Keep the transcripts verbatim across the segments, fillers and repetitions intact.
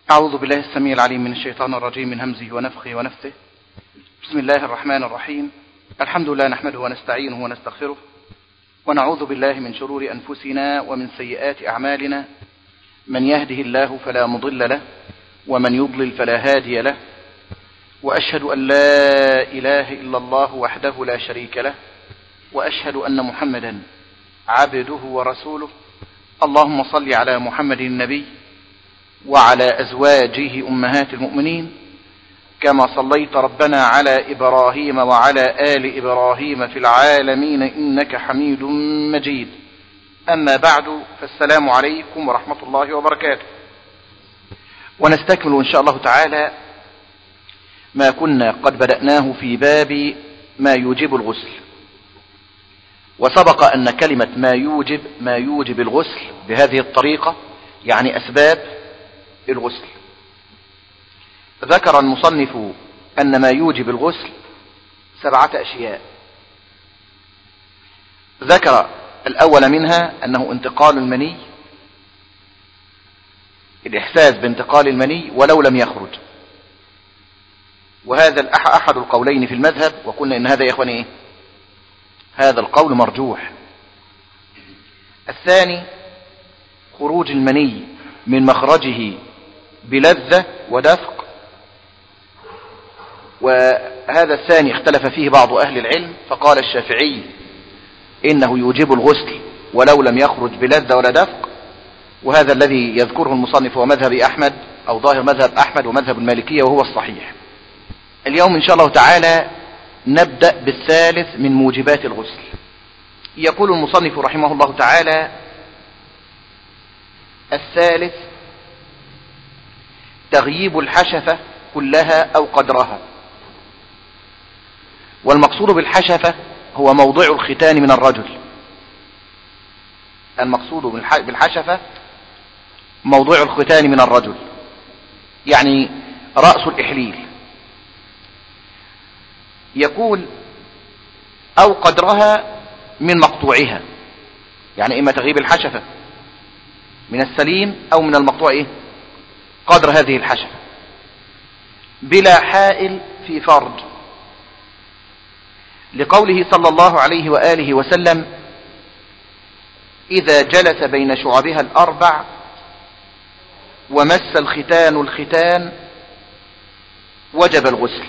أعوذ بالله السميع العليم من الشيطان الرجيم من همزه ونفخه ونفثه. بسم الله الرحمن الرحيم. الحمد لله نحمده ونستعينه ونستغفره ونعوذ بالله من شرور أنفسنا ومن سيئات أعمالنا، من يهده الله فلا مضل له ومن يضلل فلا هادي له، وأشهد أن لا إله إلا الله وحده لا شريك له، وأشهد أن محمدا عبده ورسوله. اللهم صل على محمد النبي وعلى أزواجه أمهات المؤمنين كما صليت ربنا على إبراهيم وعلى آل إبراهيم في العالمين إنك حميد مجيد. أما بعد، فالسلام عليكم ورحمة الله وبركاته. ونستكمل إن شاء الله تعالى ما كنا قد بدأناه في باب ما يوجب الغسل. وسبق أن كلمة ما يوجب ما يوجب الغسل بهذه الطريقة يعني أسباب الغسل. ذكر المصنف أن ما يوجب الغسل سبعة أشياء. ذكر الأول منها أنه انتقال المني، الإحساس بانتقال المني ولو لم يخرج، وهذا أحد القولين في المذهب، وقلنا إن هذا يا إخواني إيه؟ هذا القول مرجوح. الثاني خروج المني من مخرجه بلذة ودفق، وهذا الثاني اختلف فيه بعض أهل العلم، فقال الشافعي إنه يوجب الغسل ولو لم يخرج بلذة ولا دفق، وهذا الذي يذكره المصنف هو مذهب أحمد أو ظاهر مذهب أحمد ومذهب المالكية وهو الصحيح. اليوم إن شاء الله تعالى نبدأ بالثالث من موجبات الغسل. يقول المصنف رحمه الله تعالى: الثالث تغييب الحشفة كلها أو قدرها. والمقصود بالحشفة هو موضع الختان من الرجل. المقصود بالحشفة موضع الختان من الرجل، يعني رأس الإحليل. يقول أو قدرها من مقطوعها، يعني إما تغييب الحشفة من السليم أو من المقطوع إيه؟ قدر هذه الحشفة بلا حائل في فرج، لقوله صلى الله عليه وآله وسلم: إذا جلس بين شعبها الأربع ومس الختان الختان وجب الغسل.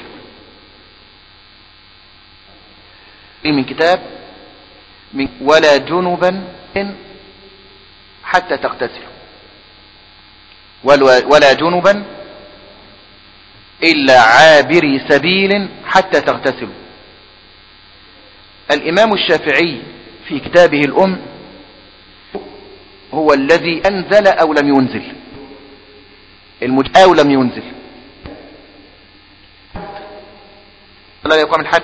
من كتاب من ولا جنبا حتى تغتسل، ولا جنبا إلا عابري سبيل حتى تغتسل. الإمام الشافعي في كتابه الأم هو الذي أنزل أو لم ينزل، المج... أو لم ينزل لا يقام الحد.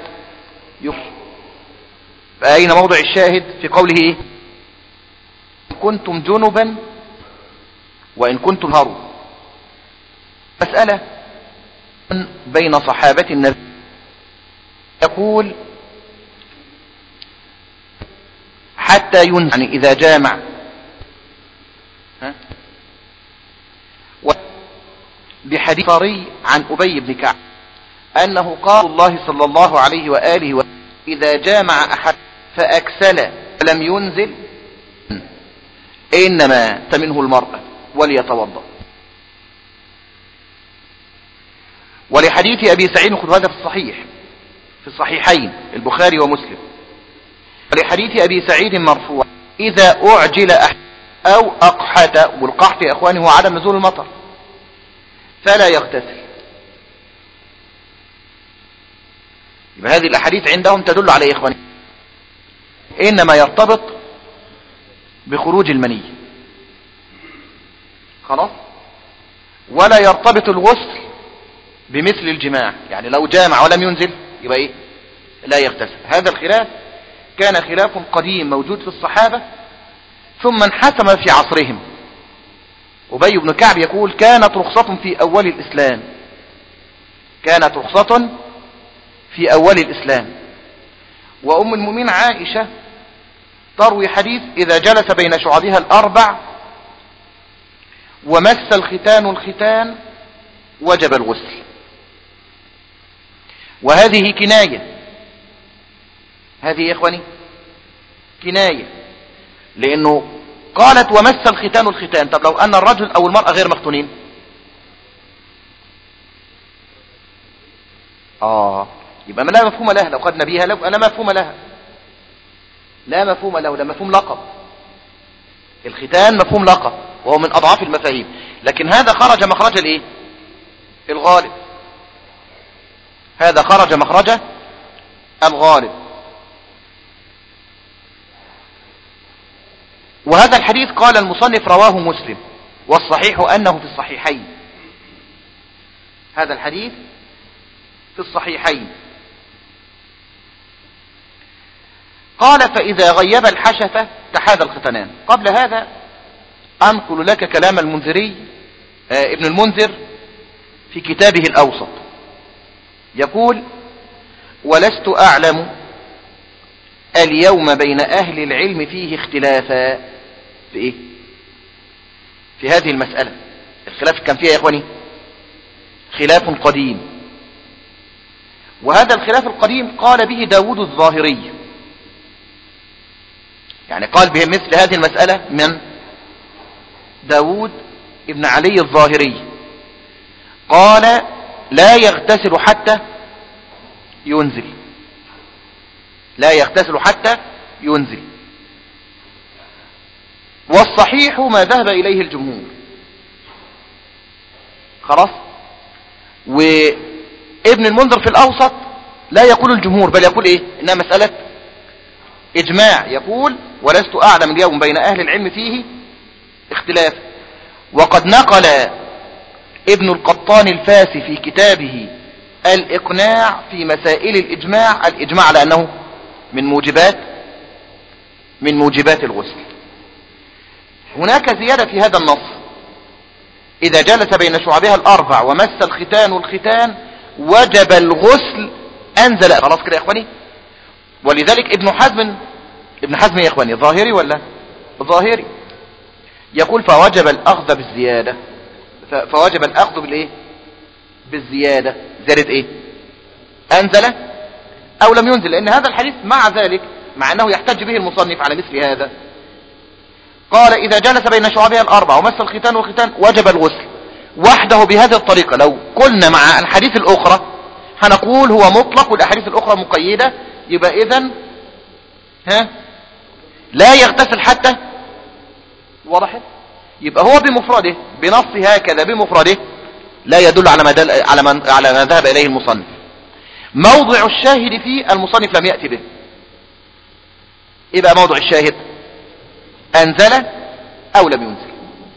فأين موضع الشاهد في قوله إيه؟ كنتم جنبا وإن كنتم هروا. مسألة بين صحابة النبي. يقول حتى ينزل، يعني إذا جامع. ها؟ بحديث طري عن أبي بن كعب أنه قال الله صلى الله عليه وآله وسلم: إذا جامع أحد فأكسل ولم ينزل إنما تمنه المرأة وليتوضأ. ولحديث أبي سعيد خذ هذا في الصحيح في الصحيحين البخاري ومسلم. ولحديث أبي سعيد مرفوع: إذا أعجل أحد أو أقحت، والقحط يا أخواني هو عدم نزول المطر، فلا يغتسل. يبقى هذه الأحاديث عندهم تدل على يا إخواني إنما يرتبط بخروج المني، خلاص، ولا يرتبط الغسل بمثل الجماع. يعني لو جامع ولم ينزل يبقى إيه؟ لا يغتسل. هذا الخلاف كان خلاف قديم موجود في الصحابة ثم انحسم في عصرهم. أبي بن كعب يقول: كانت رخصة في أول الإسلام كانت رخصة في أول الإسلام. وأم المؤمنين عائشة تروي حديث: إذا جلس بين شعبها الأربع ومس الختان الختان وجب الغسل. وهذه كناية، هذه يا إخواني كناية، لأنه قالت ومس الختان الختان. طب لو أن الرجل أو المرأة غير مختونين، آه يبقى ما لا مفهوم لها. لو قد نبيها لو أنا مفهوم لها، لا مفهوم له، لا مفهوم لقب. الختان مفهوم لقب وهو من أضعاف المفاهيم، لكن هذا خرج مخرج الإيه؟ الغالب. هذا خرج مخرج الغالب. وهذا الحديث قال المصنف رواه مسلم، والصحيح أنه في الصحيحين. هذا الحديث في الصحيحين. قال فإذا غيب الحشفة تحاذى الختنان. قبل هذا أنقل لك كلام المنذري آه ابن المنذر في كتابه الأوسط، يقول ولست أعلم اليوم بين أهل العلم فيه اختلافا. في إيه؟ في هذه المسألة. الخلاف كان فيها يا إخواني خلاف قديم، وهذا الخلاف القديم قال به داود الظاهري، يعني قال به مثل هذه المسألة من داود ابن علي الظاهري. قال لا يغتسل حتى ينزل، لا يغتسل حتى ينزل. والصحيح ما ذهب إليه الجمهور. خلاص. وابن المنذر في الأوسط لا يقول الجمهور، بل يقول إيه؟ إنها مسألة إجماع. يقول ولست أعلم اليوم بين أهل العلم فيه اختلاف. وقد نقل ابن القطان الفاسي في كتابه الإقناع في مسائل الإجماع الإجماع على أنه من موجبات من موجبات الغسل. هناك زيادة في هذا النص: إذا جلس بين شعبها الأربع ومس الختان الختان وجب الغسل أنزل. خلاص كده يا إخواني. ولذلك ابن حزم ابن حزم يا إخواني ظاهري ولا ظاهري، يقول فوجب الأخذ بالزيادة، فوجب الأخذ بالإيه؟ بالزيادة. زيادة إيه؟ أنزل أو لم ينزل. لأن هذا الحديث مع ذلك، مع أنه يحتج به المصنف على مثل هذا، قال إذا جلس بين شعبها الأربع ومس الختان والختان وجب الغسل وحده بهذه الطريقة. لو قلنا مع الحديث الأخرى هنقول هو مطلق والأحاديث الأخرى مقيدة، يبقى إذن ها لا يغتسل حتى. وضحت؟ يبقى هو بمفرده بنص هكذا بمفرده لا يدل على ما دل على ما على ما ذهب إليه المصنف. موضع الشاهد فيه المصنف لم يأتي به. إيه بقى موضع الشاهد؟ أنزل أو لم ينزل.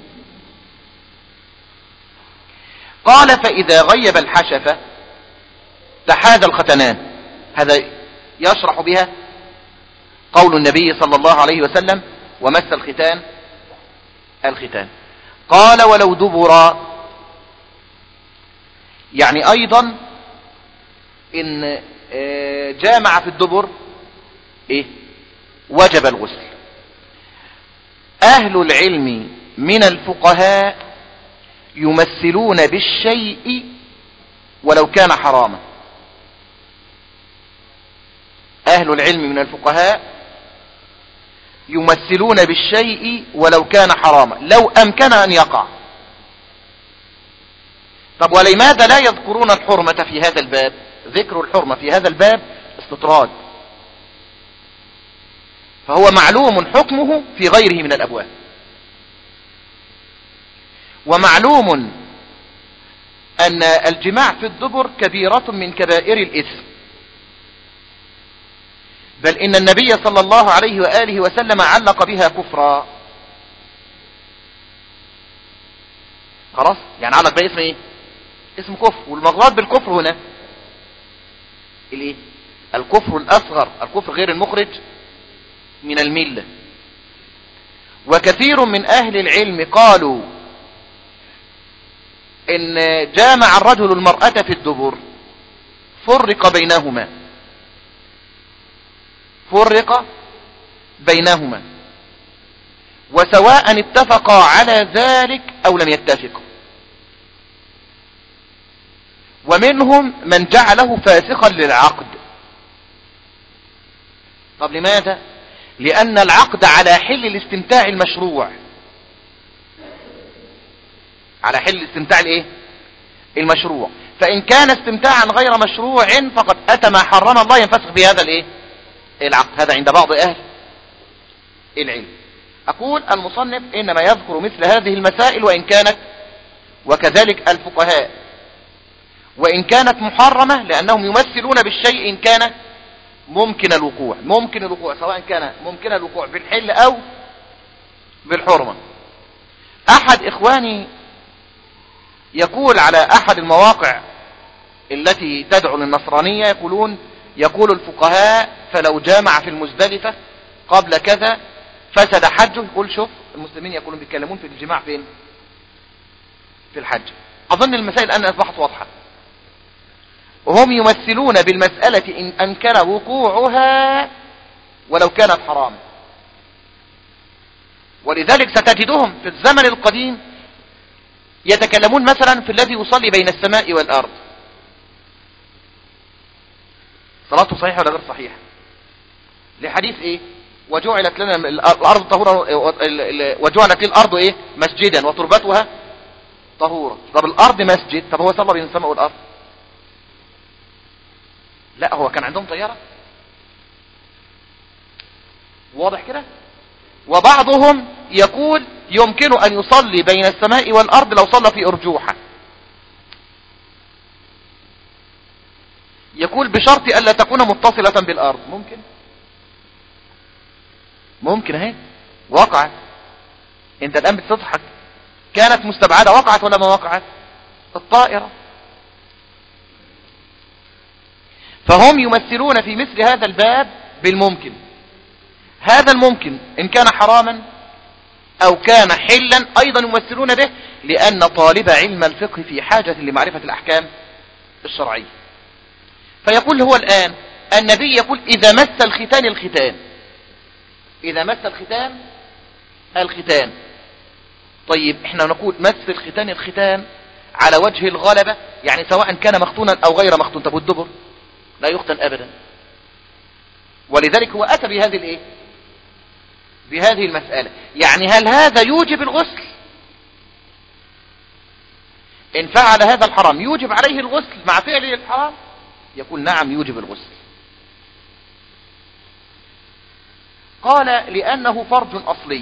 قال فإذا غيب الحشفة تحاذى الختنان. هذا يشرح بها قول النبي صلى الله عليه وسلم ومس الختان الختان. قال ولو دبرا، يعني أيضا إن جامع في الدبر إيه؟ وجب الغسل. أهل العلم من الفقهاء يمثلون بالشيء ولو كان حراما. أهل العلم من الفقهاء يمثلون بالشيء ولو كان حراما لو أمكن أن يقع. طب ولماذا لا يذكرون الحرمة في هذا الباب؟ ذكر الحرمة في هذا الباب استطراد، فهو معلوم حكمه في غيره من الأبواب. ومعلوم أن الجماع في الدبر كبيرة من كبائر الإثم، بل إن النبي صلى الله عليه وآله وسلم علق بها كفرا. خلاص، يعني علق بها اسم ايه؟ اسم كفر. والمراد بالكفر هنا الايه؟ الكفر الأصغر، الكفر غير المخرج من الملة. وكثير من أهل العلم قالوا إن جامع الرجل المرأة في الدبر فرق بينهما فرق بينهما وسواء اتفقا على ذلك أو لم يتفقوا. ومنهم من جعله فاسخا للعقد. طب لماذا؟ لأن العقد على حل الاستمتاع المشروع، على حل الاستمتاع الايه المشروع. فإن كان استمتاعا غير مشروع فقد أتى ما حرم الله ينفسخ بهذا الايه العقد. هذا عند بعض أهل العلم. أقول المصنف إنما يذكر مثل هذه المسائل وإن كانت، وكذلك الفقهاء، وإن كانت محرمة، لأنهم يمثلون بالشيء إن كان ممكن الوقوع، ممكن الوقوع سواء كان ممكن الوقوع بالحل أو بالحرمة. أحد إخواني يقول على أحد المواقع التي تدعو للنصرانية، يقولون يقول الفقهاء فلو جامع في المزدلفة قبل كذا فسد حجه. يقول شوف المسلمين يقولون بيتكلمون في الجماع فين؟ في الحج. أظن المسائل الآن أصبحت واضحة. وهم يمثلون بالمسألة إن أمكن وقوعها ولو كانت حرام. ولذلك ستجدهم في الزمن القديم يتكلمون مثلا في الذي يصلي بين السماء والأرض، صلاته صحيحة ولا غير صحيحة؟ لحديث ايه؟ وجعلت لنا الأرض طهورا، وجعلت الأرض ايه؟ مسجدا وتربتها طهورا. طب الأرض مسجد، طب هو صلى بين السماء والأرض؟ لا، هو كان عندهم طيارة. واضح كده؟ وبعضهم يقول يمكن أن يصلي بين السماء والأرض لو صلى في أرجوحة، يقول بشرط ألا تكون متصلة بالأرض. ممكن ممكن اهي وقعت. انت الآن بتضحك، كانت مستبعدة، وقعت ولا ما وقعت؟ الطائرة. فهم يمثلون في مثل هذا الباب بالممكن. هذا الممكن إن كان حراما أو كان حلا أيضا يمثلون به، لأن طالب علم الفقه في حاجة لمعرفة الأحكام الشرعية. فيقول هو الآن النبي يقول إذا مس الختان الختان، إذا مس الختان الختان. طيب احنا نقول مس الختان الختان على وجه الغلبة، يعني سواء كان مختونا أو غير مختون. طب والدبر لا يختن أبدا. ولذلك هو أتى بهذه الإيه؟ بهذه المسألة. يعني هل هذا يوجب الغسل؟ إن فعل هذا الحرام يوجب عليه الغسل مع فعله الحرام؟ يقول نعم يوجب الغسل. قال لأنه فرج أصلي.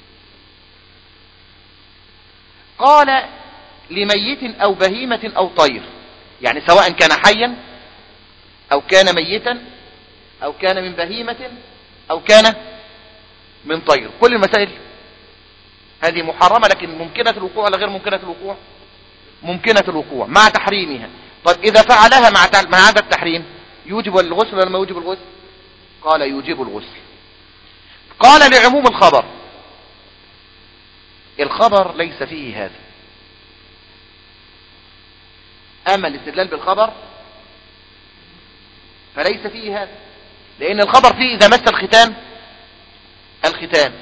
قال لميت أو بهيمة أو طير، يعني سواء كان حيا أو كان ميتا أو كان من بهيمة أو كان من طير. كل المسائل هذه محرمة، لكن ممكنة الوقوع ولا غير ممكنة الوقوع؟ ممكنة الوقوع مع تحريمها. طيب إذا فعلها مع مع هذا التحريم يوجب الغسل ولا ما يوجب الغسل؟ قال يوجب الغسل. قال لعموم الخبر، الخبر ليس فيه هذا. أما الاستدلال بالخبر فليس فيه هذا، لأن الخبر فيه إذا مس الختان الختان.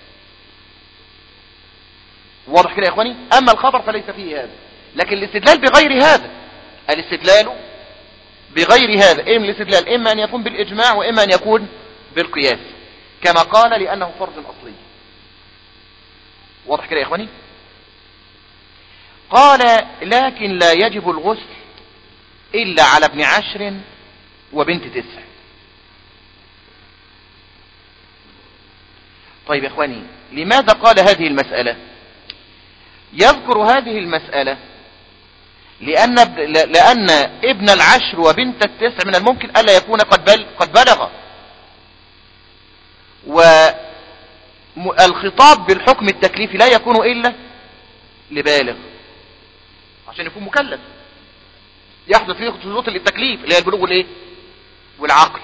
واضح كده يا إخواني؟ أما الخبر فليس فيه هذا. لكن الاستدلال بغير هذا، الاستدلال بغير هذا، إما الاستدلال إما أن يكون بالإجماع وإما أن يكون بالقياس، كما قال لأنه فرض أصلي. واضح كده يا إخواني؟ قال لكن لا يجب الغسل إلا على ابن عشر وبنت تسع. طيب يا إخواني، لماذا قال هذه المسألة؟ يذكر هذه المسألة لأن لأن ابن العشر وبنت التسع من الممكن ألا يكون قد بل قد بلغ، والخطاب بالحكم التكليفي لا يكون إلا لبالغ عشان يكون مكلف، يحدث فيه شروط التكليف اللي هي البلوغ والايه والعقل.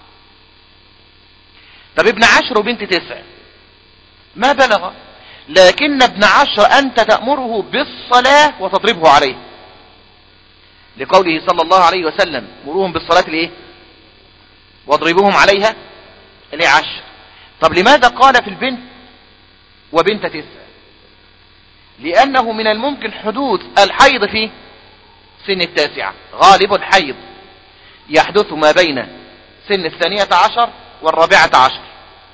طب ابن عشر وبنت تسع ما بلغ، لكن ابن عشر أنت تأمره بالصلاة وتضربه عليه، لقوله صلى الله عليه وسلم مروهم بالصلاة الايه واضربوهم عليها لعشر. طب لماذا قال في البنت وبنت تسع؟ لأنه من الممكن حدوث الحيض في سن التاسعة، غالب الحيض يحدث ما بين سن الثانية عشر والرابعة عشر،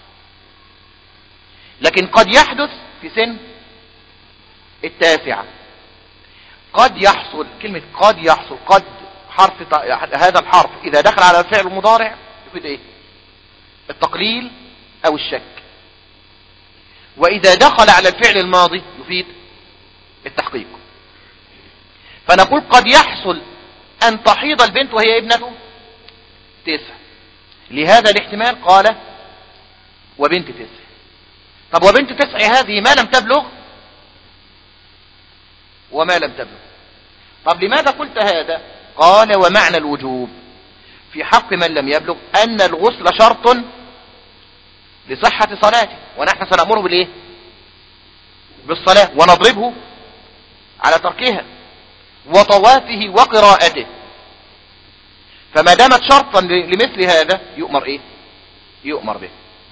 لكن قد يحدث في سن التاسعة. قد يحصل، كلمة قد يحصل، قد حرف، هذا الحرف إذا دخل على الفعل المضارع يفيد إيه؟ التقليل أو الشك، وإذا دخل على الفعل الماضي يفيد التحقيق. فنقول قد يحصل أن تحيض البنت وهي ابنة تسع، لهذا الاحتمال قال وبنت تسع. طب وبنت تسع هذه ما لم تبلغ وما لم تبلغ. طب لماذا قلت هذا؟ قال ومعنى الوجوب في حق من لم يبلغ أن الغسل شرط لصحة صلاته، ونحن سنأمره بالإيه؟ بالصلاة، ونضربه على تركها وطوافه وقراءته. فما دامت شرطا لمثل هذا يؤمر إيه؟ يؤمر به.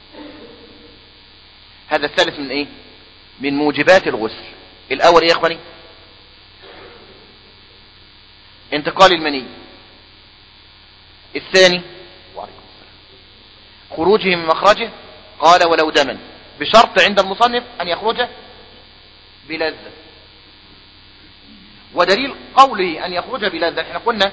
هذا الثالث من إيه؟ من موجبات الغسل. الأول إيه يا إخواني؟ انتقال المني. الثاني خروجه من مخرجه، قال ولو دما، بشرط عند المصنف أن يخرج بلذة. ودليل قوله أن يخرج بلذة، احنا قلنا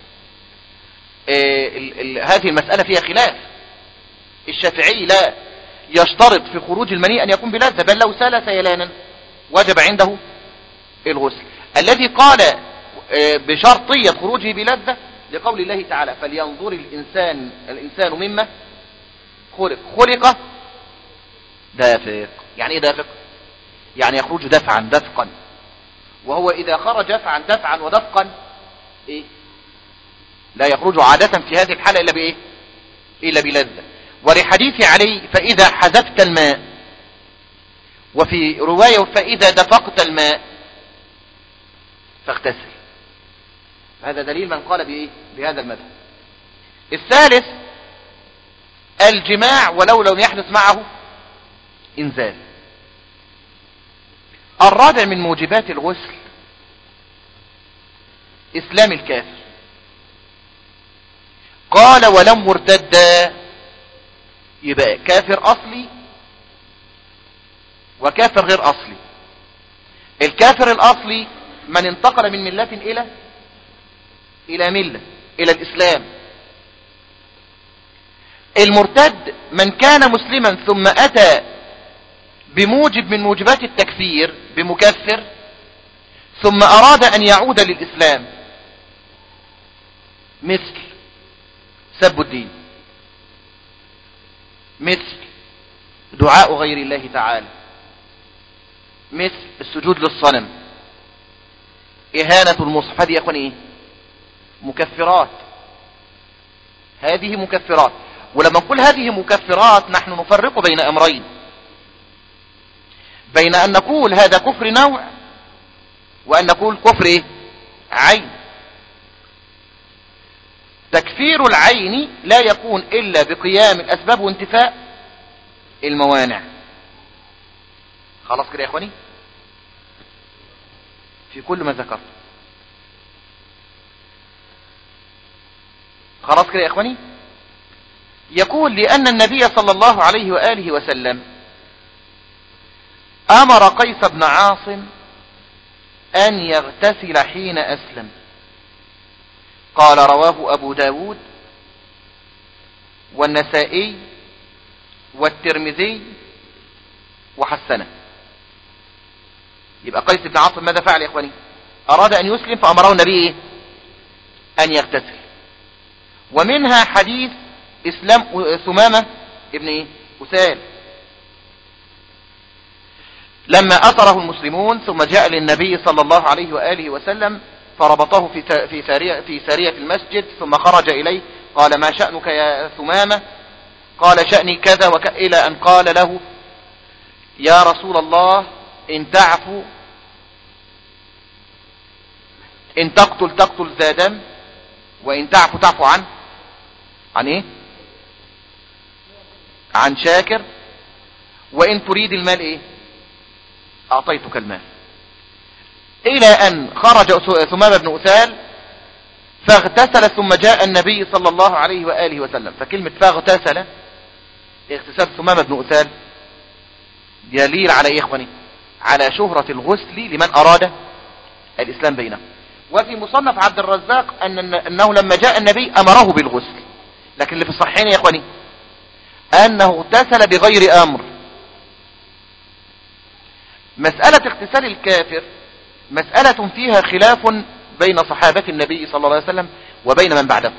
اه ال ال هذه المسألة فيها خلاف. الشافعي لا يشترط في خروج المني أن يكون بلذة، بل لو سال سيلانا وجب عنده الغسل. الذي قال اه بشرطية خروجه بلذة لقول الله تعالى فلينظر الإنسان الإنسان مما خلق، خلق دافق. يعني ايه دافق؟ يعني يخرج دفعا دفقا، وهو إذا خرج دفعا دفعا ودفقا إيه؟ لا يخرج عادة في هذه الحالة إلا بإيه؟ إلا بلذة. ولحديث علي فإذا حذفت الماء، وفي رواية فإذا دفقت الماء فاغتسل. هذا دليل من قال بإيه؟ بهذا المذهب. الثالث الجماع ولو لم يحدث معه إنزال. الرابع من موجبات الغسل إسلام الكافر. قال ولم مرتد، يبقى كافر أصلي وكافر غير أصلي. الكافر الأصلي من انتقل من ملة إلى إلى ملة إلى الإسلام. المرتد من كان مسلما ثم أتى بموجب من موجبات التكفير بمكفر ثم أراد أن يعود للإسلام، مثل سب الدين، مثل دعاء غير الله تعالى، مثل السجود للصنم، إهانة المصحف. هذه يا أخواني إيه؟ مكفرات. هذه مكفرات. ولما نقول هذه مكفرات نحن نفرق بين أمرين، بين أن نقول هذا كفر نوع وأن نقول كفر إيه؟ عين. تكفير العين لا يكون إلا بقيام الأسباب وانتفاء الموانع. خلاص كده يا إخواني في كل ما ذكرت. خلاص كده يا إخواني. يقول لأن النبي صلى الله عليه وآله وسلم أمر قيس بن عاصم أن يغتسل حين أسلم. قال رواه أبو داود والنسائي والترمذي وحسنه. يبقى قيس بن عاصم ماذا فعل يا إخواني؟ أراد أن يسلم فأمره النبي أن يغتسل. ومنها حديث إسلام ثمامة ابن إيه؟ أسال لما أثره المسلمون ثم جاء للنبي صلى الله عليه وآله وسلم فربطه في في سارية في سارية المسجد ثم خرج إليه. قال ما شأنك يا ثمامة؟ قال شأني كذا وك... إلى أن قال له يا رسول الله إن تعفو إن تقتل تقتل ذا دم وإن تعفو تعفو عن عن إيه؟ عن شاكر، وإن تريد المال إيه؟ أعطيتك المال. إلى أن خرج ثمامة بن أسال فاغتسل ثم جاء النبي صلى الله عليه وآله وسلم. فكلمة فاغتسل اغتسال ثمامة بن أثال دليل على ايه يا اخواني؟ على شهرة الغسل لمن اراد الاسلام بينهم. وفي مصنف عبد الرزاق أن انه لما جاء النبي امره بالغسل، لكن اللي في الصحيحين يا اخواني انه اغتسل بغير امر. مسألة اغتسال الكافر مسألة فيها خلاف بين صحابة النبي صلى الله عليه وسلم وبين من بعده.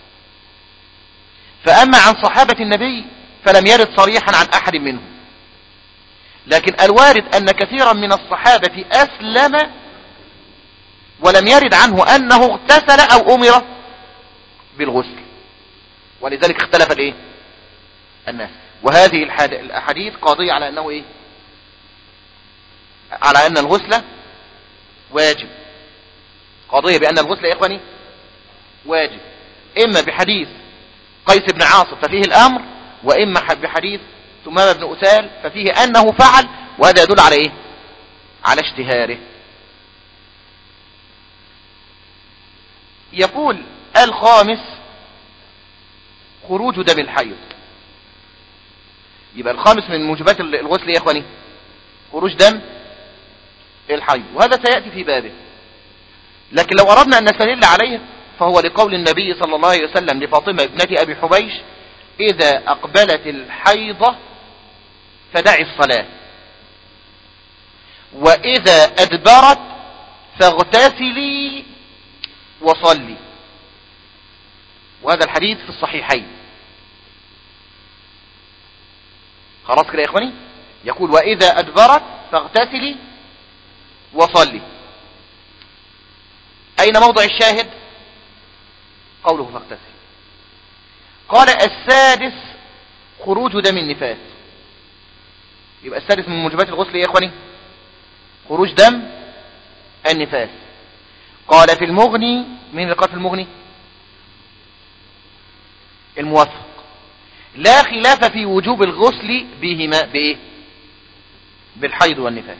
فأما عن صحابة النبي فلم يرد صريحا عن أحد منهم، لكن الوارد أن كثيرا من الصحابة أسلم ولم يرد عنه أنه اغتسل أو أمر بالغسل، ولذلك اختلف الايه الناس. وهذه الأحاديث قاضية على أنه إيه؟ على أن الغسل واجب، قضية بأن الغسل يا إخواني واجب، إما بحديث قيس بن عاصم ففيه الأمر، وإما بحديث ثمامة بن أثال ففيه أنه فعل، وهذا يدل على إيه؟ على اشتهاره. يقول الخامس خروج دم الحيض. يبقى الخامس من موجبات الغسل يا إخواني خروج دم الحيض، وهذا سيأتي في بابه. لكن لو أردنا أن نستدل عليه فهو لقول النبي صلى الله عليه وسلم لفاطمة ابنة أبي حبيش: إذا أقبلت الحيضة فدعي الصلاة، وإذا أدبرت فاغتسلي وصلي. وهذا الحديث في الصحيحين. خلاص كده يا إخواني؟ يقول: وإذا أدبرت فاغتسلي وصلي. أين موضع الشاهد؟ قوله فاغتسلي. قال: السادس خروج دم النفاس. يبقى السادس من موجبات الغسل يا إخواني خروج دم النفاس. قال في المغني، من اللي قال في المغني؟ الموفق: لا خلاف في وجوب الغسل بهما بإيه؟ بالحيض والنفاس.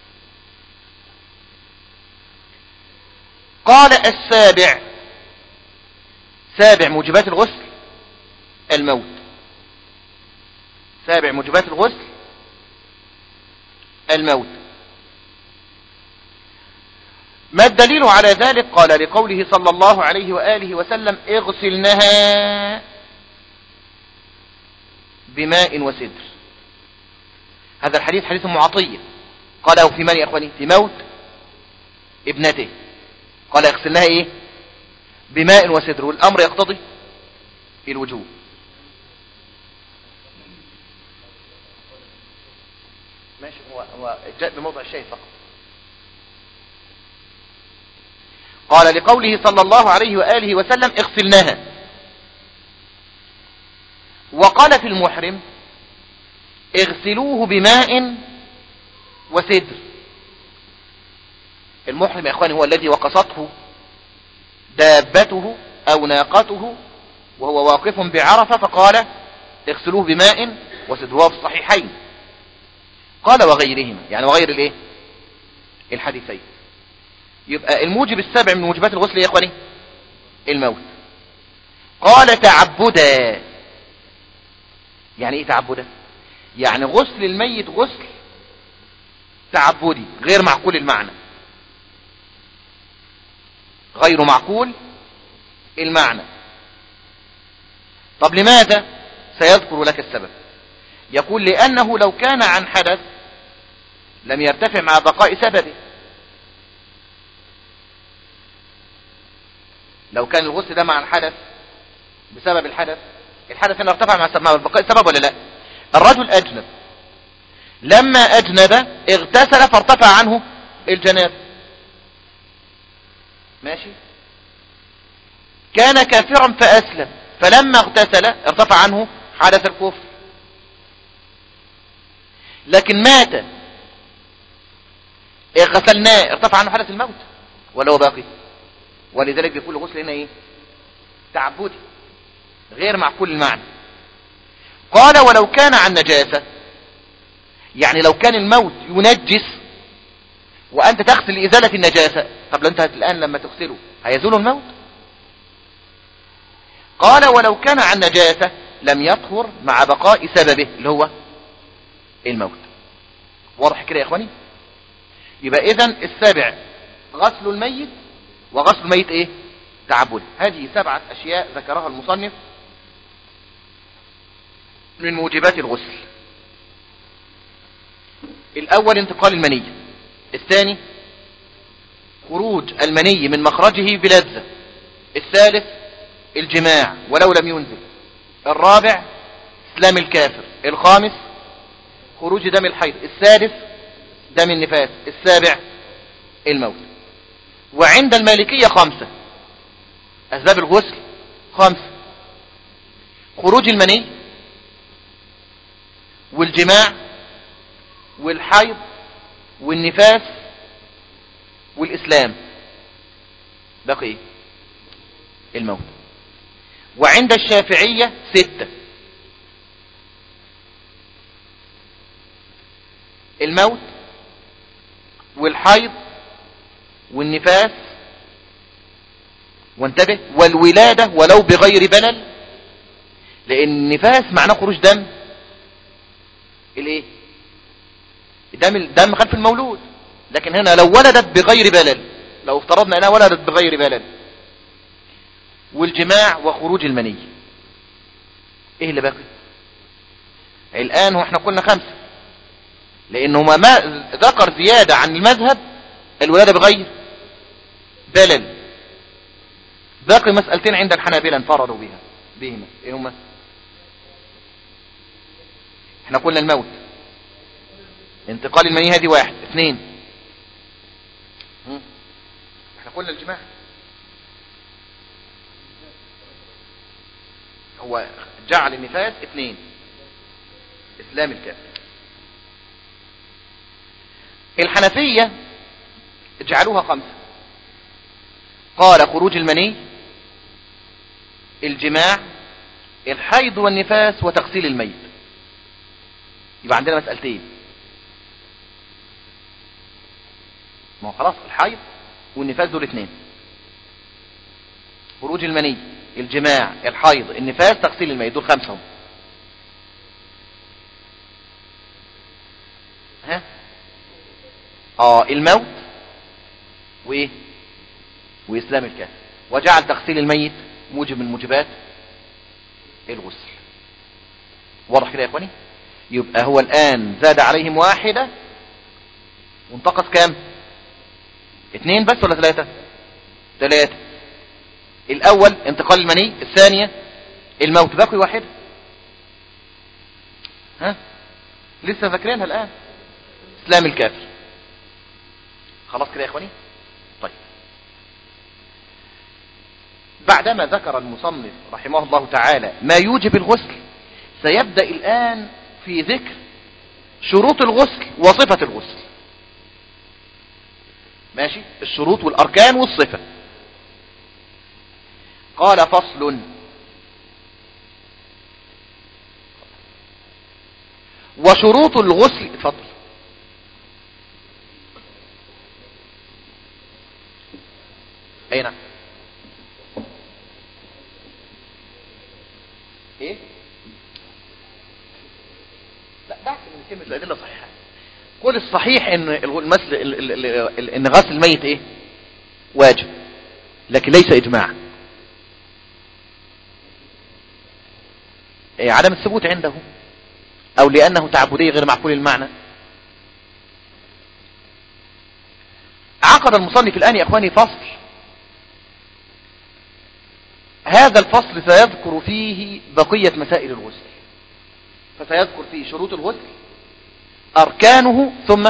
قال السابع، سابع موجبات الغسل الموت. سابع موجبات الغسل الموت. ما الدليل على ذلك؟ قال: لقوله صلى الله عليه وآله وسلم: اغسلنها بماء وسدر. هذا الحديث حديث معطية، قاله في من يا أخواني؟ في موت ابنته. قال: اغسلناها ايه؟ بماء وسدر، والأمر يقتضي الوجوب. ماشي، هو هو جاء بموضع الشيء فقط. قال: لقوله صلى الله عليه وآله وسلم: اغسلناها. وقال في المحرم: اغسلوه بماء وسدر. المحرم يا اخواني هو الذي وقصته دابته او ناقته وهو واقف بعرفة، فقال: اغسلوه بماء وسدر. وهو في الصحيحين. قال: وغيرهما، يعني وغير الايه الحديثين. يبقى الموجب السابع من موجبات الغسل يا اخواني الموت. قال: تعبدا. يعني ايه تعبدا؟ يعني غسل الميت غسل تعبدي غير معقول المعنى، غير معقول المعنى. طب لماذا؟ سيذكر لك السبب. يقول: لأنه لو كان عن حدث لم يرتفع مع بقاء سببه. لو كان الغسل ده مع الحدث بسبب الحدث، الحدث هنا ارتفع مع بقاء سبب ولا لا؟ الرجل أجنب، لما أجنب اغتسل فارتفع عنه الجناب، ماشي. كان كافرا فأسلم، فلما اغتسل ارتفع عنه حدث الكفر. لكن مات غسلناه ارتفع عنه حدث الموت ولا هو باقي؟ ولذلك بيقول الغسل هنا ايه؟ تعبدي غير معقول المعنى. قال: ولو كان عن نجاسة، يعني لو كان الموت ينجس وأنت تغسل لإزالة النجاسة، طب لو أنت الآن لما تغسله هيزول الموت؟ قال ولو كان عن نجاسة لم يطهر مع بقاء سببه اللي هو الموت. واضح كده يا اخواني؟ يبقى اذن السابع غسل الميت، وغسل الميت ايه؟ تعبد. هذه سبعة اشياء ذكرها المصنف من موجبات الغسل. الاول انتقال المني، الثاني خروج المني من مخرجه بلذة، الثالث الجماع ولو لم ينزل، الرابع اسلام الكافر، الخامس خروج دم الحيض، السادس دم النفاس، السابع الموت. وعند المالكية خمسة أسباب الغسل، خمسة: خروج المني والجماع والحيض والنفاس والإسلام، بقي الموت. وعند الشافعية ستة: الموت والحيض والنفاس، وانتبه، والولادة ولو بغير بلل، لأن النفاس معناه خروج دم الايه؟ دم الدم خلف المولود، لكن هنا لو ولدت بغير بلل، لو افترضنا انها ولدت بغير بلل. والجماع وخروج المني. ايه اللي باقي الان؟ واحنا قلنا خمسة، لانه ما ذكر زيادة عن المذهب الولادة بغير بلل. باقي مسألتين عند الحنابلة انفردوا بها بهما. ايه هما؟ احنا قلنا الموت، انتقال المني، هذه واحد. اثنين، احنا قلنا الجماع، هو جعل النفاس. اثنين، اسلام الكافر. الحنفية جعلوها خمسة، قال خروج المني، الجماع، الحيض والنفاس، وتغسيل الميت. يبقى عندنا مسألتين، ما هو خلاص الحيض والنفاس دول اثنين، خروج المني، الجماع، الحيض، النفاس، تغسيل الميت، دول خمسة هم. ها اه الموت وايه؟ واسلام الكافر. وجعل تغسيل الميت موجب من موجبات الغسل. واضح كده يا اخواني؟ يبقى هو الان زاد عليهم واحدة وانتقص كام؟ اثنين بس ولا ثلاثة؟ ثلاثة. الاول انتقال المني، الثانية الموت، باقي واحد. ها لسه ذاكرينها الان، اسلام الكافر. خلاص كده يا اخواني؟ طيب، بعدما ذكر المصنف رحمه الله تعالى ما يوجب الغسل، سيبدأ الآن في ذكر شروط الغسل وصفة الغسل. ماشي؟ الشروط والأركان والصفة. قال فصل: وشروط الغسل. اتفضل. اي نعم. ايه؟ لا، دعك من كلمة الأدلة صحيحة. قول الصحيح ان المسل ان غسل الميت ايه؟ واجب، لكن ليس اجماع. إيه؟ عدم الثبوت عنده، او لانه تعبدي غير معقول المعنى. عقد المصنف الان يا اخواني فصل، هذا الفصل سيذكر فيه بقية مسائل الغسل، فسيذكر فيه شروط الغسل، أركانه، ثم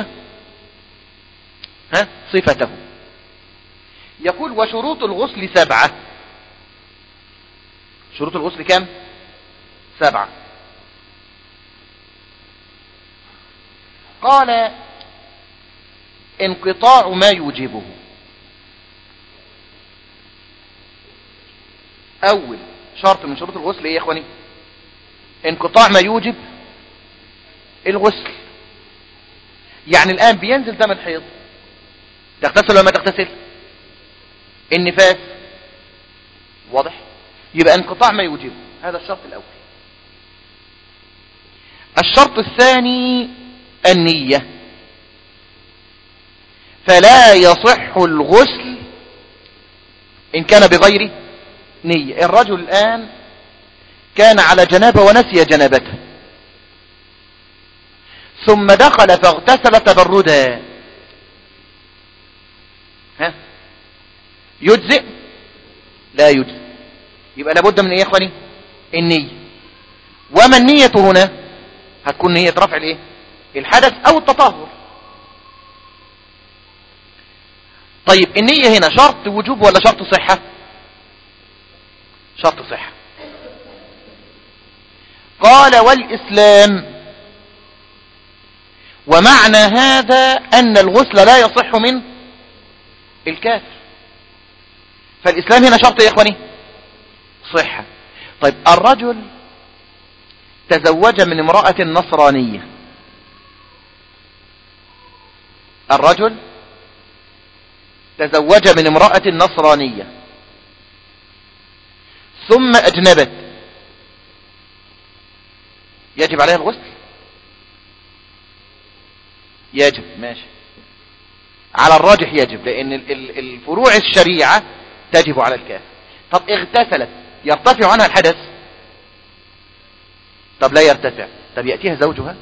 ها صفته. يقول: وشروط الغسل سبعة. شروط الغسل كم؟ سبعة. قال: انقطاع ما يوجبه. أول شرط من شروط الغسل ايه يا اخواني؟ انقطاع ما يوجب الغسل. يعني الآن بينزل دم الحيض، تغتسل ولا ما تغتسل؟ النفاس، واضح؟ يبقى انقطاع ما يوجبه، هذا الشرط الأول. الشرط الثاني النية، فلا يصح الغسل إن كان بغير نية. الرجل الآن كان على جنابه ونسي جنابته، ثم دخل فاغتسل تبردا، ها يجزئ؟ لا يجزئ. يبقى لابد من ايه يا اخواني؟ النية. وما النية هنا؟ هتكون نية رفع الايه؟ الحدث او التطهر. طيب النية هنا شرط وجوب ولا شرط صحة؟ شرط صحة. قال والإسلام، ومعنى هذا أن الغسل لا يصح من الكافر، فالإسلام هنا شرط يا إخواني صحة. طيب الرجل تزوج من امرأة نصرانية، الرجل تزوج من امرأة نصرانية ثم أجنبت، يجب عليها الغسل؟ يجب، ماشي، على الراجح يجب، لأن الفروع الشريعة تجب على الكافر. طب اغتسلت يرتفع عنها الحدث؟ طب لا يرتفع. طب يأتيها زوجها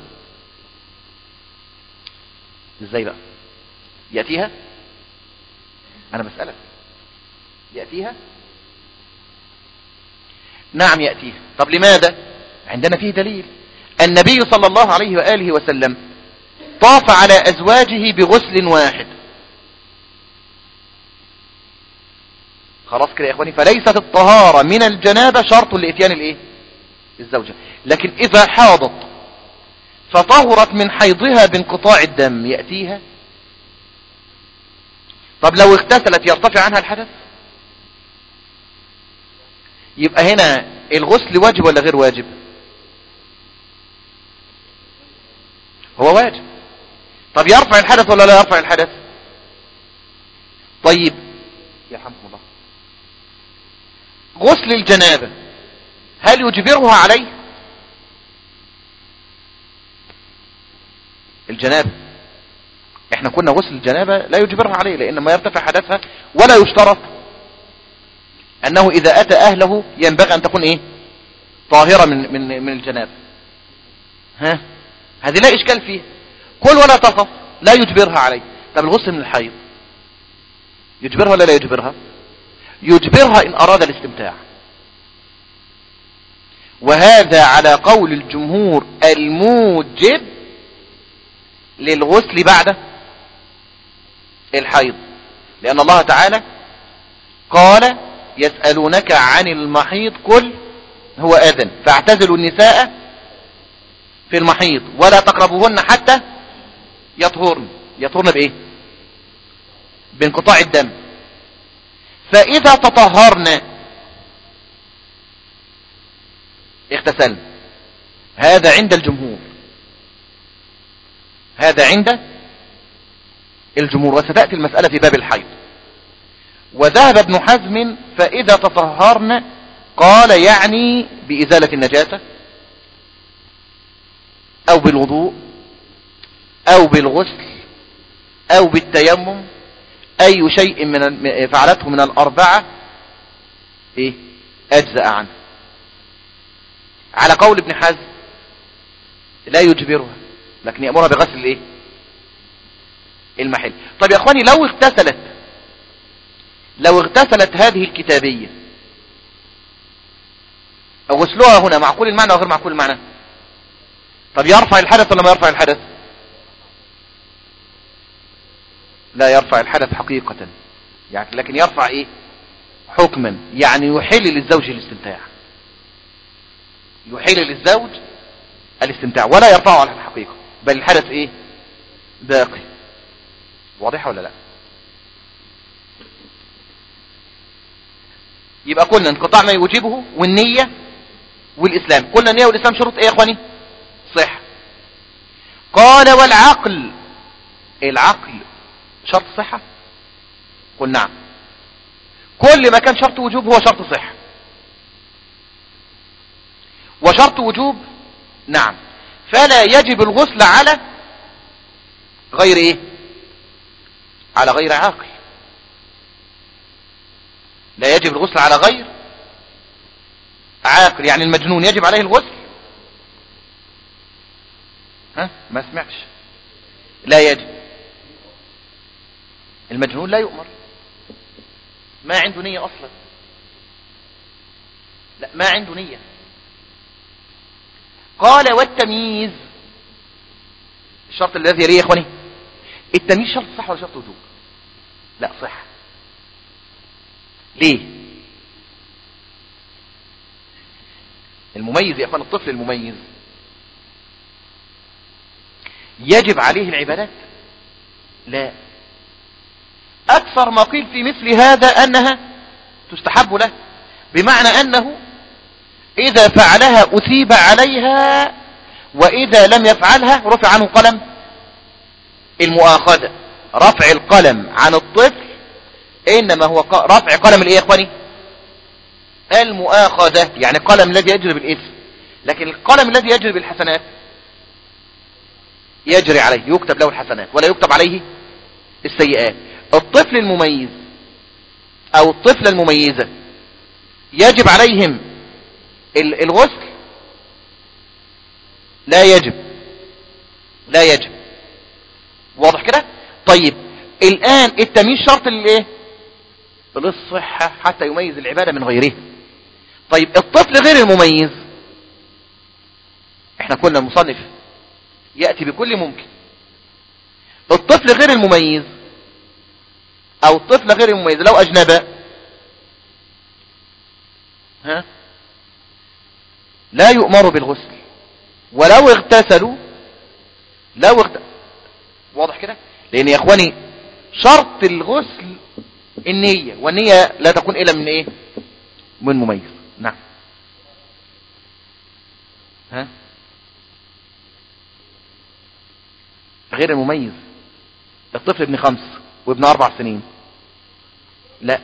ازاي بقى؟ يأتيها؟ أنا بسألك، يأتيها؟ نعم يأتيها. طب لماذا؟ عندنا فيه دليل. النبي صلى الله عليه وآله وسلم طاف على أزواجه بغسل واحد. خلاص كده يا إخواني، فليست الطهارة من الجنابة شرط لإتيان الإيه؟ الزوجة. لكن إذا حاضت فطهرت من حيضها بانقطاع الدم يأتيها؟ طب لو اغتسلت يرتفع عنها الحدث؟ يبقى هنا الغسل واجب ولا غير واجب؟ هو واجب. طب يرفع الحدث ولا لا يرفع الحدث؟ طيب يرحمكم الله، غسل الجنابة هل يجبرها عليه؟ الجنابة احنا كنا غسل الجنابة لا يجبرها عليه، لان ما يرتفع حدثها، ولا يشترط انه اذا اتى اهله ينبغي ان تكون ايه؟ طاهرة من من من الجنابة. ها هذه لا اشكال فيها، كل ولا تخف، لا يجبرها عليه. طب الغسل من الحيض يجبرها ولا لا يجبرها؟ يجبرها ان اراد الاستمتاع، وهذا على قول الجمهور الموجب للغسل بعد الحيض، لأن الله تعالى قال يسألونك عن المحيض قل هو أذن فاعتزلوا النساء في المحيض ولا تقربوهن حتى يطهرن. يطهرن بإيه؟ بانقطاع الدم. فإذا تطهرن اغتسلن. هذا عند الجمهور، هذا عند الجمهور، وستأتي المسألة في باب الحيض. وذهب ابن حزم فإذا تطهرن قال يعني بإزالة النجاسة أو بالوضوء أو بالغسل أو بالتيمم، أي شيء من فعلته من الأربعة إيه؟ أجزأ عنه. على قول ابن حزم لا يجبرها، لكن يأمرها بغسل الايه؟ المحل. طيب يا اخواني لو اغتسلت لو اغتسلت هذه الكتابية، غسلها هنا معقول المعنى وغير معقول المعنى؟ طب يرفع الحدث ولا ما يرفع الحدث؟ لا يرفع الحدث حقيقة يعني، لكن يرفع ايه حكما، يعني يحل للزوج الاستمتاع، يحل للزوج الاستمتاع ولا يرفعه على الحقيقة، بل الحدث ايه باقي. واضحة ولا لا؟ يبقى قلنا انقطاع ما يوجبه والنية والإسلام. قلنا النية والإسلام شروط ايه يا اخواني؟ صح. قال والعقل، العقل شرط صحة؟ قل نعم. كل ما كان شرط وجوب هو شرط صحة. وشرط وجوب نعم. فلا يجب الغسل على غير ايه؟ على غير عاقل. لا يجب الغسل على غير عاقل. يعني المجنون يجب عليه الغسل؟ ها ما سمعتش. لا يجب. المجنون لا يؤمر، ما عنده نية اصلا. لا ما عنده نية. قال والتمييز الشرط الذي يليه يا اخواني. التمييز شرط صح ولا شرط وجوب؟ لا صح. ليه؟ المميز يا اخوان، الطفل المميز يجب عليه العبادات؟ لا. اكثر ما قيل في مثل هذا انها تستحب له، بمعنى انه اذا فعلها اثيب عليها، واذا لم يفعلها رفع عنه قلم المؤاخذة. رفع القلم عن الطفل انما هو رفع قلم الايه يا اخواني؟ المؤاخذة. يعني القلم الذي يجري بالاثم، لكن القلم الذي يجري بالحسنات يجري عليه، يكتب له الحسنات ولا يكتب عليه السيئات. الطفل المميز او الطفلة المميزة يجب عليهم الغسل؟ لا يجب. لا يجب. واضح كده؟ طيب الان التمييز شرط للايه؟ للصحة حتى يميز العبادة من غيرها. طيب الطفل غير المميز، احنا كنا المصنف يأتي بكل ممكن. الطفل غير المميز او الطفل غير المميز لو اجنبا ها لا يؤمر بالغسل، ولو اغتسلوا لو اغت... واضح كده؟ لان يا اخواني شرط الغسل النية، والنية لا تكون الا من ايه؟ من مميز. نعم. ها غير المميز الطفل ابن خمس وابن اربع سنين لا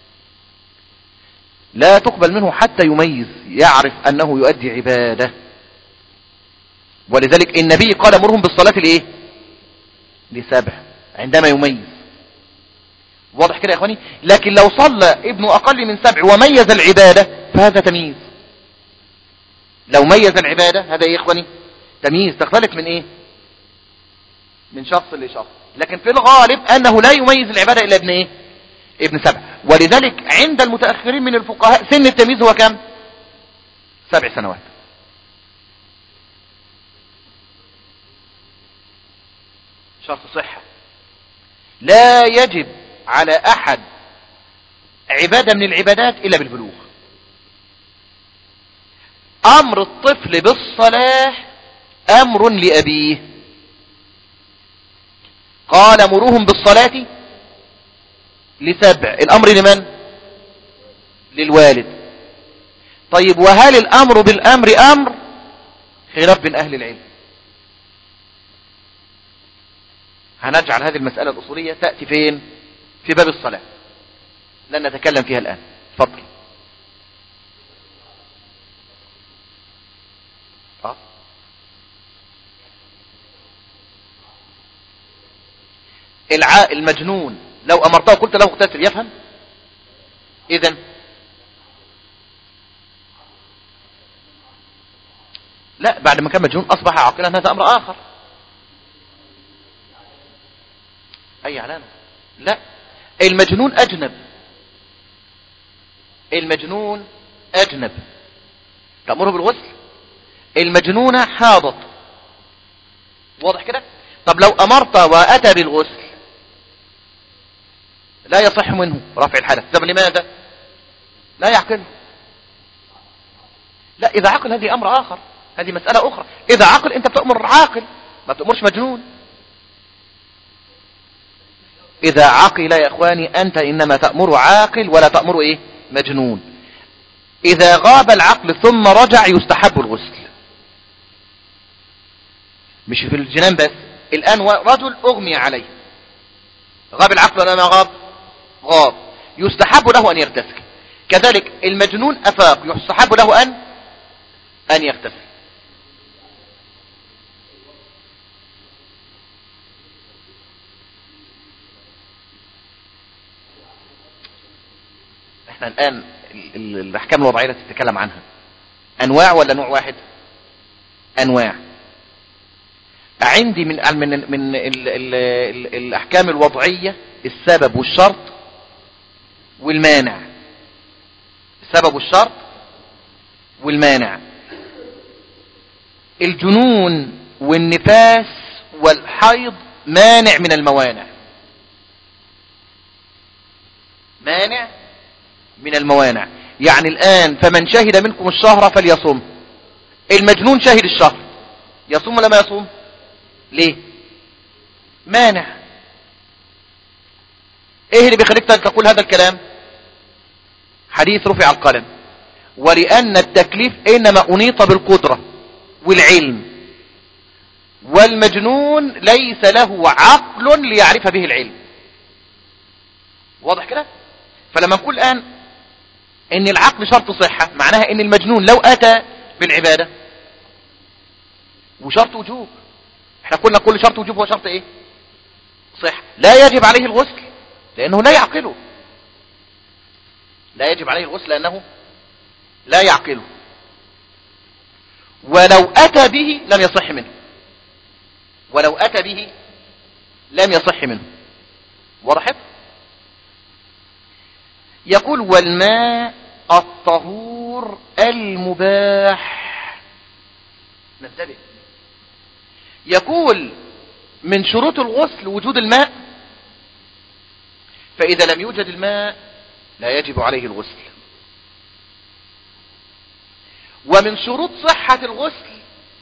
لا تقبل منه حتى يميز، يعرف انه يؤدي عبادة. ولذلك النبي قال مرهم بالصلاة الايه؟ لسبع عندما يميز. واضح كده يا اخواني؟ لكن لو صلى ابنه اقل من سبع وميز العبادة فهذا تمييز. لو ميز العبادة هذا ايه يا اخواني؟ تمييز. تختلف من ايه؟ من شخص لشخص. لكن في الغالب انه لا يميز العبادة الا ابن ايه؟ ابن سبع. ولذلك عند المتأخرين من الفقهاء سن التمييز هو كم؟ سبع سنوات. شرط صحة. لا يجب على احد عبادة من العبادات الا بالبلوغ. امر الطفل بالصلاة امر لابيه، قال مروهم بالصلاة لسبع. الامر لمن؟ للوالد. طيب وهل الامر بالامر امر؟ خلاف بين اهل العلم. هنجعل هذه المسألة الأصولية تأتي فين؟ في باب الصلاة، لن نتكلم فيها الآن. تفضل. أه؟ الع... المجنون لو أمرته قلت له اغتسل يفهم؟ إذن لا، بعد ما كان مجنون أصبح عاقلا هذا أمر آخر. أي علامة؟ لا، المجنون أجنب. المجنون أجنب تأمره بالغسل؟ المجنونة حاضت. واضح كده؟ طب لو أمرت وأتى بالغسل لا يصح منه رفع الحدث. طب لماذا؟ لا يعقل. لا، إذا عقل هذه أمر آخر، هذه مسألة أخرى. إذا عقل أنت بتأمر عاقل، ما بتأمرش مجنون. إذا عقل يا إخواني أنت إنما تأمر عاقل ولا تأمر إيه؟ مجنون. إذا غاب العقل ثم رجع يستحب الغسل. مش في الجنان بس. الآن رجل أغمي عليه، غاب العقل ولا ما غاب؟ غاب. يستحب له أن يغتسل. كذلك المجنون أفاق، يستحب له أن أن يغتسل. احنا الآن الأحكام الوضعية التي تتكلم عنها أنواع ولا نوع واحد؟ أنواع. عندي من من من ال ال ال الأحكام الوضعية السبب والشرط والمانع. السبب والشرط والمانع. الجنون والنفاس والحيض مانع من الموانع. مانع من الموانع. يعني الآن فمن شهد منكم الشهر فليصم. المجنون شهد الشهر يصوم ولا ما يصوم؟ ليه؟ مانع. ايه اللي بيخليك تقول هذا الكلام؟ حديث رفع القلم، ولأن التكليف إنما أنيط بالقدرة والعلم، والمجنون ليس له عقل ليعرف به العلم. واضح كده؟ فلما نقول الآن ان العقل شرط صحة، معناها ان المجنون لو اتى بالعبادة وشرط وجوب. احنا قلنا كل شرط وجوب هو شرط ايه؟ صح. لا يجب عليه الغسل لانه لا يعقله. لا يجب عليه الغسل لانه لا يعقله. ولو اتى به لم يصح منه. ولو اتى به لم يصح منه. وضحت؟ يقول والماء الطهور المباح. ننتبه. يقول من شروط الغسل وجود الماء، فإذا لم يوجد الماء لا يجب عليه الغسل. ومن شروط صحة الغسل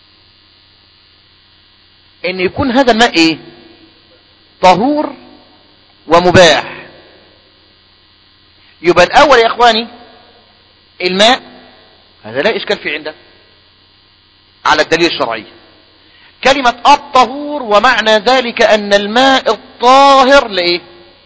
ان يكون هذا الماء ايه؟ طهور ومباح. يبقى الاول يا اخواني الماء هذا لا اشكال في عنده على الدليل الشرعي. كلمة الطهور ومعنى ذلك ان الماء الطاهر لايه؟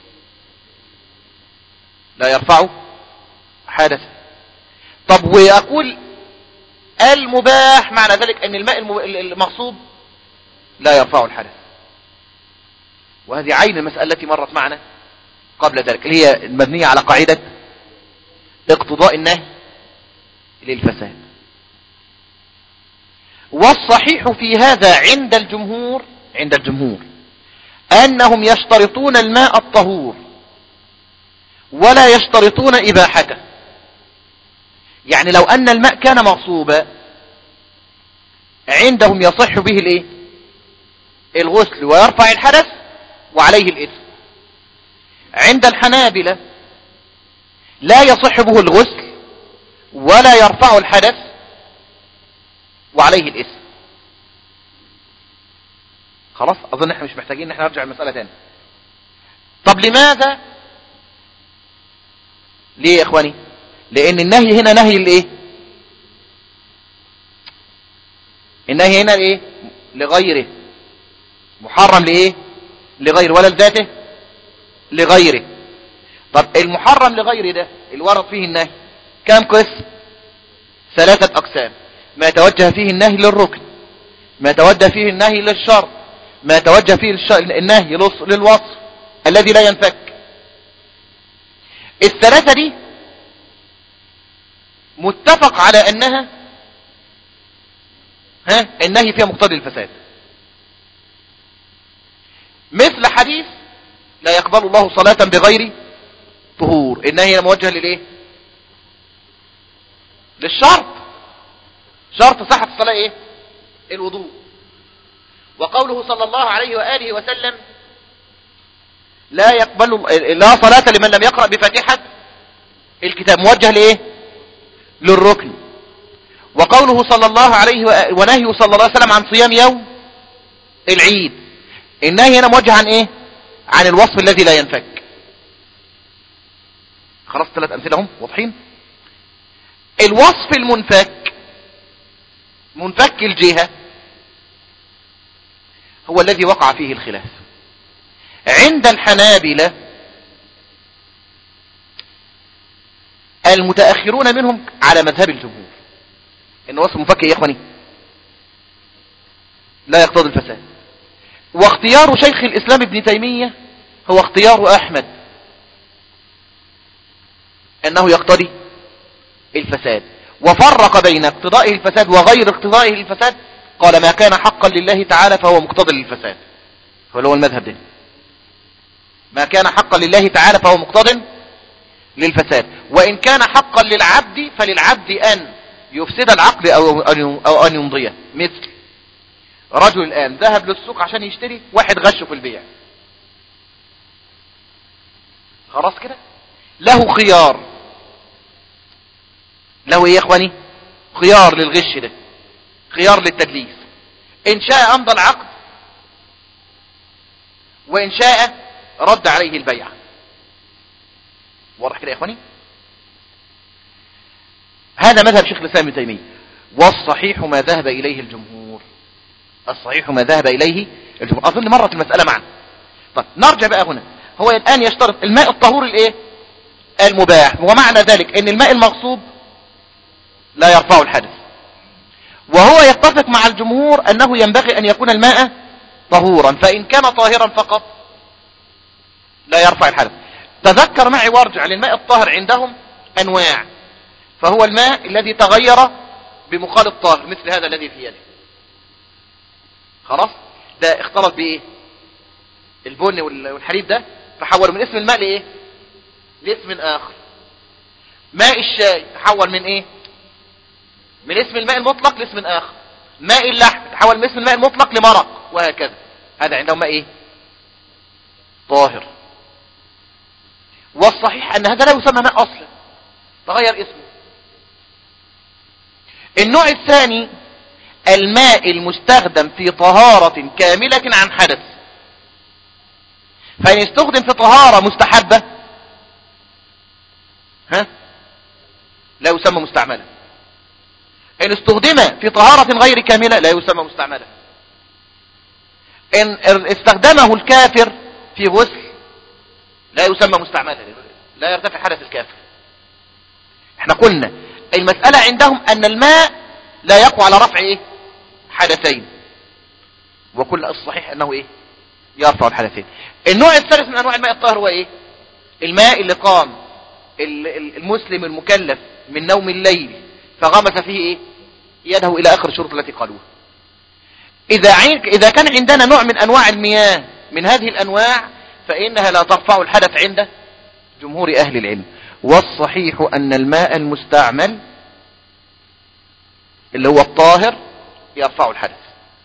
لا يرفع حدث. طب ويقول المباح معنى ذلك ان الماء المغصوب لا يرفع الحدث. وهذه عين المسألة التي مرت معنا قبل ذلك، اللي هي المبنية على قاعدة اقتضاء النهي للفساد. والصحيح في هذا عند الجمهور عند الجمهور أنهم يشترطون الماء الطهور ولا يشترطون إباحته. يعني لو أن الماء كان مغصوبا عندهم يصح به الايه؟ الغسل ويرفع الحدث وعليه الإثم. عند الحنابلة لا يصح به الغسل ولا يرفع الحدث وعليه الإثم. خلاص أظن احنا مش محتاجين ان احنا نرجع المسألة تاني. طب لماذا؟ ليه يا اخواني؟ لان النهي هنا نهي الايه؟ النهي هنا الايه؟ لغيره. محرم لايه؟ لغيره. ولا لذاته؟ لغيره. طب المحرم لغيره ده الورد فيه النهي كم قسم؟ ثلاثة اقسام. ما توجه فيه النهي للركن، ما توجه فيه النهي للشرط، ما توجه فيه النهي للوصف الذي لا ينفك. الثلاثة دي متفق على انها ها النهي فيها مقتضي الفساد. مثل حديث لا يقبل الله صلاة بغير طهور. النهي موجه للايه؟ للشرط. شرط صحة الصلاة ايه؟ الوضوء. وقوله صلى الله عليه وآله وسلم لا يقبل لا صلاة لمن لم يقرأ بفاتحة الكتاب موجه لايه؟ للركن. وقوله صلى الله عليه وآله ونهيه صلى الله عليه وسلم عن صيام يوم العيد، النهي هنا موجه عن ايه؟ عن الوصف الذي لا ينفك. خلاص ثلاث امثله هم واضحين. الوصف المنفك منفك الجهة هو الذي وقع فيه الخلاف. عند الحنابلة المتأخرون منهم على مذهب الجمهور ان وصف مفكك يا اخواني لا يقتضي الفساد. واختيار شيخ الاسلام ابن تيمية هو اختيار احمد انه يقتضي الفساد، وفرق بين اقتضائه الفساد وغير اقتضائه الفساد، قال ما كان حقا لله تعالى فهو مقتضي للفساد. هو المذهب ده، ما كان حقا لله تعالى فهو مقتضي للفساد، وإن كان حقا للعبد فللعبد أن يفسد العقل أو أن يمضيه. مثل رجل الآن ذهب للسوق عشان يشتري، واحد غشه في البيع، خلاص كده له خيار، له ايه يا اخواني؟ خيار للغش ده، خيار للتدليس. ان شاء امضى العقد وان شاء رد عليه البيع. واضح كده يا اخواني؟ هذا مذهب شيخ الاسلام ابن تيمية، والصحيح ما ذهب اليه الجمهور. الصحيح ما ذهب اليه الجمهور. اظن مرت المسألة معنا. طيب نرجع بقى هنا. هو الان يشترط الماء الطهور الايه؟ المباح، ومعنى ذلك ان الماء المغصوب لا يرفع الحدث، وهو يتفق مع الجمهور انه ينبغي ان يكون الماء طهورا، فان كان طاهرا فقط لا يرفع الحدث. تذكر معي وارجع للماء الطاهر عندهم انواع، فهو الماء الذي تغير بمخالط طاهر مثل هذا الذي في يده، خلاص ده اختلط بايه؟ البن والحليب ده، فحول من اسم الماء لايه؟ لاسم اخر. ماء الشاي تحول من ايه؟ من اسم الماء المطلق لاسم اخر. ماء اللحم تحول من اسم الماء المطلق لمرق، وهكذا. هذا عندهم ماء ايه؟ طاهر. والصحيح ان هذا لا يسمى ماء اصلا، تغير اسمه. النوع الثاني الماء المستخدم في طهارة كاملة عن حدث، فإن استخدم في طهارة مستحبة ها لا يسمى مستعملا، إن استخدم في طهارة غير كاملة لا يسمى مستعملا، إن استخدمه الكافر في غسل لا يسمى مستعملا، لا يرتفع حدث الكافر. احنا قلنا المسألة عندهم أن الماء لا يقوى على رفع إيه؟ حدثين، وكل الصحيح أنه إيه؟ يرفع الحدثين. النوع الثالث من أنواع الماء الطاهر هو إيه؟ الماء اللي قام المسلم المكلف من نوم الليل فغمس فيه إيه؟ يده إلى آخر الشروط التي قالوها. إذا, إذا كان عندنا نوع من أنواع المياه من هذه الأنواع فإنها لا ترفع الحدث عند جمهور أهل العلم. والصحيح أن الماء المستعمل اللي هو الطاهر يرفع الحدث.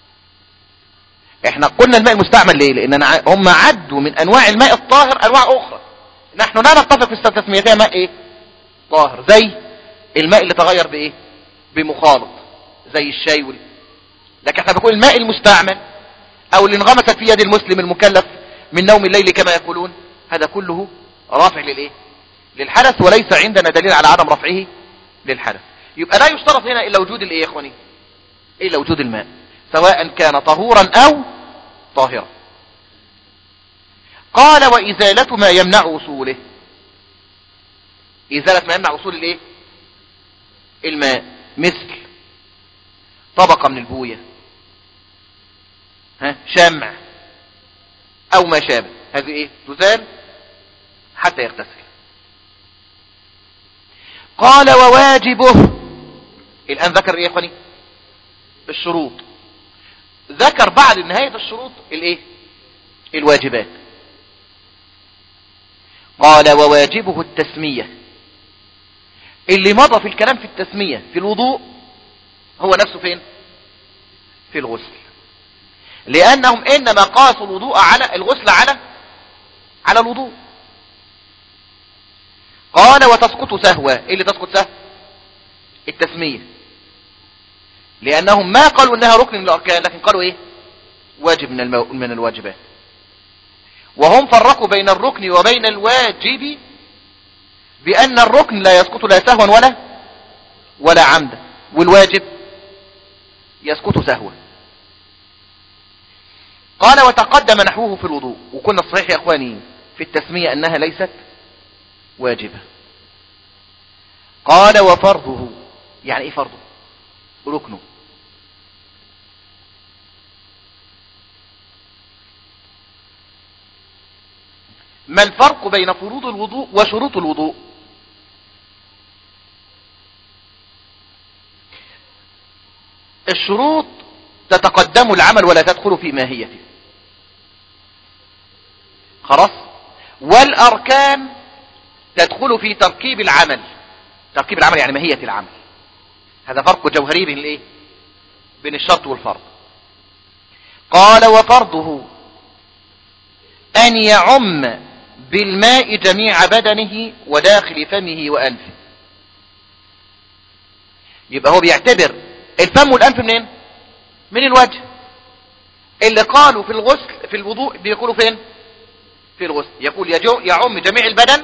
احنا قلنا الماء المستعمل ليه؟ لأن هم عدوا من أنواع الماء الطاهر أنواع أخرى، نحن لا نتفق في تسميتها ماء إيه؟ طاهر، زي الماء اللي تغير بإيه؟ بمخالط زي الشاي وال... لكن احنا بنقول الماء المستعمل أو اللي انغمست في يد المسلم المكلف من نوم الليل كما يقولون، هذا كله رافع للإيه؟ للحدث، وليس عندنا دليل على عدم رفعه للحدث. يبقى لا يشترط هنا إلا وجود الإيه يا إخواني؟ إلا وجود الماء، سواء كان طهورا أو طاهرا. قال وإزالة ما يمنع وصوله. إزالة ما يمنع وصول الإيه؟ الماء، مثل طبقة من البوية، ها شمع أو ما شابه، هذه إيه؟ تزال حتى يغتسل. قال وواجبه. الآن ذكر إيه يا إخواني؟ الشروط. ذكر بعد نهاية الشروط الإيه؟ الواجبات. قال وواجبه التسمية. اللي مضى في الكلام في التسمية في الوضوء هو نفسه فين؟ في الغسل، لأنهم إنما قاسوا الوضوء على الغسل على على الوضوء. قال وتسقط سهوا. إيه اللي تسقط سهو؟ التسمية، لأنهم ما قالوا إنها ركن من الأركان، لكن قالوا إيه؟ واجب من المو... من الواجبات. وهم فرقوا بين الركن وبين الواجب بأن الركن لا يسقط لا سهوا ولا ولا عمدا، والواجب يسقط سهوا. قال وتقدم نحوه في الوضوء. وكنا الصحيح يا أخواني في التسمية أنها ليست واجبة. قال وفرضه. يعني إيه فرضه؟ ركنه. ما الفرق بين فروض الوضوء وشروط الوضوء؟ الشروط تتقدم العمل ولا تدخل في ماهيته، خلاص. والأركان تدخل في تركيب العمل، تركيب العمل يعني ماهية العمل. هذا فرق جوهري بين الايه؟ بين الشرط والفرض. قال وفرضه أن يعم بالماء جميع بدنه وداخل فمه وأنفه. يبقى هو بيعتبر الفم والأنف منين؟ من الوجه. اللي قالوا في الغسل في الوضوء بيقولوا فين؟ في الغسل. يقول يعم جميع البدن،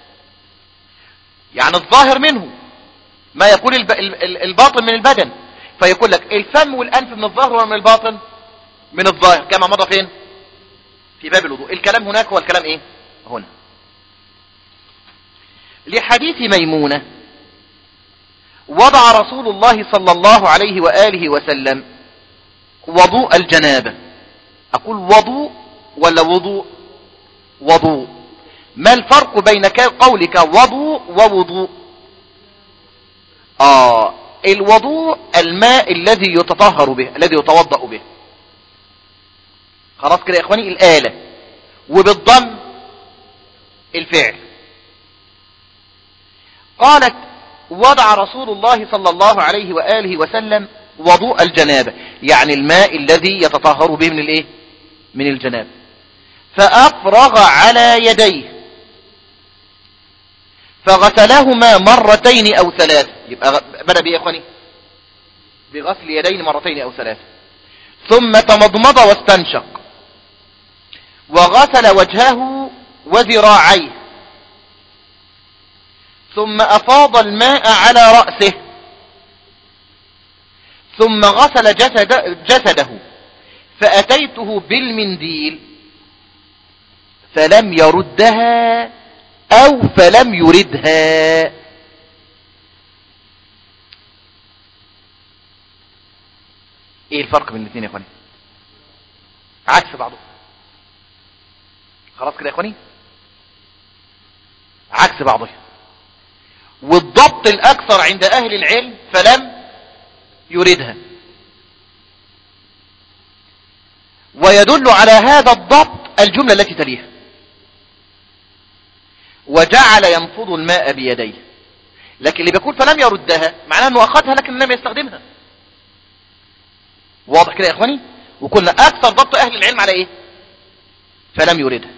يعني الظاهر منه ما يقول الباطن من البدن، فيقول لك الفم والأنف من الظاهر ولا من الباطن؟ من الظاهر، كما مضى فين؟ في باب الوضوء. الكلام هناك هو الكلام ايه؟ هنا. لحديث ميمونة وضع رسول الله صلى الله عليه وآله وسلم وضوء الجنابة. أقول وضوء ولا وضوء؟ وضوء. ما الفرق بين قولك وضوء ووضوء؟ آه الوضوء الماء الذي يتطهر به، الذي يتوضأ به. خلاص كده يا إخواني؟ الآلة. وبالضم الفعل. قالت وضع رسول الله صلى الله عليه وآله وسلم وضوء الجنابة، يعني الماء الذي يتطهر به من الايه؟ من الجنابة. فأفرغ على يديه فغسلهما مرتين أو ثلاث. يبقى بدأ بيه يا إخواني بغسل يدين مرتين أو ثلاث. ثم تمضمض واستنشق وغسل وجهه وذراعيه، ثم أفاض الماء على رأسه، ثم غسل جسد جسده. فأتيته بالمنديل فلم يردها أو فلم يردها. ايه الفرق بين الاثنين يا اخواني؟ عكس بعضه. خلاص كده يا اخواني؟ عكس بعضه. والضبط الأكثر عند أهل العلم فلم يردها. ويدل على هذا الضبط الجملة التي تليها: وجعل ينفض الماء بيديه. لكن اللي بيقول فلم يردها معناه انه اخذها لكن لم يستخدمها. واضح كده يا اخواني؟ وكنا اكثر ضبط اهل العلم على ايه؟ فلم يردها.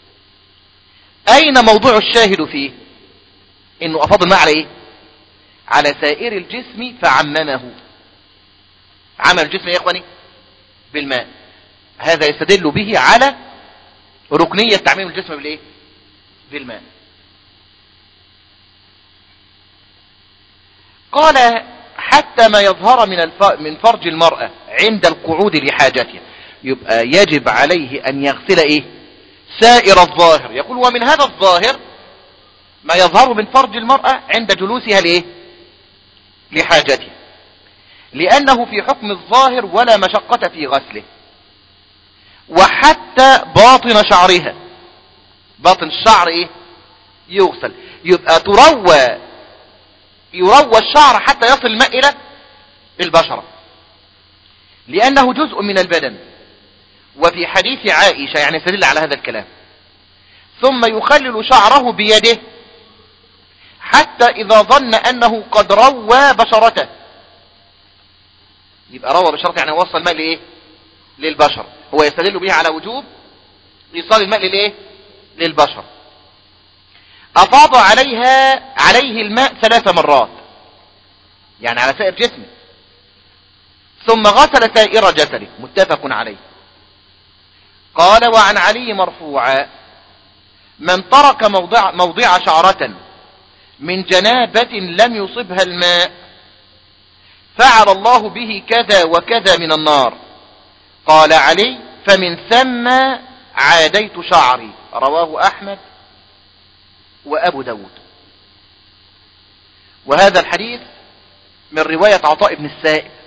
اين موضوع الشاهد فيه؟ انه افاض الماء على ايه؟ على سائر الجسم فعممه. عمل الجسم يا اخواني بالماء. هذا يستدل به على ركنية تعميم الجسم بالايه؟ بالماء. قال حتى ما يظهر من الف... من فرج المرأة عند القعود لحاجتها. يبقى يجب عليه ان يغسل ايه؟ سائر الظاهر. يقول ومن هذا الظاهر ما يظهر من فرج المرأة عند جلوسها لايه؟ لحاجتها، لأنه في حكم الظاهر ولا مشقة في غسله. وحتى باطن شعرها، باطن الشعر ايه؟ يغسل. يبقى تروى يروى الشعر حتى يصل الماء الى البشرة، لأنه جزء من البدن. وفي حديث عائشة يعني يستدل على هذا الكلام: ثم يخلل شعره بيده حتى إذا ظن أنه قد روى بشرته. يبقى روى بشرته يعني وصل الماء لإيه؟ للبشر. هو يستدل به على وجوب إيصال الماء للإيه؟ للبشر. أفاض عليها عليه الماء ثلاث مرات، يعني على سائر جسمه، ثم غسل سائر جسده. متفق عليه. قال وعن علي مرفوعا: من ترك موضع, موضع شعرة من جنابة لم يصبها الماء فعل الله به كذا وكذا من النار. قال علي: فمن ثم عاديت شعري. رواه أحمد وأبو داود. وهذا الحديث من رواية عطاء بن السائب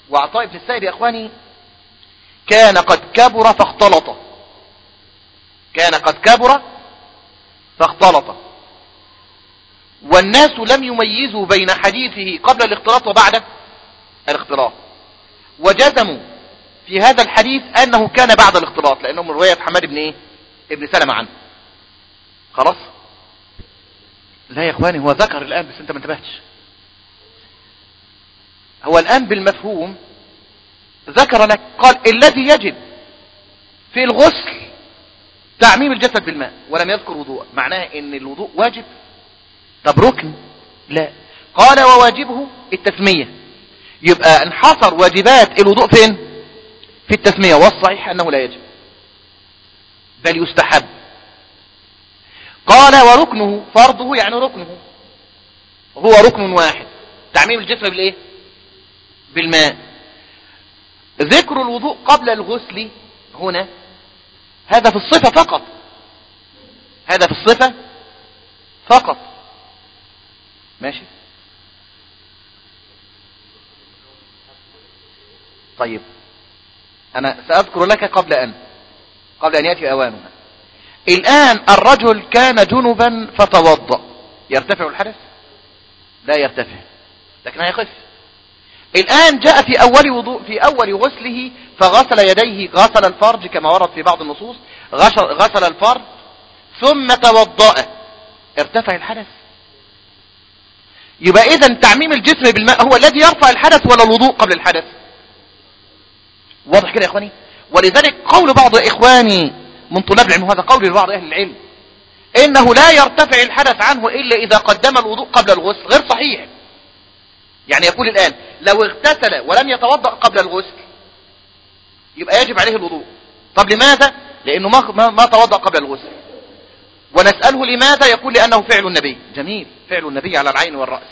وعطاء بن السائب يا اخواني كان قد كبر فاختلط، كان قد كبر فاختلط، والناس لم يميزوا بين حديثه قبل الاختلاط وبعد الاختلاط، وجزموا في هذا الحديث انه كان بعد الاختلاط، لانه من رواية حماد بن ايه ابن سلمة عنه. خلاص؟ لا يا اخواني، هو ذكر الان بس انت ما انتبهتش. هو الان بالمفهوم ذكر لك، قال الذي يجب في الغسل تعميم الجسد بالماء، ولم يذكر وضوء. معناه ان الوضوء واجب؟ طب ركن؟ لا. قال وواجبه التسمية، يبقى انحصر واجبات الوضوء فين؟ في التسمية، والصحيح انه لا يجب بل يستحب. قال وركنه، فرضه يعني ركنه، هو ركن واحد، تعميم الجسم بالايه؟ بالماء. ذكر الوضوء قبل الغسل هنا هذا في الصفة فقط، هذا في الصفة فقط. ماشي؟ طيب انا سأذكر لك قبل ان قبل ان يأتي اوانها. الان الرجل كان جنبا فتوضأ، يرتفع الحدث؟ لا يرتفع، لكن هيخف. الان جاء في اول وضوء في اول غسله فغسل يديه، غسل الفرج كما ورد في بعض النصوص، غسل الفرج ثم توضأ، ارتفع الحدث. يبقى اذا تعميم الجسم بالماء هو الذي يرفع الحدث ولا الوضوء قبل الحدث؟ واضح كده يا اخواني؟ ولذلك قول بعض اخواني من طلاب العلم، هذا قول لبعض اهل العلم، انه لا يرتفع الحدث عنه الا اذا قدم الوضوء قبل الغسل، غير صحيح. يعني يقول الان لو اغتسل ولم يتوضأ قبل الغسل يبقى يجب عليه الوضوء. طب لماذا؟ لانه ما ما توضأ قبل الغسل. ونسأله لماذا؟ يقول لانه فعل النبي. جميل، فعل النبي على العين والرأس،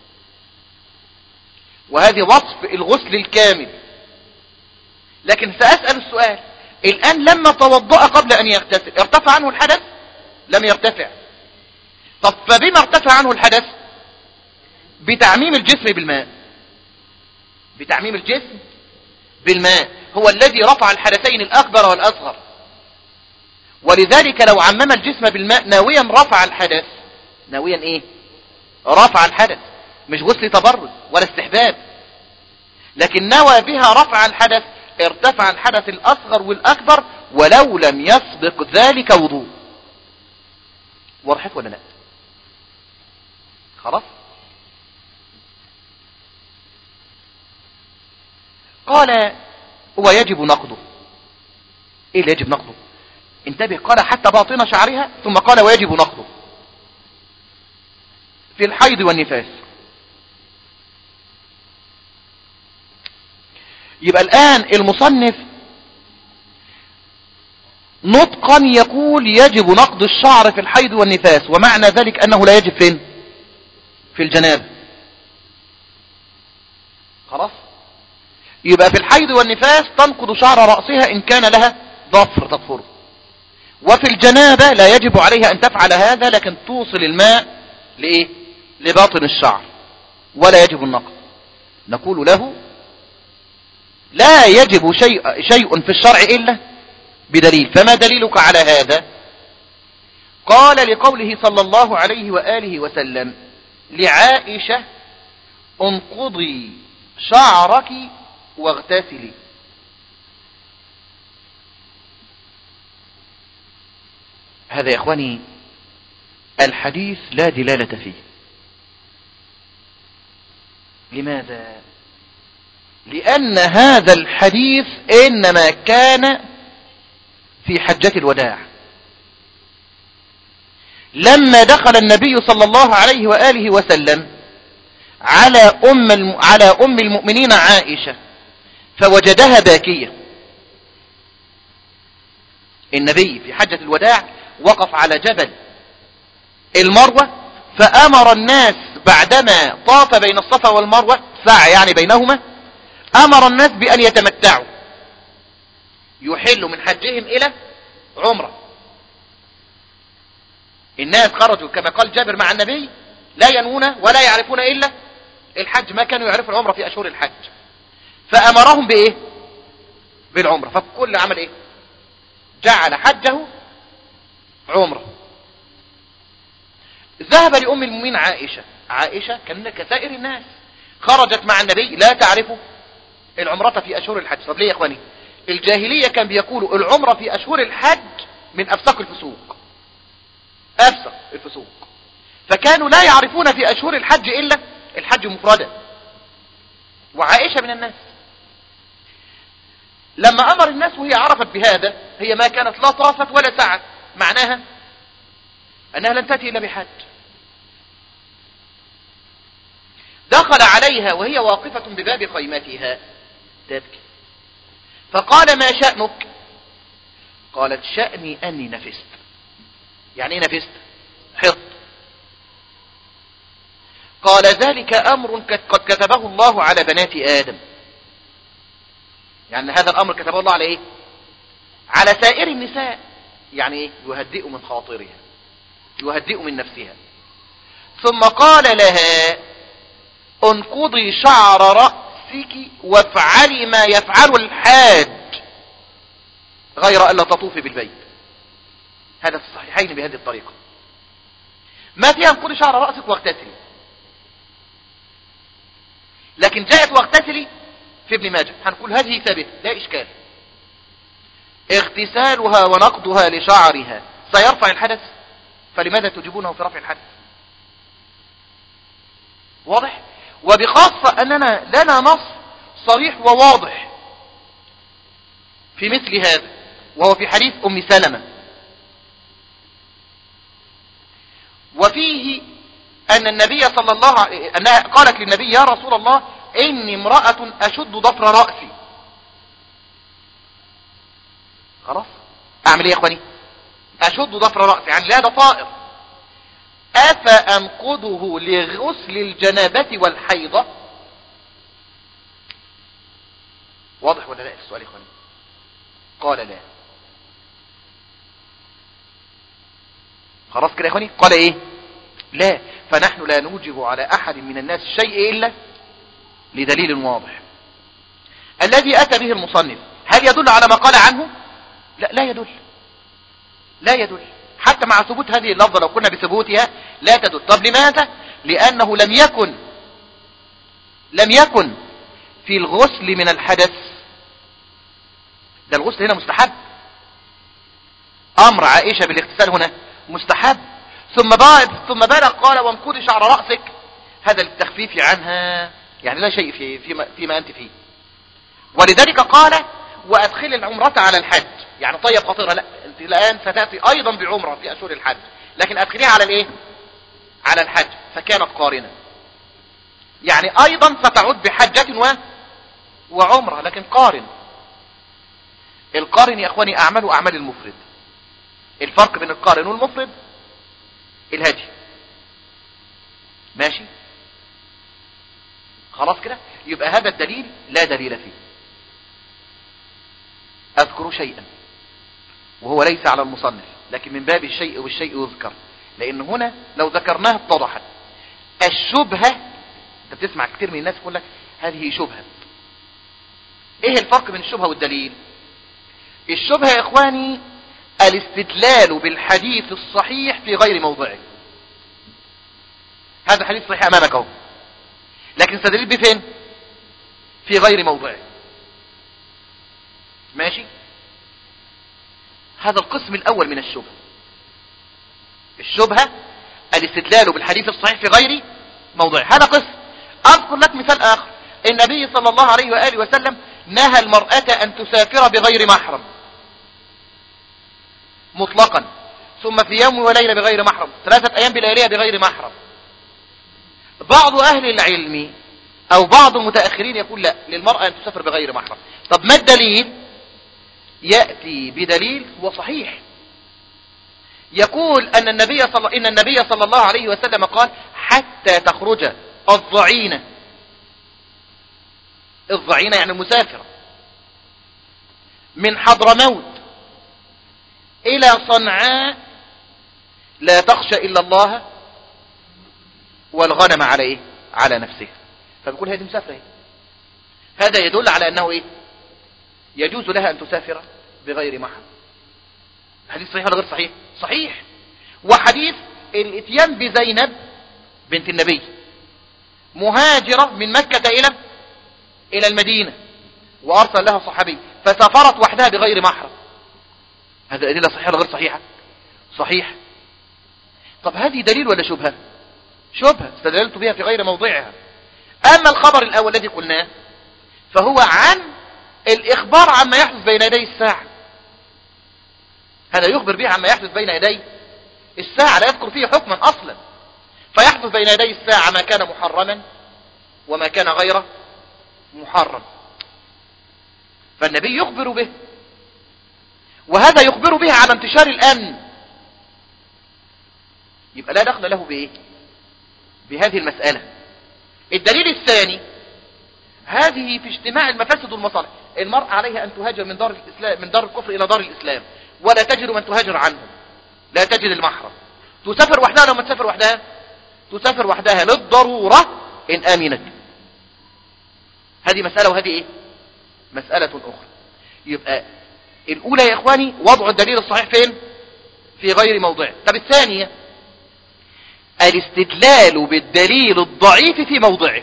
وهذه وصف الغسل الكامل. لكن سأسأل السؤال، الآن لما توضأ قبل أن يغتسل ارتفع عنه الحدث؟ لم يرتفع. طب فبما ارتفع عنه الحدث؟ بتعميم الجسم بالماء، بتعميم الجسم بالماء هو الذي رفع الحدثين الأكبر والأصغر. ولذلك لو عمم الجسم بالماء ناويا رفع الحدث، ناويا ايه؟ رفع الحدث، مش غسل تبرد ولا استحباب، لكن نوى بها رفع الحدث، ارتفع الحدث الأصغر والأكبر ولو لم يسبق ذلك وضوء. وضحت ولا لا؟ خلاص. قال ويجب نقضه. ايه اللي يجب نقضه؟ انتبه، قال حتى باطن شعرها، ثم قال ويجب نقضه في الحيض والنفاس. يبقى الآن المصنف نطقا يقول يجب نقض الشعر في الحيض والنفاس، ومعنى ذلك أنه لا يجب فين؟ في الجنابة. خلاص؟ يبقى في الحيض والنفاس تنقض شعر رأسها إن كان لها ضفر تضفره، وفي الجنابة لا يجب عليها أن تفعل هذا، لكن توصل الماء لإيه؟ لباطن الشعر، ولا يجب النقض. نقول له لا يجب شيء, شيء في الشرع إلا بدليل. فما دليلك على هذا؟ قال لقوله صلى الله عليه وآله وسلم لعائشة انقضي شعرك واغتسلي. هذا يا اخواني الحديث لا دلالة فيه. لماذا؟ لأن هذا الحديث إنما كان في حجة الوداع، لما دخل النبي صلى الله عليه وآله وسلم على أم على أم المؤمنين عائشة فوجدها باكية. النبي في حجة الوداع وقف على جبل المروة، فأمر الناس بعدما طاف بين الصفا والمروة ساعة يعني بينهما، أمر الناس بأن يتمتعوا، يحلوا من حجهم إلى عمرة. الناس خرجوا كما قال جابر مع النبي لا ينوون ولا يعرفون إلا الحج، ما كانوا يعرفوا العمرة في أشهر الحج. فأمرهم بإيه؟ بالعمرة. فكل عمل إيه؟ جعل حجه عمرة. ذهب لأم المؤمنين عائشة. عائشة كان كسائر الناس، خرجت مع النبي لا تعرف العمرة في أشهر الحج. طب ليه يا إخواني؟ الجاهلية كان بيقولوا العمرة في أشهر الحج من أفسق الفسوق، أفسق الفسوق، فكانوا لا يعرفون في أشهر الحج إلا الحج مفردا. وعائشة من الناس لما أمر الناس وهي عرفت بهذا، هي ما كانت لا طافت ولا سعت، معناها أنها لن تأتي إلا بحج. دخل عليها وهي واقفة بباب خيمتها تبكي، فقال ما شأنك؟ قالت شأني أني نفست. يعني ايه نفست؟ حط. قال ذلك أمر قد كتبه الله على بنات آدم. يعني هذا الأمر كتبه الله على إيه؟ على سائر النساء. يعني إيه؟ يهدئ من خاطرها، يهدئ من نفسها. ثم قال لها انقضي شعر رأسك وافعلي ما يفعل الحاج غير ألا تطوفي بالبيت. هذا في الصحيحين بهذه الطريقة. ما فيها انقضي شعر رأسك واغتسلي، لكن جاءت واغتسلي في ابن ماجه، هنقول هذه ثابتة لا إشكال. اغتسالها ونقضها لشعرها سيرفع الحدث، فلماذا تجيبونه في رفع الحدث؟ واضح؟ وبخاصة أننا لنا نص صريح وواضح في مثل هذا، وهو في حديث أم سلمة، وفيه أن النبي صلى الله عليه أنها قالت للنبي يا رسول الله إني امرأة أشد ضفر رأسي. خلاص أعمل إيه يا أخواني؟ أشد ضفر رأسي، يعني لا ده طائر. أفأنقضه لغسل الجنابة والحيضة؟ واضح ولا لا السؤال يا أخواني؟ قال لا. خلاص كده يا أخواني؟ قال إيه؟ لا. فنحن لا نوجب على أحد من الناس شيء إلا لدليل واضح. الذي أتى به المصنف هل يدل على ما قال عنه؟ لا، لا يدل، لا يدل حتى مع ثبوت هذه اللفظة، لو كنا بثبوتها لا تدل. طب لماذا؟ لأنه لم يكن لم يكن في الغسل من الحدث، ده الغسل هنا مستحب، أمر عائشة بالاغتسال هنا مستحب. ثم ثم بلغ قال وانقضي شعر رأسك، هذا للتخفيف عنها، يعني لا شيء في فيما, فيما أنت فيه. ولذلك قال وأدخل العمرة على الحج، يعني طيب خطيرة، لا أنت الآن ستأتي أيضا بعمرة في أشهر الحج، لكن أدخليها على الإيه؟ على الحج، فكانت قارنة، يعني أيضا ستعود بحجة و... وعمرة، لكن قارن. القارن يا أخواني أعمل أعمال المفرد. الفرق بين القارن والمفرد الهدي. ماشي؟ خلاص كده؟ يبقى هذا الدليل لا دليل فيه. أذكر شيئا وهو ليس على المصنف، لكن من باب الشيء والشيء يذكر، لأن هنا لو ذكرناه اتضحت الشبهة. انت بتسمع كتير من الناس يقول لك هذه شبهة. ايه الفرق بين الشبهة والدليل؟ الشبهة يا اخواني الاستدلال بالحديث الصحيح في غير موضعه. هذا حديث صحيح امامك اهو، لكن استدلل به فين؟ في غير موضعه. ماشي؟ هذا القسم الاول من الشبهة. الشبهة الاستدلال بالحديث الصحيح في غير موضعه، هذا قسم. اذكر لك مثال اخر. النبي صلى الله عليه وآله وسلم نهى المرأة ان تسافر بغير محرم مطلقا، ثم في يوم وليلة بغير محرم، ثلاثة ايام بلياليها بغير محرم. بعض اهل العلم او بعض المتأخرين يقول لا، للمرأة ان تسافر بغير محرم. طب ما الدليل؟ يأتي بدليل هو صحيح، يقول ان النبي صلى ان النبي صلى الله عليه وسلم قال حتى تخرج الضعينة. الضعينة يعني المسافرة من حضرموت الى صنعاء لا تخشى الا الله والغنم على ايه؟ على نفسها. فبيقول هذه مسافرة. هذا يدل على أنه إيه؟ يجوز لها أن تسافر بغير محرم. حديث صحيح ولا غير صحيح؟ صحيح. وحديث الاتيان بزينب بنت النبي مهاجرة من مكة إلى إلى المدينة، وأرسل لها صحابي فسافرت وحدها بغير محرم. هذا أدلة صحيحة ولا غير صحيحة؟ صحيح. طب هذه دليل ولا شبهة؟ شبهة استدللت بها في غير موضعها. أما الخبر الأول الذي قلناه فهو عن الإخبار عما يحدث بين يدي الساعة. هذا يخبر به عما يحدث بين يدي الساعة، لا يذكر فيه حكما أصلا. فيحدث بين يدي الساعة ما كان محرما وما كان غير محرم، فالنبي يخبر به، وهذا يخبر به على انتشار الأمن. يبقى لا دخل له بإيه؟ بهذه المسألة. الدليل الثاني هذه في اجتماع المفاسد والمصالح. المرأة عليها أن تهاجر من دار الإسلام من دار الكفر إلى دار الإسلام، ولا تجد من تهاجر عنه، لا تجد المحرم. تسافر وحدها لو ما تسافر وحدها تسافر وحدها للضرورة إن آمنت. هذه مسألة وهذه إيه؟ مسألة أخرى. يبقى الأولى يا إخواني وضع الدليل الصحيح فين؟ في غير موضعه. طب الثانية الاستدلال بالدليل الضعيف في موضعه.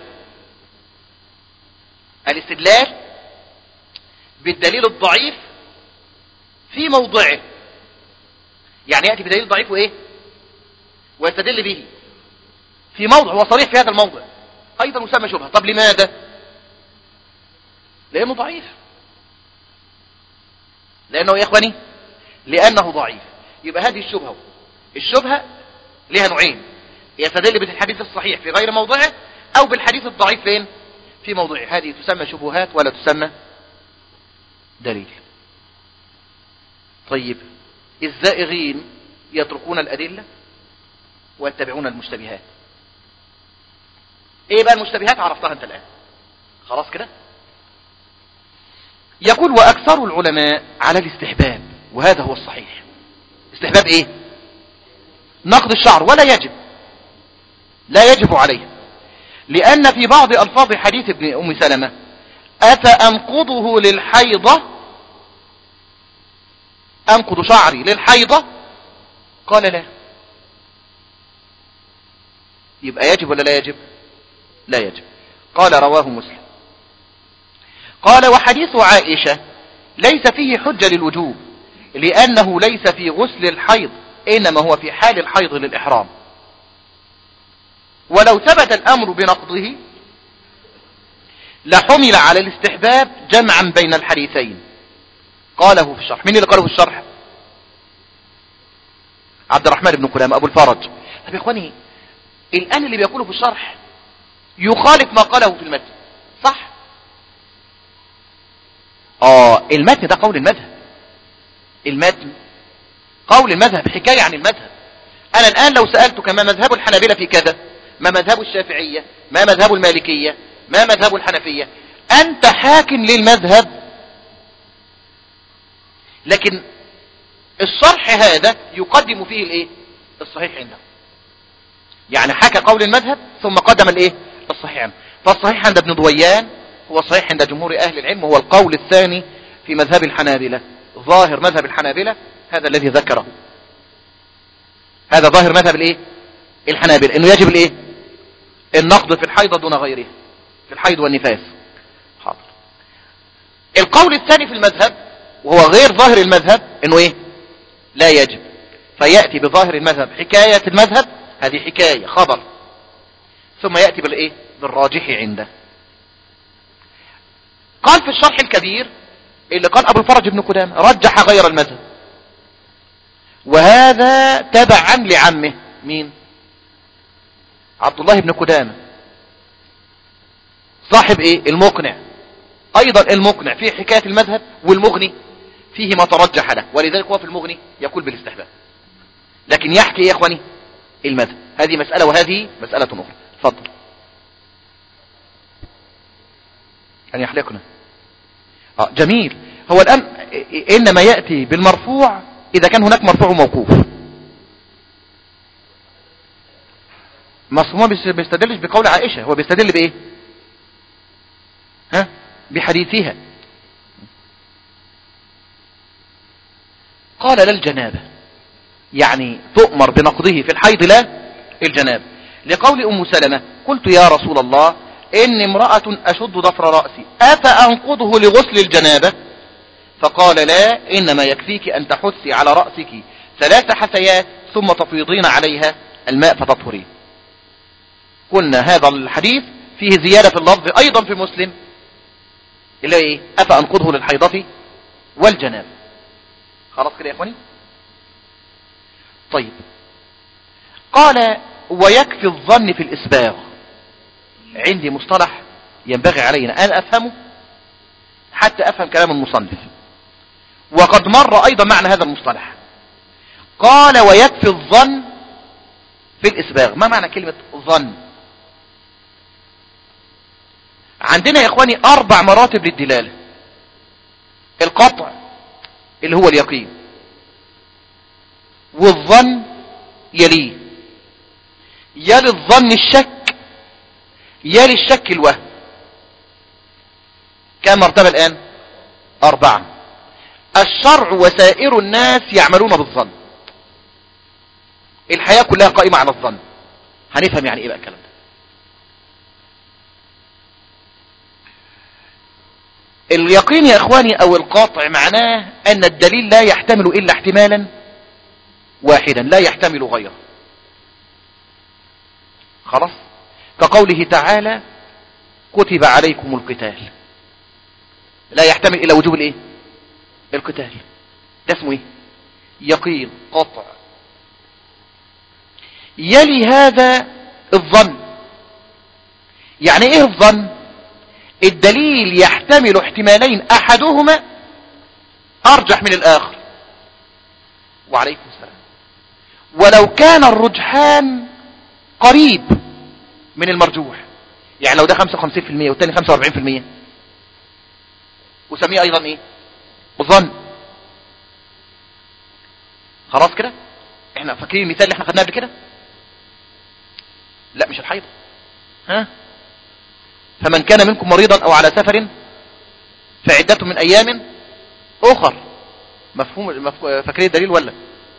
الاستدلال بالدليل الضعيف في موضعه، يعني يأتي بدليل ضعيف وإيه؟ ويستدل به في موضع هو صريح في هذا الموضع، أيضا يسمى شبهة. طب لماذا؟ لأنه ضعيف. لأنه يا إخواني لأنه ضعيف. يبقى هذه الشبهة الشبهة لها نوعين: يستدل بالحديث الصحيح في غير موضعه، أو بالحديث الضعيف فين؟ في موضعه. هذه تسمى شبهات ولا تسمى دليل. طيب الزائغين يتركون الأدلة ويتبعون المشتبهات. ايه بقى المشتبهات؟ عرفتها انت الآن خلاص كده. يقول وأكثر العلماء على الاستحباب، وهذا هو الصحيح. استحباب ايه؟ نقض الشعر، ولا يجب، لا يجب عليه، لأن في بعض ألفاظ حديث ابن أم سلمة أفأنقضه للحيضة، أنقض شعري للحيضة؟ قال لا. يبقى يجب ولا لا يجب؟ لا يجب. قال رواه مسلم. قال وحديث عائشة ليس فيه حجة للوجوب، لأنه ليس في غسل الحيض، إنما هو في حال الحيض للإحرام. ولو ثبت الأمر بنقضه لحمل على الاستحباب جمعا بين الحديثين. قاله في الشرح. مين اللي قاله في الشرح؟ عبد الرحمن بن قدامة أبو الفرج. طب يا إخواني الآن اللي بيقوله في الشرح يخالف ما قاله في المتن، صح؟ آه المتن ده قول المذهب. المتن قول المذهب، حكاية عن المذهب. أنا الآن لو سألتك ما مذهب الحنابلة في كذا، ما مذهب الشافعية، ما مذهب المالكية، ما مذهب الحنفية، أنت حاكم للمذهب، لكن الشرح هذا يقدم فيه الايه؟ الصحيح عنده. يعني حكى قول المذهب ثم قدم الايه؟ الصحيح عنده. فالصحيح عند ابن ضويان هو الصحيح عند جمهور اهل العلم، وهو القول الثاني في مذهب الحنابلة. ظاهر مذهب الحنابلة هذا الذي ذكره، هذا ظاهر مذهب الايه؟ الحنابلة، انه يجب الايه؟ النقض في الحيض دون غيره، في الحيض والنفاس. حاضر. القول الثاني في المذهب وهو غير ظاهر المذهب انه ايه؟ لا يجب. فيأتي بظاهر المذهب حكاية المذهب، هذه حكاية خبر، ثم يأتي بالايه؟ بالراجح عنده. قال في الشرح الكبير اللي قال ابو الفرج بن قدامة رجح غير المذهب، وهذا تبعا لعمه. مين؟ عبد الله بن قدامة صاحب ايه؟ المقنع. ايضا المقنع فيه حكاية المذهب، والمغني فيه ما ترجح له، ولذلك هو في المغني يقول بالاستحباب، لكن يحكي يا اخواني المذهب. هذه مسألة وهذه مسألة اخرى. تفضل. أن يحلقنا. آه جميل. هو الآن إنما يأتي بالمرفوع إذا كان هناك مرفوع وموقوف. ما بيستدلش بقول عائشة، هو بيستدل بإيه؟ ها؟ بحديثها. قال لا الجنابة، يعني تؤمر بنقضه في الحيض لا الجنابة، لقول أم سلمة قلت يا رسول الله إني امرأة أشد ضفر رأسي أفأنقضه لغسل الجنابة؟ فقال لا، إنما يكفيك أن تحثي على رأسك ثلاث حثيات ثم تفيضين عليها الماء فتطهرين. قلنا هذا الحديث فيه زيادة في اللفظ أيضا في مسلم، اللي ايه أفأنقضه للحيضة والجنابة. خلاص كده يا اخواني. طيب قال ويكفي الظن في الإسباغ. عندي مصطلح ينبغي علينا أن أفهمه حتى أفهم كلام المصنف، وقد مر أيضا معنى هذا المصطلح. قال ويكفي الظن في الإسباغ. ما معنى كلمة ظن؟ عندنا يا إخواني أربع مراتب للدلالة. القطع اللي هو اليقين، والظن يليه، يلي الظن الشك، يلي الشك الوهم. كم مرتبة الآن؟ أربعة. الشرع وسائر الناس يعملون بالظن. الحياة كلها قائمة على الظن. هنفهم يعني ايه بقى الكلام ده. اليقين يا اخواني او القاطع معناه ان الدليل لا يحتمل الا احتمالا واحدا لا يحتمل غيره. خلاص، كقوله تعالى كتب عليكم القتال، لا يحتمل الا وجوب الايه؟ القتال. ده اسمه ايه؟ يقين قطع. يلي هذا الظن. يعني ايه الظن؟ الدليل يحتمل احتمالين احدهما ارجح من الاخر. وعليكم السلام. ولو كان الرجحان قريب من المرجوح، يعني لو ده خمسة وخمسين بالمئة والتاني خمسة واربعين بالمئة، وسميه ايضا ايه؟ ظن. خلاص كده. احنا فاكرين المثال اللي احنا خدناه قبل كده؟ لا مش الحيض. ها؟ فمن كان منكم مريضا او على سفر فعدة من ايام اخر. مفهوم؟ مفهوم فاكرين الدليل ولا؟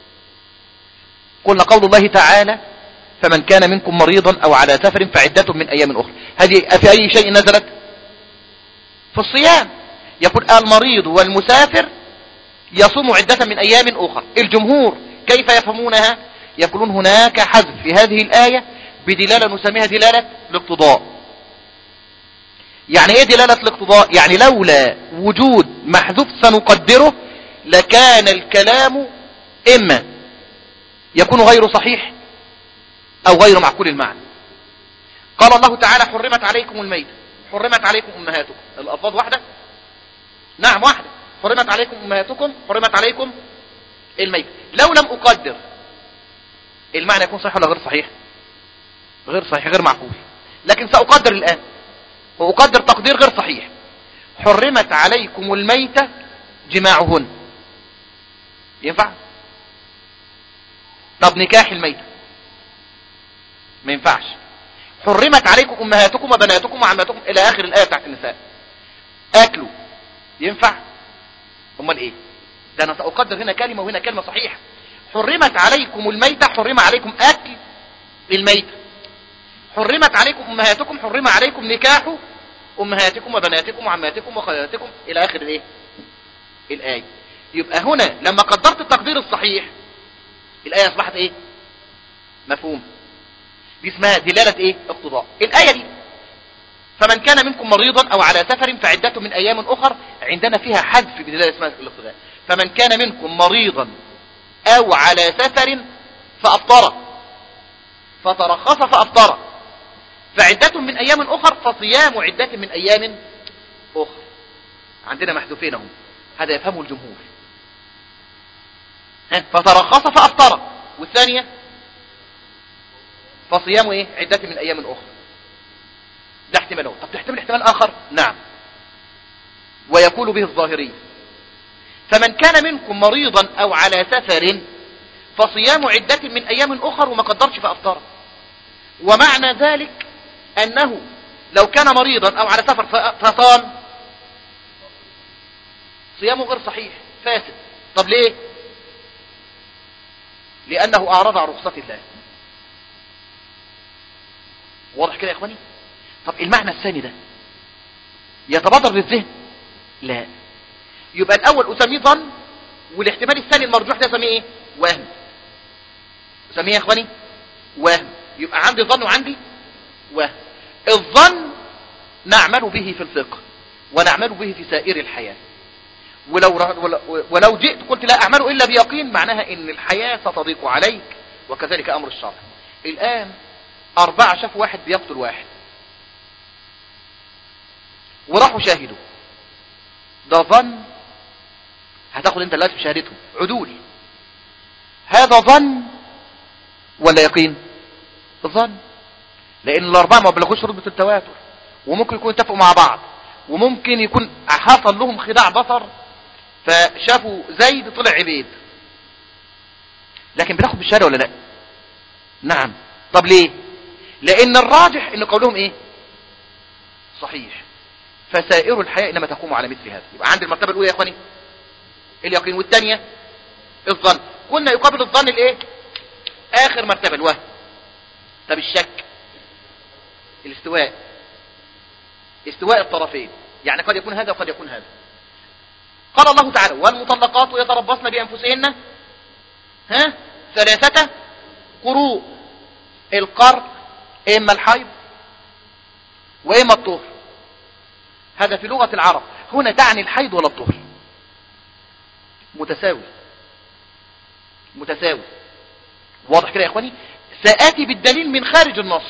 قلنا قول الله تعالى فمن كان منكم مريضا او على سفر فعدة من ايام اخر. هذه في اي شيء نزلت؟ في الصيام. يقول المريض والمسافر يصوم عدة من ايام اخر. الجمهور كيف يفهمونها؟ يقولون هناك حذف في هذه الآية بدلالة نسميها دلالة الاقتضاء. يعني ايه دلالة الاقتضاء؟ يعني لولا وجود محذوف سنقدره لكان الكلام اما يكون غير صحيح او غير معقول المعنى. قال الله تعالى حرمت عليكم الميتة، حرمت عليكم امهاتكم. الالفاظ واحدة؟ نعم واحدة. حرمت عليكم امهاتكم، حرمت عليكم الميتة. لو لم اقدر المعنى يكون صحيح ولا غير صحيح؟ غير صحيح، غير معقول. لكن سأقدر الآن، وأقدر تقدير غير صحيح. حرمت عليكم الميتة جماعهن. ينفع؟ طب نكاح الميتة ما ينفعش. حرمت عليكم أمهاتكم وبناتكم وعماتكم إلى آخر الآية بتاعت النساء. أكلوا ينفع؟ أمال إيه؟ ده أنا سأقدر هنا كلمة وهنا كلمة صحيحة. حرمت عليكم الميتة، حرم عليكم أكل الميتة. حرمت عليكم أمهاتكم، حرم عليكم نكاح أمهاتكم وبناتكم وعماتكم وخالاتكم إلى آخر الإيه؟ الآية. يبقى هنا لما قدرت التقدير الصحيح الآية أصبحت إيه؟ مفهوم. دي اسمها دلالة إيه؟ اقتضاء. الآية دي فمن كان منكم مريضا أو على سفر فعدة من أيام أخر، عندنا فيها حذف بدلالة اسمها الاقتضاء. فمن كان منكم مريضا أو على سفر فأفطر فترخص فأفطر فعدة من أيام أخر فصيام عدة من أيام أخر. عندنا محذوفين هم، هذا يفهمه الجمهور. فترخص فأفطر، والثانية فصيام إيه؟ عدة من أيام أخر. ده احتماله. طب تحتمل احتمال آخر؟ نعم، ويقول به الظاهري فمن كان منكم مريضا أو على سفر فصيام عدة من أيام أخر، وما قدرش فأفطر. ومعنى ذلك أنه لو كان مريضا أو على سفر فصام صيامه غير صحيح فاسد. طب ليه؟ لأنه أعرض عن رخصة الله. واضح كده يا إخواني؟ طب المعنى الثاني ده يتبادر للذهن؟ لا. يبقى الأول أسميه ظن، والاحتمال الثاني المرجوح ده أسميه إيه؟ وهم. أسميه يا إخواني وهم. يبقى عندي ظن وعندي وهم. الظن نعمل به في الفقه ونعمل به في سائر الحياة. ولو ولو جئت قلت لا أعمل إلا بيقين، معناها إن الحياة ستضيق عليك، وكذلك أمر الشرع. الآن أربعة شافوا واحد بيقتل واحد وراحوا شاهدوا، ده ظن، هتاخد انت دلوقتي بشهادتهم عدول، هذا ظن ولا يقين؟ ظن، لأن الأربعة ما بلغوش رتبة التواتر، وممكن يكون اتفقوا مع بعض، وممكن يكون حصل لهم خداع بصر فشافوا زيد طلع عبيد، لكن بناخد بالشهاده ولا لا؟ نعم. طب ليه؟ لأن الراجح ان قولهم ايه؟ صحيح. فسائر الحياة انما تقوم على مثل هذا. يبقى عند المرتبه الاولى يا اخواني اليقين، والثانيه الظن. قلنا يقابل الظن الايه؟ اخر مرتبه الوهم. طب الشك؟ الاستواء، استواء الطرفين، يعني قد يكون هذا وقد يكون هذا. قال الله تعالى والمطلقات يتربصن بأنفسهن ها ثلاثة قروء. القرء إما الحيض وإما الطهر، هذا في لغة العرب. هنا تعني الحيض ولا الطهر؟ متساوي متساوي. واضح كده يا إخواني؟ سآتي بالدليل من خارج النص.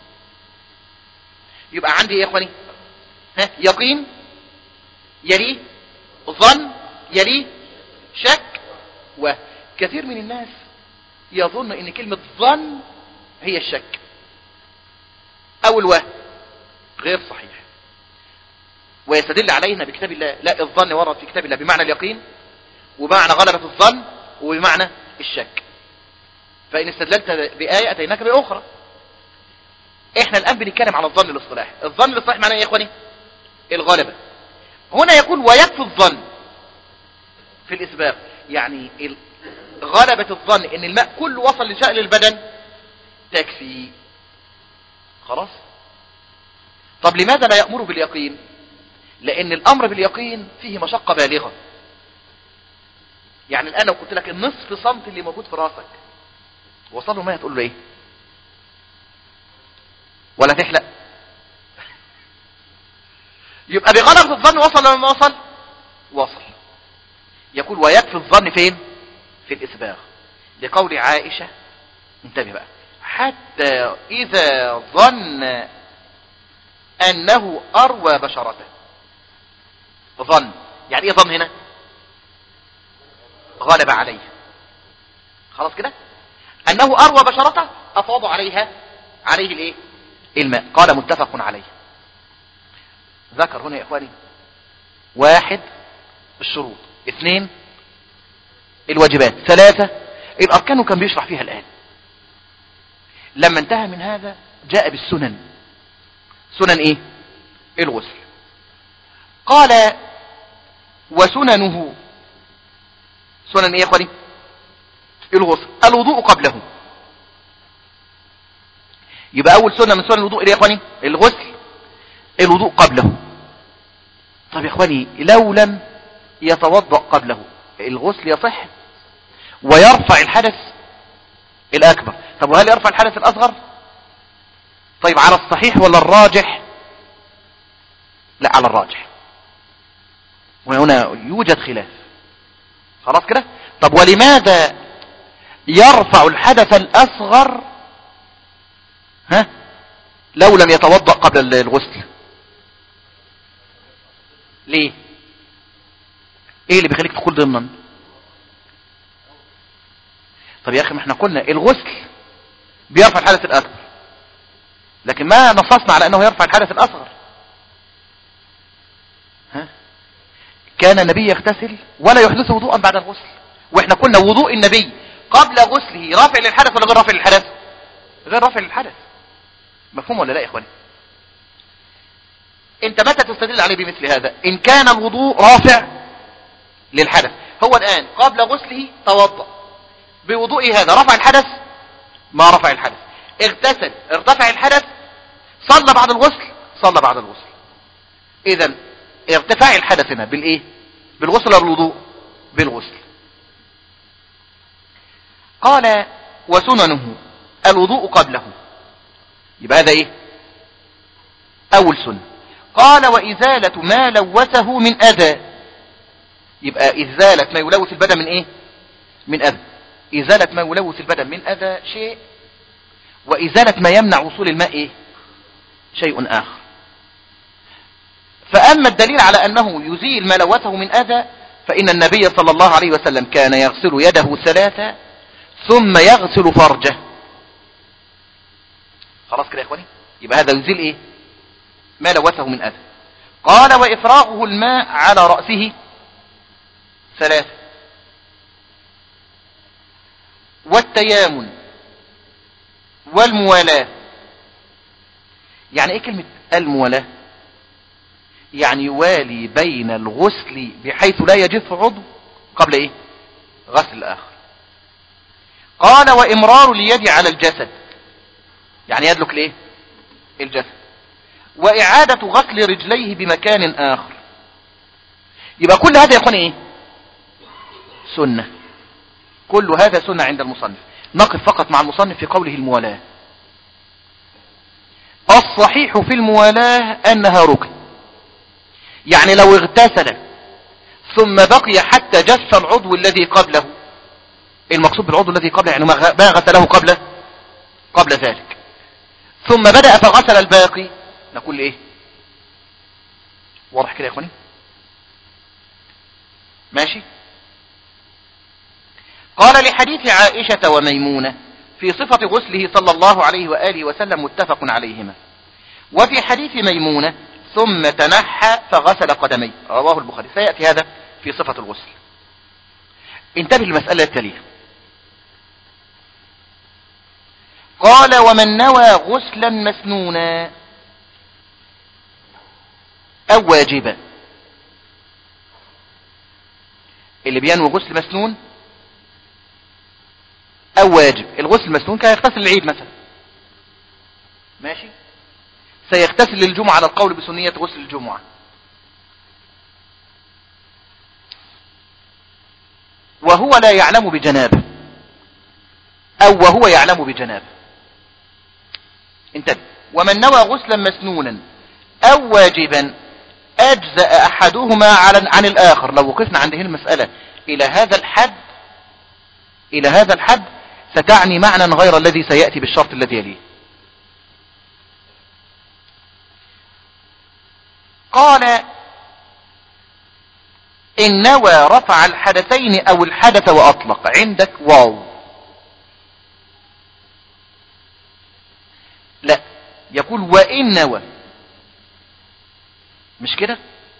يبقى عندي ايه يا إخواني؟ ها يقين يليه ظن يليه شك. وكثير من الناس يظن ان كلمة ظن هي الشك او الوهم، غير صحيح. ويستدل علينا بكتاب الله. لا، الظن ورد في كتاب الله بمعنى اليقين، وبمعنى غلبة الظن، وبمعنى الشك. فإن استدللت بآية أتيناك بأخرى. احنا الآن بنتكلم على الظن الاصطلاحي. الظن الاصطلاحي معناه ايه يا اخواني؟ الغلبة. هنا يقول ويكفي الظن في الإسباب، يعني غلبة الظن ان الماء كله وصل لشأن البدن تكفي خلاص. طب لماذا لا يأمر باليقين؟ لأن الأمر باليقين فيه مشقة بالغة. يعني الآن لو قلت لك النصف سنتي اللي موجود في راسك وصله ما هتقول له ايه؟ ولا تحلق؟ يبقى بغلبة الظن وصل ولا ما وصل؟ وصل. يقول ويكفي الظن فين؟ في الإسباغ، لقول عائشة، انتبه بقى، حتى إذا ظن أنه أروى بشرته. ظن يعني ايه ظن هنا؟ غلب عليه. خلاص كده؟ أنه أروى بشرته أفاض عليها عليه الايه؟ الماء. قال متفق عليه. ذكر هنا يا إخواني واحد الشروط، اثنين الواجبات، ثلاثة الأركان، وكان بيشرح فيها الآن. لما انتهى من هذا جاء بالسنن. سنن ايه؟ الغسل. قال وسننه، سنن ايه يا اخواني؟ الغسل. الوضوء قبله. يبقى اول سنة من سنن الوضوء ايه يا اخواني؟ الغسل. الوضوء قبله. طب يا اخواني لو لم يتوضأ قبله الغسل يصح ويرفع الحدث الأكبر. طب وهل يرفع الحدث الأصغر؟ طيب على الصحيح ولا الراجح؟ لا، على الراجح، وهنا يوجد خلاف. خلاص كده؟ طب ولماذا يرفع الحدث الأصغر ها لو لم يتوضأ قبل الغسل؟ ليه؟ ايه اللي بيخليك تقول ضمنا؟ طب يا اخي ما احنا قلنا الغسل بيرفع الحدث الاكبر، لكن ما نصصنا على انه يرفع الحدث الاصغر. ها؟ كان النبي يغتسل ولا يحدث وضوءا بعد الغسل، واحنا قلنا وضوء النبي قبل غسله رافع للحدث ولا غير رافع للحدث؟ غير رافع للحدث. مفهوم ولا لا يا اخواني؟ انت متى تستدل عليه بمثل هذا؟ ان كان الوضوء رافع للحدث. هو الآن قبل غسله توضأ بوضوء هذا، رفع الحدث؟ ما رفع الحدث. اغتسل، ارتفع الحدث؟ صلى بعد الغسل؟ صلى بعد الغسل. إذن ارتفاع الحدث هنا بالإيه؟ بالغسل ولا بالوضوء؟ بالغسل. قال وسننه الوضوء قبله، يبقى هذا إيه؟ أول سنة. قال وإزالة ما لوثه من أذى، يبقى إزالة ما يلوث البدن من إيه؟ من أذى. إزالة ما يلوث البدن من أذى شيء، وإزالة ما يمنع وصول الماء إيه؟ شيء آخر. فأما الدليل على أنه يزيل ما لوثه من أذى، فإن النبي صلى الله عليه وسلم كان يغسل يده ثلاثة ثم يغسل فرجه. خلاص كده يا إخواني، يبقى هذا يزيل إيه؟ ما لوثه من أذى. قال وإفراغه الماء على رأسه ثلاثة. والتيامن والموالاة. يعني ايه كلمة الموالاة؟ يعني يوالي بين الغسل بحيث لا يجف عضو قبل ايه؟ غسل الآخر. قال وإمرار اليد على الجسد، يعني يدلك ليه؟ الجسد. وإعادة غسل رجليه بمكان آخر. يبقى كل هذا يكون ايه؟ سنة. كل هذا سنة عند المصنف. نقف فقط مع المصنف في قوله الموالاة. الصحيح في الموالاة أنها ركن، يعني لو اغتسل ثم بقي حتى جف العضو الذي قبله، المقصود بالعضو الذي قبله يعني ما غسله قبله قبل ذلك، ثم بدأ فغسل الباقي، نقول ايه؟ واضح كده يا اخواني؟ ماشي. قال لحديث عائشة وميمونة في صفة غسله صلى الله عليه وآله وسلم متفق عليهما. وفي حديث ميمونة ثم تنحى فغسل قدميه، رواه البخاري. سيأتي هذا في صفة الغسل. انتبه للمسألة التالية. قال ومن نوى غسلا مسنونا أو واجبا. اللي بينوي غسل مسنون أو واجب. الغسل المسنون كان يغتسل العيد مثلا، ماشي، سيغتسل للجمعة على القول بسنية غسل الجمعة. وهو لا يعلم بجنابه أو وهو يعلم بجنابه. انتبه. ومن نوى غسلا مسنونا أو واجبا أجزأ أحدهما عن الآخر. لو وقفنا عند هذه المسألة إلى هذا الحد إلى هذا الحد ستعني معنى غير الذي سيأتي بالشرط الذي يليه. قال إن نوى رفع الحدثين أو الحدث وأطلق. عندك واو، لا، يقول وإن نوى، مش كده؟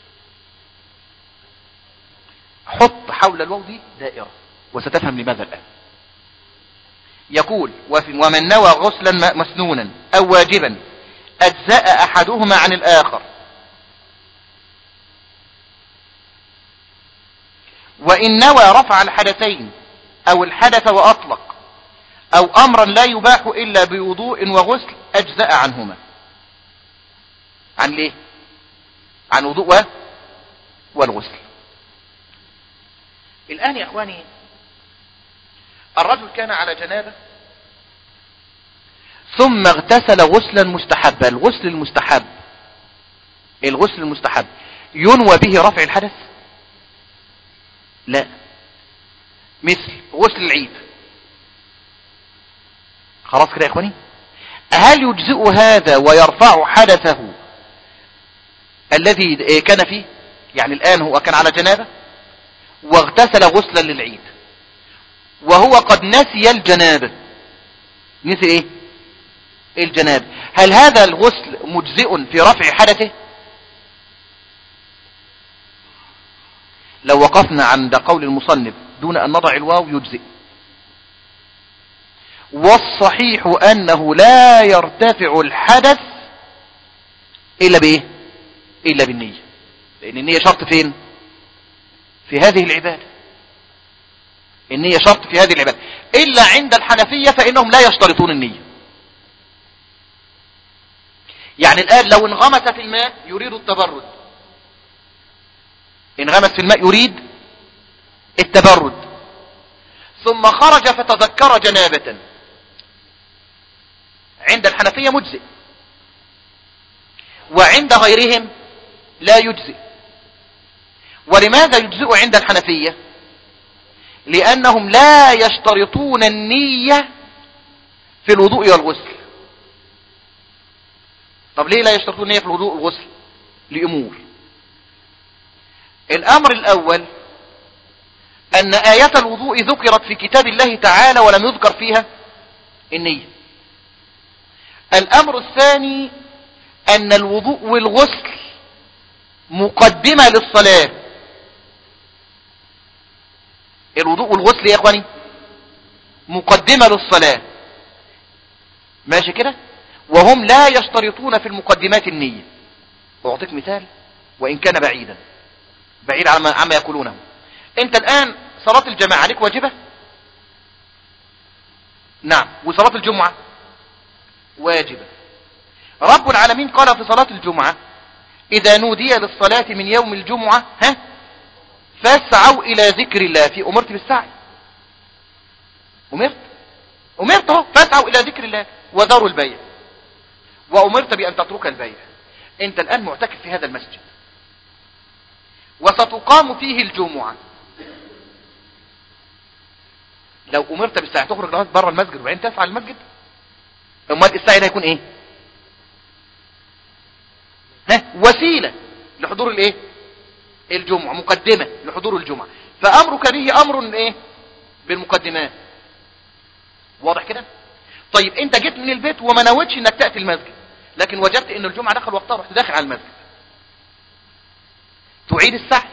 حط حول الواو دي دائرة وستفهم لماذا الآن. يقول ومن نوى غسلا مسنونا أو واجبا أجزاء أحدهما عن الآخر. وإن نوى رفع الحدثين أو الحدث وأطلق أو أمرا لا يباح إلا بوضوء وغسل أجزاء عنهما. عن ليه؟ عن وضوء والغسل. الآن يا أخواني، الرجل كان على جنابه ثم اغتسل غسلا مستحبا. الغسل المستحب الغسل المستحب ينوى به رفع الحدث؟ لا، مثل غسل العيد. خلاص كده يا اخواني؟ هل يجزئ هذا ويرفع حدثه الذي كان فيه؟ يعني الآن هو كان على جنابه واغتسل غسلا للعيد وهو قد نسي الجنابه. نسي ايه؟ الجنابه. هل هذا الغسل مجزئ في رفع حدثه؟ لو وقفنا عند قول المصنف دون أن نضع الواو يجزئ. والصحيح أنه لا يرتفع الحدث إلا بإيه؟ إلا بالنية، لأن النية شرط فين؟ في هذه العبادة، النية شرط في هذه العبادة، إلا عند الحنفية فإنهم لا يشترطون النية. يعني الآن لو انغمس في الماء يريد التبرد، انغمس في الماء يريد التبرد، ثم خرج فتذكر جنابة، عند الحنفية مجزئ، وعند غيرهم لا يجزئ. ولماذا يجزئ عند الحنفية؟ لأنهم لا يشترطون النية في الوضوء والغسل. طب ليه لا يشترطون النية في الوضوء والغسل؟ لأمور. الأمر الأول أن آية الوضوء ذكرت في كتاب الله تعالى ولم يذكر فيها النية. الأمر الثاني أن الوضوء والغسل مقدمة للصلاة. الوضوء والغسل يا إخواني مقدمة للصلاة، ماشي كده؟ وهم لا يشترطون في المقدمات النية. وأعطيك مثال وإن كان بعيدا بعيد عما, عما يقولونه. أنت الآن صلاة الجماعة عليك واجبة؟ نعم. وصلاة الجمعة واجبة. رب العالمين قال في صلاة الجمعة إذا نودي للصلاة من يوم الجمعة ها فاسعوا إلى ذكر الله. في أمرت بالسعي، أمرت أمرت اهو فاسعوا إلى ذكر الله وذروا البيع، وأمرت بأن تترك البيع. أنت الآن معتكف في هذا المسجد وستقام فيه الجمعة، لو أمرت بالسعي تخرج لغاية بره المسجد وبعدين تسعى المسجد؟ أمال السعي ده يكون إيه؟ ها وسيلة لحضور الإيه؟ الجمعة، مقدمة لحضور الجمعة. فأمرك به أمر إيه؟ بالمقدمات. واضح كده؟ طيب أنت جيت من البيت وما نويتش إنك تأتي المسجد، لكن وجدت إن الجمعة دخل وقتها رحت داخل على المسجد، تعيد السعي؟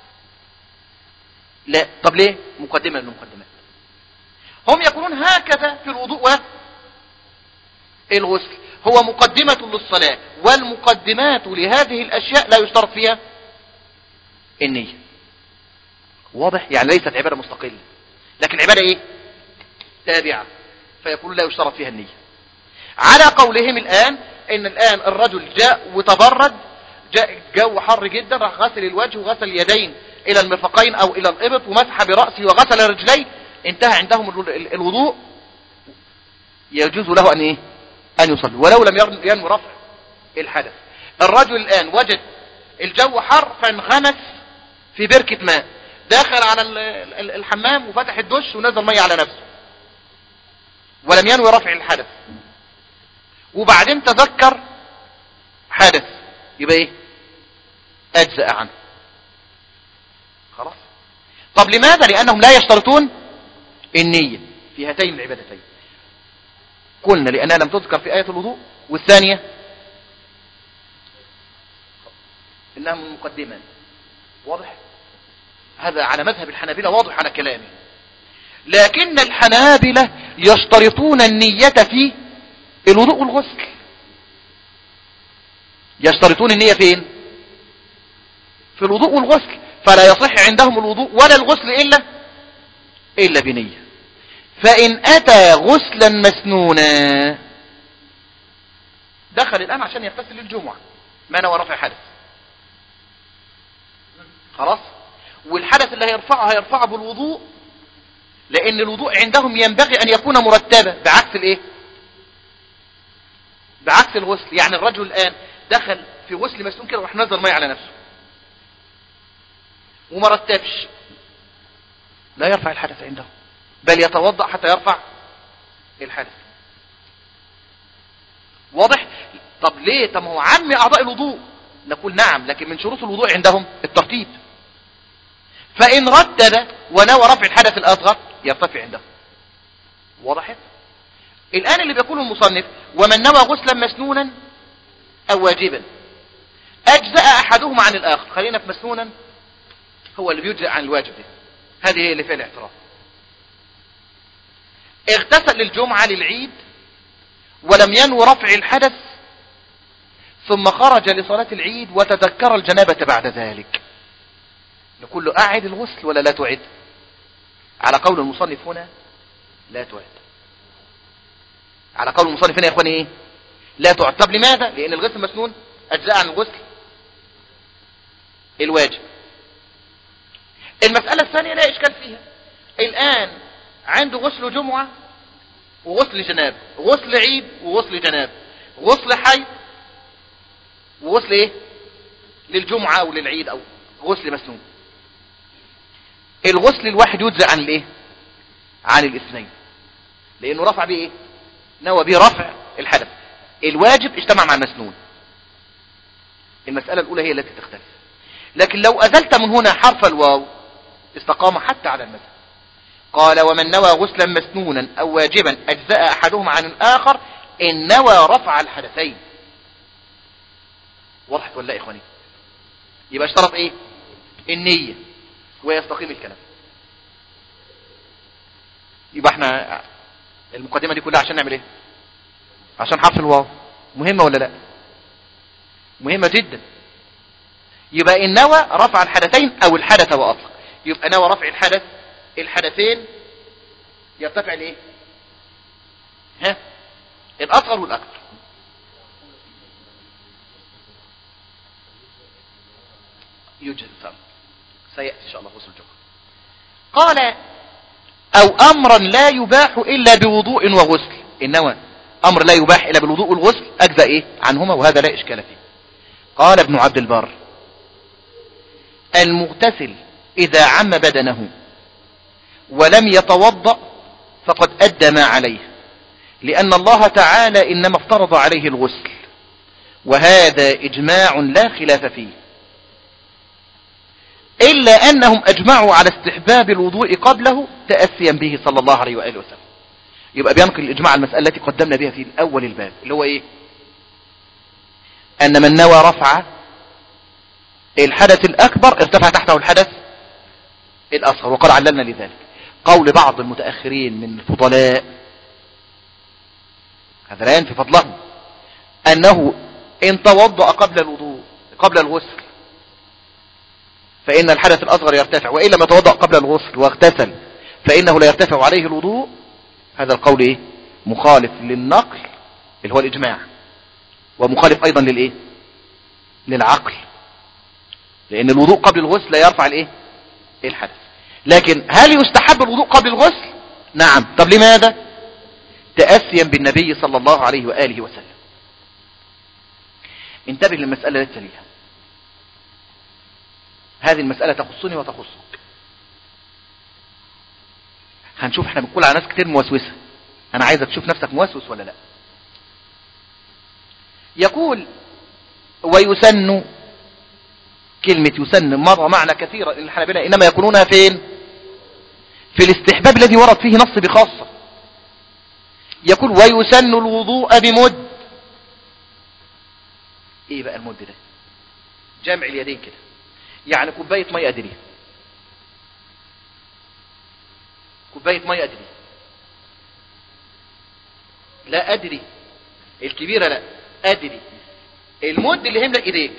لا. طب ليه؟ مقدمة من المقدمات. هم يقولون هكذا في الوضوء والغسل، هو مقدمة للصلاة، والمقدمات لهذه الأشياء لا يشترط فيها النية. واضح؟ يعني ليست عبادة مستقلة، لكن عبادة ايه؟ تابعة، فيقول لا يشترط فيها النية. على قولهم الآن ان الآن الرجل جاء وتبرد، جاء جو حر جدا، راح غسل الوجه وغسل اليدين الى المرفقين او الى الابط ومسح برأسه وغسل رجليه، انتهى عندهم الوضوء، يجوز له ان ايه؟ ان يصلي ولو لم ينوي رفع الحدث. الرجل الآن وجد الجو حر فانغمس في بركة ماء، داخل على الحمام وفتح الدش ونزل مية على نفسه ولم ينوي رفع الحدث، وبعدين تذكر حدث، يبقى ايه؟ اجزأ عنه خلاص. طب لماذا؟ لانهم لا يشترطون النية في هاتين العبادتين. قلنا لانها لم تذكر في آية الوضوء، والثانية انها من مقدمة. واضح؟ هذا على مذهب الحنابلة، واضح على كلامي. لكن الحنابلة يشترطون النية في الوضوء والغسل. يشترطون النية فين؟ في الوضوء والغسل، فلا يصح عندهم الوضوء ولا الغسل إلا إلا بنية. فإن أتى غسلا مسنونا، دخل الآن عشان يغتسل للجمعة، ما نوى رفع حدث خلاص، والحدث اللي هيرفعه هيرفعه بالوضوء، لأن الوضوء عندهم ينبغي أن يكون مرتبا، بعكس الإيه؟ بعكس الغسل. يعني الرجل الآن دخل في غسل مسنون كده وراح نزل مية على نفسه وما رتبش، لا يرفع الحدث عنده، بل يتوضأ حتى يرفع الحدث. واضح؟ طب ليه؟ طب هو عم أعضاء الوضوء، نقول نعم، لكن من شروط الوضوء عندهم الترتيب. فإن رتب ونوى رفع الحدث الأصغر يرتفع عنده. وضحت؟ الآن اللي بيقوله المصنف ومن نوى غسلا مسنونا أو واجبا أجزأ أحدهما عن الآخر. خلينا في مسنونا، هو اللي بيجزأ عن الواجب ده. هذه هي اللي فيها الاعتراف. اغتسل للجمعة للعيد ولم ينوي رفع الحدث، ثم خرج لصلاة العيد وتذكر الجنابة بعد ذلك، نقول له أعد الغسل ولا لا تعد؟ على قول المصنف هنا لا تعد. على قول المصنف هنا يا إخواني إيه؟ لا تعد. طب لماذا؟ لأن الغسل مسنون أجزاء عن الغسل الواجب. المسألة الثانية لا إشكال فيها. الآن عنده غسل جمعة وغسل جناب، غسل عيد وغسل جناب، غسل حي وغسل إيه؟ للجمعة أو للعيد أو غسل مسنون. الغسل الواحد يجزأ عن الإيه؟ عن الاثنين، لأنه رفع به إيه؟ نوى به رفع الحدث. الواجب اجتمع مع المسنون. المسألة الأولى هي التي تختلف. لكن لو أزلت من هنا حرف الواو استقام حتى على المذهب. قال ومن نوى غسلا مسنونا أو واجبا أجزاء أحدهما عن الآخر إن نوى رفع الحدثين. وضحت ولا يا إخواني؟ يبقى اشترط إيه؟ النية ويستقيم الكلام. يبقى احنا المقدمة دي كلها عشان نعمل ايه؟ عشان حرف الواو. مهمة ولا لا؟ مهمة جدا. يبقى إن نوى رفع الحدثين أو الحدث وأطلق. يبقى نوى رفع الحدث الحدثين يرتفع لإيه؟ ها؟ الأصغر والأكبر. يوجد فرق سيأتي إن شاء الله غسل الجمعة. قال أو أمرا لا يباح إلا بوضوء وغسل. إنما أمر لا يباح إلا بالوضوء والغسل أجزاء إيه عنهما، وهذا لا إشكال فيه. قال ابن عبد البر المغتسل إذا عم بدنه ولم يتوضأ فقد أدى ما عليه، لأن الله تعالى إنما افترض عليه الغسل، وهذا إجماع لا خلاف فيه، إلا أنهم أجمعوا على استحباب الوضوء قبله تأسيا به صلى الله عليه وآله وسلم. يبقى بينقل الإجماع المسألة التي قدمنا بها في الأول الباب اللي هو إيه؟ أن من نوى رفع الحدث الأكبر ارتفع تحته الحدث الأصغر، وقد عللنا لذلك. قول بعض المتأخرين من الفضلاء هذا لا ينفي فضلهم، أنه إن توضأ قبل الوضوء قبل الغسل فإن الحدث الأصغر يرتفع، وإن لم يتوضأ قبل الغسل واغتسل فإنه لا يرتفع عليه الوضوء. هذا القول إيه؟ مخالف للنقل اللي هو الإجماع، ومخالف أيضا للإيه؟ للعقل، لأن الوضوء قبل الغسل لا يرفع الإيه؟ الحدث. لكن هل يستحب الوضوء قبل الغسل؟ نعم. طب لماذا؟ تأسيا بالنبي صلى الله عليه وآله وسلم. انتبه للمسألة التي تليها، هذه المسألة تخصني وتخصك. هنشوف، احنا بنقول على ناس كتير موسوسة، انا عايزك تشوف نفسك موسوس ولا لا. يقول ويسن، كلمة يسن مرة معنى كثيرا الحنابلة انما يكونونها فين؟ في الاستحباب الذي ورد فيه نص بخاصة. يقول ويسن الوضوء بمد. ايه بقى المد ده؟ جمع اليدين كده، يعني كوباية مية أدري، كوباية مية أدري، لا أدري الكبيرة، لا أدري المد اللي هملأ إيديك،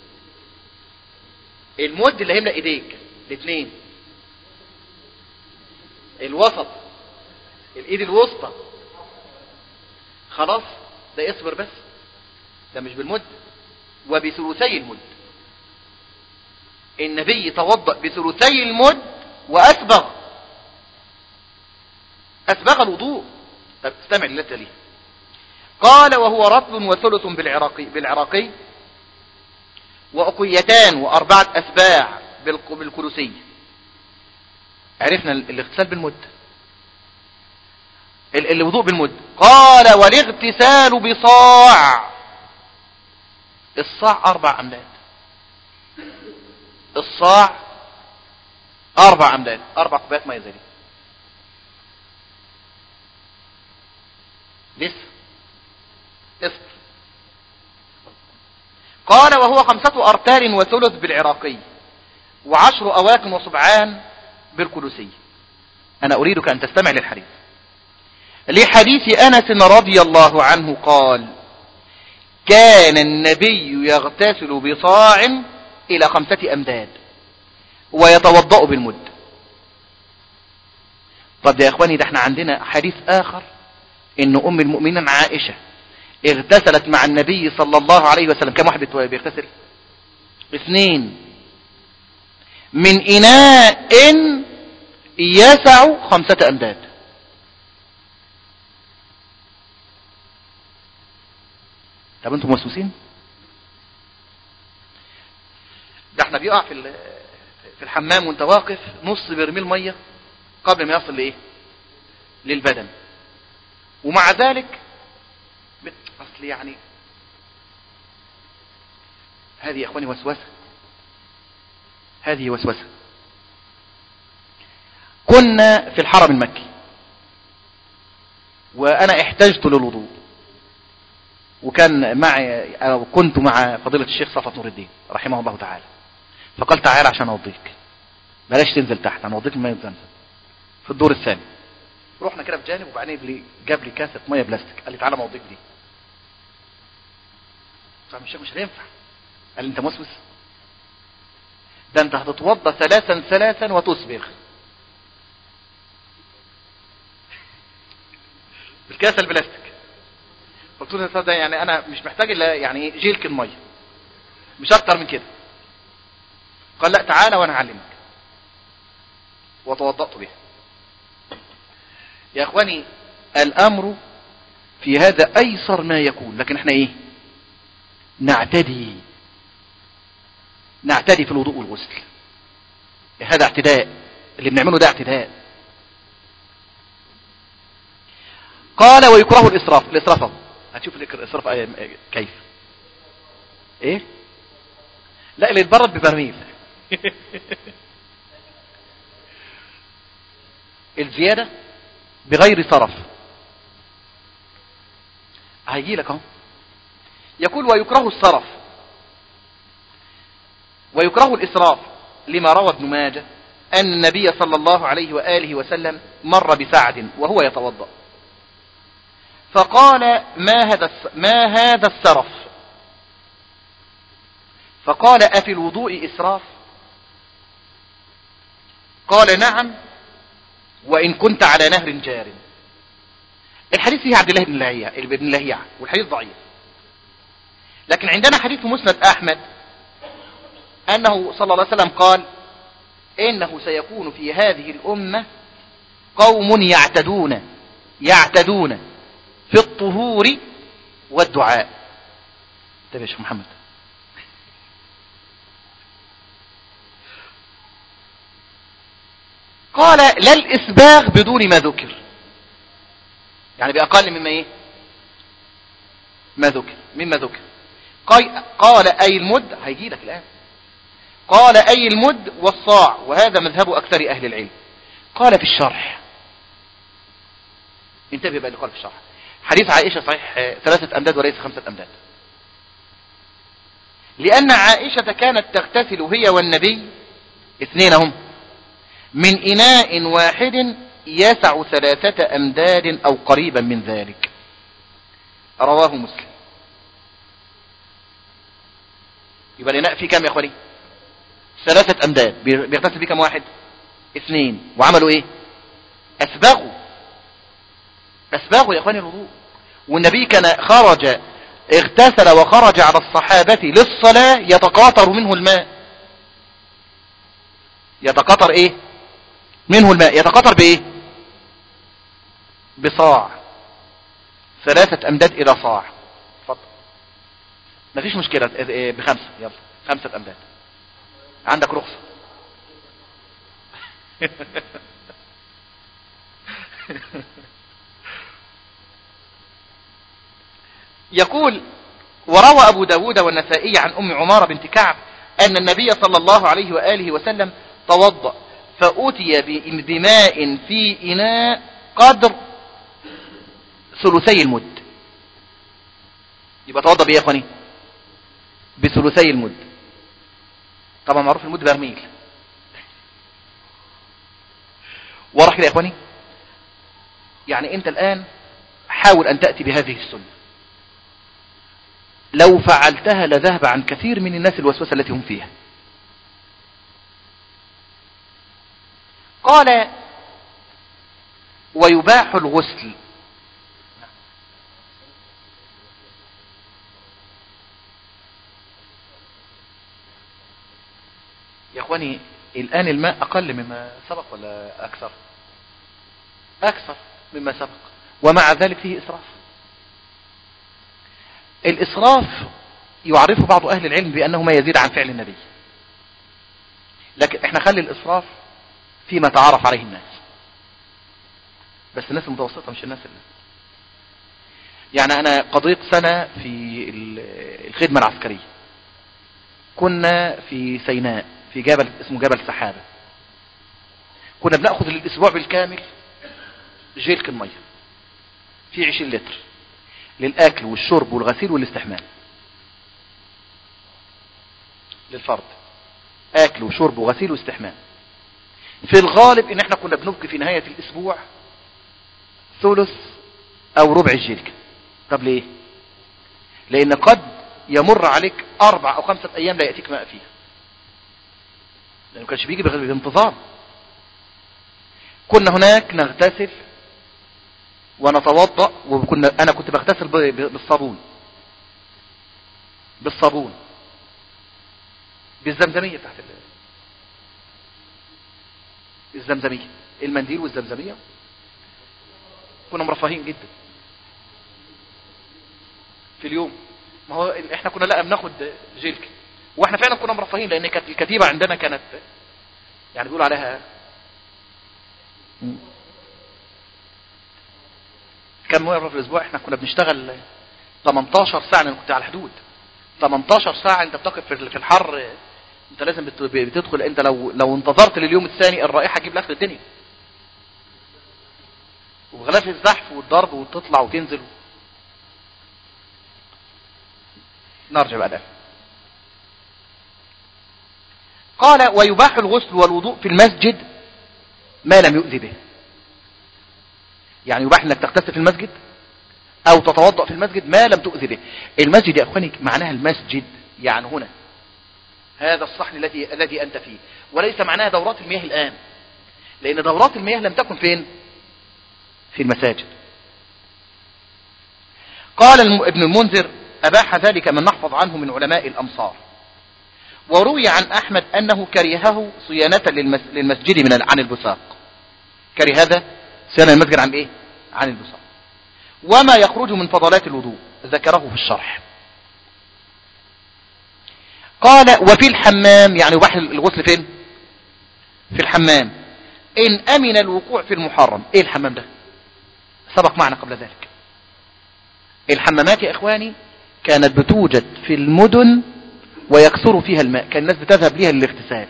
المد اللي هملأ إيديك الاثنين، الوسط، الإيد الوسطى، خلاص ده اصبر بس، ده مش بالمد، وبثلثي المد. النبي توضأ بثلثي المد وأسبغ، أسبغ الوضوء. طب استمع للتي ليه. قال وهو رطل وثلث بالعراقي, بالعراقي وأقيتان وأربعة أسباع بالكلوسي. عرفنا الاغتسال بالمد، الوضوء بالمد. قال والاغتسال بصاع، الصاع أربع أمداد، الصاع أربع أمداد، أربع كوبايات مية زي دي لسه اصبر. قال وهو خمسة أرتال وثلث بالعراقي وعشر أواك وصبعان بالكلوسي. أنا أريدك أن تستمع للحديث، لحديث أنس رضي الله عنه قال كان النبي يغتسل بصاع إلى خمسة أمداد ويتوضأ بالمد. طب يا اخواني، ده احنا عندنا حديث اخر ان ام المؤمنين عائشة اغتسلت مع النبي صلى الله عليه وسلم. كم واحد بيغتسل؟ اثنين، من اناء يسع خمسة امداد. طب انتم موسوسين؟ ده احنا بيقع في في الحمام وانت واقف نص برميل ميه قبل ما يصل لايه؟ للبدن. ومع ذلك اصل يعني هذه يا اخواني وسوسه، هذه وسوسه. كنا في الحرم المكي وانا احتجت للوضوء، وكان معي أو كنت مع فضيلة الشيخ صفوت نور الدين رحمه الله تعالى، فقال تعالى عشان اوضيك، بلاش تنزل تحت، انا اوضيك الميه زمزم في الدور الثاني. رحنا كده بجانب، وبعدين جاب لي كاسه ميه بلاستيك، قال لي تعالى ما اوضيك دي. قلت له الشيخ مش هينفع. قال لي انت موسوس، ده انت هتتوضى ثلاثا ثلاثا وتسبغ بالكاسه البلاستيك. قلت له ده يعني انا مش محتاج الا يعني جيلك الميه، مش اكتر من كده. قال لا تعالى وانا اعلمك، وتوضأت بها. يا اخواني الامر في هذا ايسر ما يكون، لكن احنا ايه؟ نعتدي نعتدي في الوضوء والغسل. هذا اعتداء، اللي بنعمله ده اعتداء. قال ويكره الاسراف. الاسراف هتشوف الاسراف كيف ايه؟ لا اللي يتبرد ببرميل الزيادة بغير صرف. هيجي لك اهو. يقول ويكره الصرف ويكره الإسراف لما روى ابن ماجه أن النبي صلى الله عليه وآله وسلم مر بسعد وهو يتوضأ، فقال ما هذا ما هذا السرف؟ فقال أفي الوضوء إسراف؟ قال نعم وإن كنت على نهر جار. الحديث فيه عبد الله بن لهيعة بن لهيعة والحديث ضعيف، لكن عندنا حديث مسند أحمد أنه صلى الله عليه وسلم قال إنه سيكون في هذه الأمة قوم يعتدون يعتدون في الطهور والدعاء. طيب يا شيخ محمد، قال لا الإسباغ بدون ما ذكر، يعني بأقل مما إيه؟ ما ذكر مما ذكر. قال أي المد، هيجي لك الآن. قال أي المد والصاع، وهذا مذهب أكثر أهل العلم. قال في الشرح، انتبه بقى اللي قال في الشرح، حديث عائشة صحيح ثلاثة أمداد وليس خمسة أمداد، لأن عائشة كانت تغتسل هي والنبي اثنين هم من إناء واحد يسع ثلاثة أمداد أو قريبا من ذلك، رواه مسلم. يبقى الإناء فيه كام يا أخواني؟ ثلاثة أمداد، بيغتسل بيه كم واحد؟ اثنين. وعملوا ايه؟ أسبغوا أسبغوا يا أخواني الوضوء. والنبي كان خرج اغتسل وخرج على الصحابة للصلاة يتقاطر منه الماء. يتقاطر ايه منه الماء؟ يتقاطر بايه؟ بصاع، ثلاثة أمداد إلى صاع. اتفضل، مفيش مشكلة، بخمسة، يلا خمسة أمداد، عندك رخصة. يقول وروى أبو داود والنسائي عن أم عمارة بنت كعب أن النبي صلى الله عليه وآله وسلم توضأ فأتي بماء في إناء قدر ثلثي المد. يبقى توضأ بإيه يا أخواني؟ بثلثي المد. طبعا معروف المد برميل. واضح كده يا أخواني؟ يعني أنت الآن حاول أن تأتي بهذه السنة، لو فعلتها لذهب عن كثير من الناس الوسوسة التي هم فيها. قال ويباح الغسل. يا اخواني الآن الماء أقل مما سبق ولا أكثر؟ أكثر مما سبق، ومع ذلك فيه إسراف. الإسراف يعرفه بعض أهل العلم بأنه ما يزيد عن فعل النبي، لكن احنا خلي الإسراف فيما تعرف عليه الناس، بس الناس المتوسطة مش الناس اللي يعني. أنا قضيت سنة في الخدمة العسكرية، كنا في سيناء في جبل اسمه جبل سحابة، كنا بنأخذ الأسبوع بالكامل جيركن مية في عشرين لتر للأكل والشرب والغسيل والاستحمام للفرد، أكل وشرب وغسيل واستحمام. في الغالب إن احنا كنا بنبقي في نهاية الأسبوع ثلث أو ربع الجيركن. طب ليه؟ لأن قد يمر عليك أربع أو خمسة أيام لا يأتيك ماء فيها، لأنه كانش بيجي بانتظام. كنا هناك نغتسل ونتوضأ، وكنا أنا كنت بغتسل بالصابون بالصابون بالزمزمية بتاعت الزمزمية، المنديل والزمزمية. كنا مرفهين جدا في اليوم. ما هو احنا كنا لا بناخد جيلك، واحنا فعلا كنا مرفهين، لان كانت الكتيبة عندنا كانت يعني بيقول عليها كم مرة في الاسبوع. احنا كنا بنشتغل تمنتاشر ساعة، انا كنت على الحدود تمنتاشر ساعة انت بتقف في الحر، انت لازم بتدخل. انت لو لو انتظرت لليوم الثاني الرائحة تجيب لاخر الدنيا، وبغلاف الزحف والضرب وتطلع وتنزل. نرجع بقى ده. قال ويباح الغسل والوضوء في المسجد ما لم يؤذي به. يعني يباح انك تغتسل في المسجد او تتوضأ في المسجد ما لم تؤذي به. المسجد يا اخواني معناها المسجد يعني هنا هذا الصحن الذي الذي انت فيه، وليس معناها دورات المياه الان، لان دورات المياه لم تكن فين؟ في المساجد. قال ابن المنذر أباح ذلك من نحفظ عنه من علماء الأمصار. وروي عن أحمد أنه كرهه صيانة للمسجد من عن البساق. كره هذا صيانة المسجد عن إيه؟ عن البساق. وما يخرج من فضلات الوضوء ذكره في الشرح. قال وفي الحمام، يعني يباح الغسل فين؟ في الحمام إن أمن الوقوع في المحرم. إيه الحمام ده؟ سبق معنا قبل ذلك. الحمامات يا إخواني كانت بتوجد في المدن ويكثر فيها الماء، كان الناس بتذهب ليها للاغتسال.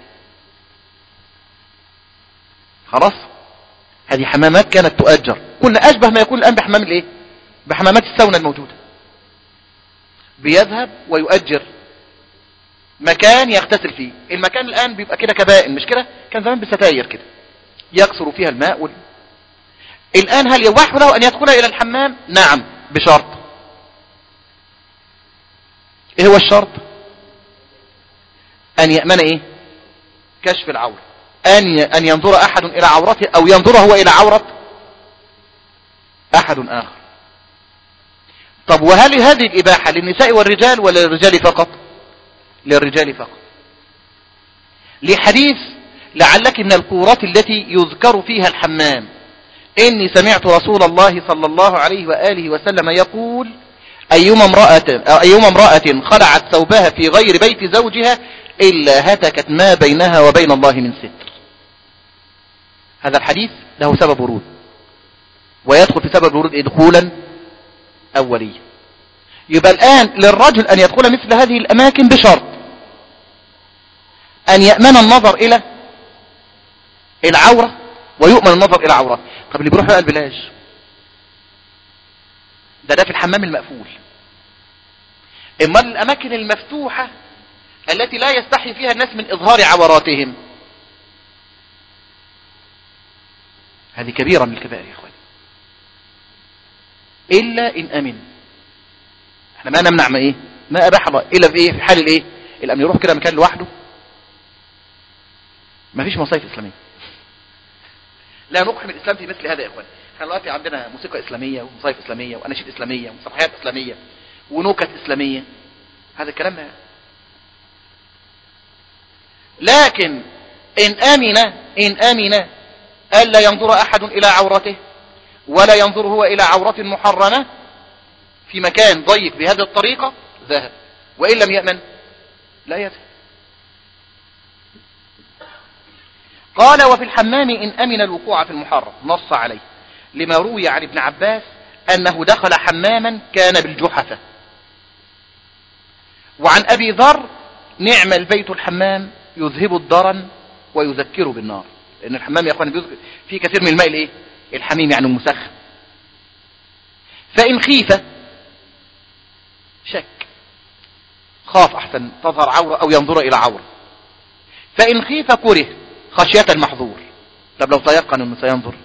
خلاص، هذه حمامات كانت تؤجر. كنا أشبه ما يكون الآن بحمام الإيه؟ بحمامات الساونا الموجودة. بيذهب ويؤجر مكان يغتسل فيه. المكان الآن بيبقى كده كبائن، مش كده؟ كان زمان بستاير كده يكثر فيها الماء وال... الآن هل يباح له أن يدخل إلى الحمام؟ نعم، بشرط. ايه هو الشرط؟ ان يأمن ايه؟ كشف العورة، ان ان ينظر احد الى عورته او ينظر هو الى عورة احد اخر. طب وهل هذه الاباحة للنساء والرجال ولا للرجال فقط؟ للرجال فقط، لحديث لعلك من القورات التي يذكر فيها الحمام اني سمعت رسول الله صلى الله عليه وآله وسلم يقول أيما امرأة أو أيما امرأة خلعت ثوبها في غير بيت زوجها إلا هتكت ما بينها وبين الله من ستر. هذا الحديث له سبب ورود، ويدخل في سبب الورود دخولا أوليا. يبقى الآن للرجل أن يدخل مثل هذه الأماكن بشرط أن يأمن النظر إلى العورة ويؤمن النظر إلى عورات. طب اللي بيروح بقى البلاج ده ده في الحمام المقفول. اما الاماكن المفتوحة التي لا يستحي فيها الناس من اظهار عوراتهم، هذه كبيرة من الكبائر يا اخواني، الا ان امن. احنا ما نمنع ما ايه ما اباح الله الا في ايه في حال الايه الامن. يروح كده مكان لوحده، ما فيش مصايف اسلامية، لا نقحم الإسلام في مثل هذا يا إخوان. احنا دلوقتي عندنا موسيقى إسلامية ومصايف إسلامية وأناشيد إسلامية ومسرحيات إسلامية ونكت إسلامية، هذا الكلام. لكن إن أمن إن أمن ألا ينظر أحد إلى عورته ولا ينظر هو إلى عورة محرمة في مكان ضيق بهذه الطريقة ذهب، وإن لم يأمن لا يذهب. قال وفي الحمام إن أمن الوقوع في المحرم، نص عليه لما روي عن ابن عباس أنه دخل حماما كان بالجحفة. وعن أبي ذر نعم البيت الحمام يذهب الضرن ويذكر بالنار، لأن الحمام يا أخوان فيه كثير من الماء الإيه؟ الحميم يعني المسخن. فإن خيف شك، خاف أحسن تظهر عورة أو ينظر إلى عورة، فإن خيف كره خشية المحظور. طب لو تيقن أنه سينظر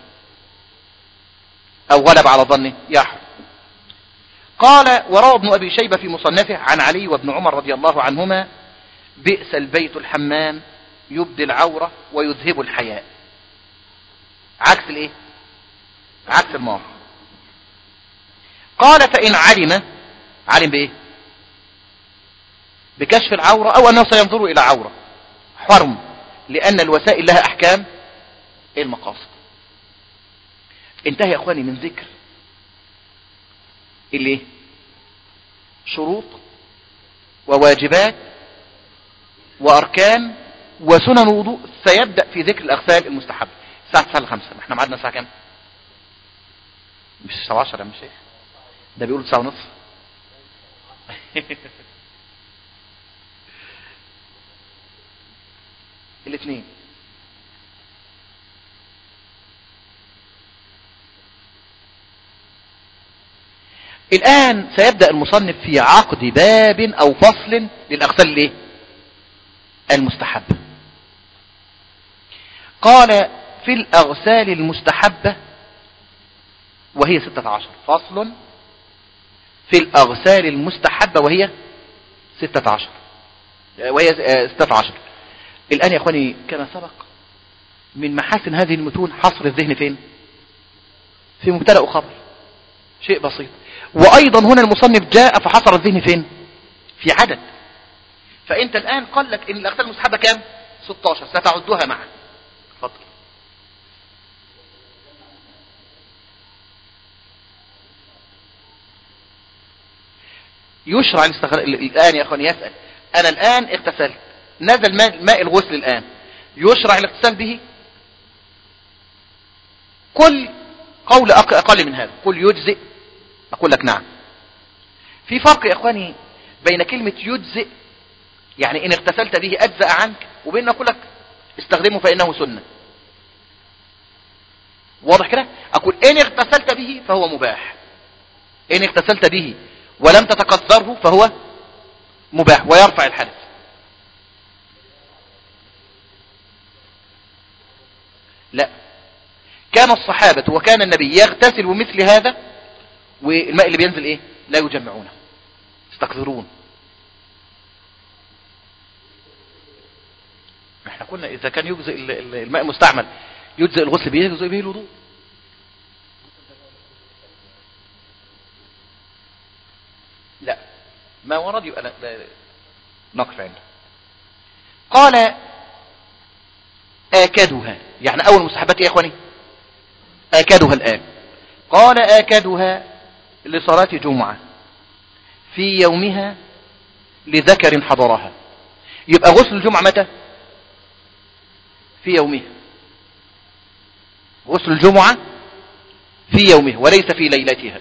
أو غلب على ظنه يحرم. قال وروى ابن أبي شيبة في مصنفه عن علي وابن عمر رضي الله عنهما بئس البيت الحمام يبدي العورة ويذهب الحياء. عكس الايه؟ عكس المار. قال فإن علم علم بايه؟ بكشف العورة او انه سينظر الى عورة حرم، لان الوسائل لها احكام المقاصد. انتهى يا اخواني من ذكر اللي شروط وواجبات واركان وسنن وضوء. سيبدأ في ذكر الاغسال المستحبة الساعة تسعة لخمسة. احنا معادنا الساعة كام؟ مش الساعة عشرة يا مش شيخ، ده بيقولوا تسعة ونصف. الاثنين. الآن سيبدأ المصنف في عقد باب أو فصل للأغسال الايه؟ المستحبة. قال في الأغسال المستحبة وهي ستة عشر. فصل في الأغسال المستحبة وهي ستة عشر وهي ستة عشر. الآن يا أخواني كما سبق من محاسن هذه المتون حصر الذهن فين؟ في مبتدأ وخبر، شيء بسيط. وأيضا هنا المصنف جاء فحصر الذهن فين؟ في عدد. فأنت الآن قال لك إن الأغسال المستحبة كام؟ ستة عشر، ستعدها معا. اتفضل. يشرع الاستغل... الآن يا أخواني يسأل أنا الآن اغتسلت، نزل ماء, ماء الغسل الآن، يشرع الاغتسال به؟ كل قول أقل من هذا، قل يجزئ، أقول لك نعم. في فرق يا أخواني بين كلمة يجزئ يعني إن اغتسلت به أجزأ عنك، وبين أقول لك استخدمه فإنه سنة. واضح كده؟ أقول إن اغتسلت به فهو مباح، إن اغتسلت به ولم تتكثره فهو مباح ويرفع الحدث. لا، كان الصحابة وكان النبي يغتسل بمثل هذا، والماء اللي بينزل ايه؟ لا يجمعونه، يستكثرون. احنا قلنا اذا كان يجزئ الماء المستعمل يجزئ الغسل به، يجزئ به الوضوء. لا، ما ورد يبقى نقف عنده. قال آكدها، يعني أول مستحبات إيه يا أخواني؟ آكدها الآن. قال آكدها لصلاة جمعة في يومها لذكر حضرها. يبقى غسل الجمعة متى؟ في يومها. غسل الجمعة في يومها وليس في ليلتها.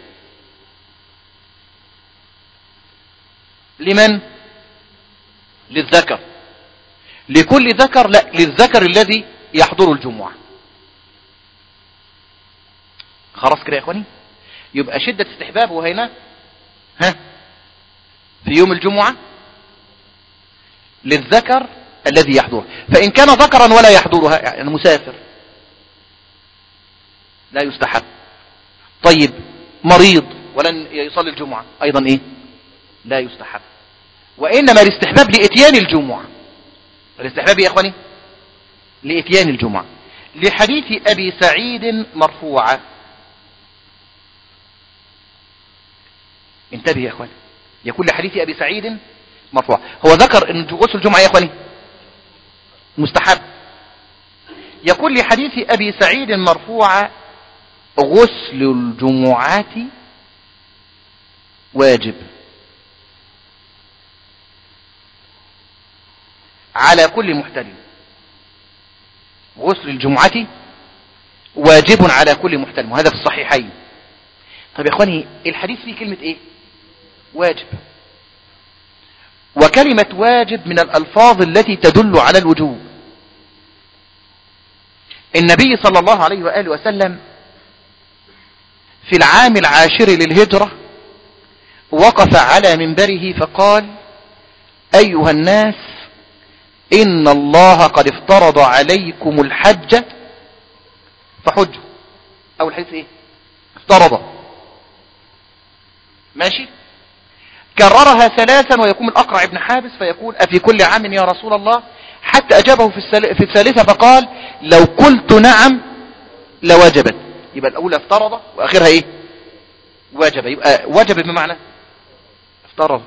لمن؟ للذكر. لكل ذكر؟ لا، للذكر الذي يحضر الجمعة. خلاص كده يا اخواني؟ يبقى شدة استحبابه هنا ها في يوم الجمعة للذكر الذي يحضره. فإن كان ذكرا ولا يحضرها يعني مسافر لا يستحب. طيب مريض ولن يصلي الجمعة أيضا إيه؟ لا يستحب. وإنما الاستحباب لإتيان الجمعة. الاستحباب يا أخواني لإتيان الجمعة. لحديث أبي سعيد مرفوعا. انتبه يا اخواني، يقول لحديث أبي سعيد مرفوع. هو ذكر ان غسل الجمعة يا اخواني مستحب. يقول لحديث أبي سعيد مرفوعا غسل الجمعة واجب على كل محتلم. غسل الجمعة واجب على كل محتلم، وهذا في الصحيحين. طيب يا اخواني الحديث فيه كلمة ايه؟ واجب. وكلمة واجب من الألفاظ التي تدل على الوجوب. النبي صلى الله عليه وآله وسلم في العام العاشر للهجرة وقف على منبره فقال: أيها الناس، إن الله قد افترض عليكم الحج فحجوا. أول حديث إيه؟ افترض. ماشي. كررها ثلاثا ويقوم الأقرع ابن حابس فيقول: أفي كل عام يا رسول الله؟ حتى أجابه في, السل... في الثالثة فقال: لو قلت نعم لوجبت. يبقى الأولى افترض وآخرها إيه؟ وجب. يبقى وجب بمعنى افترض.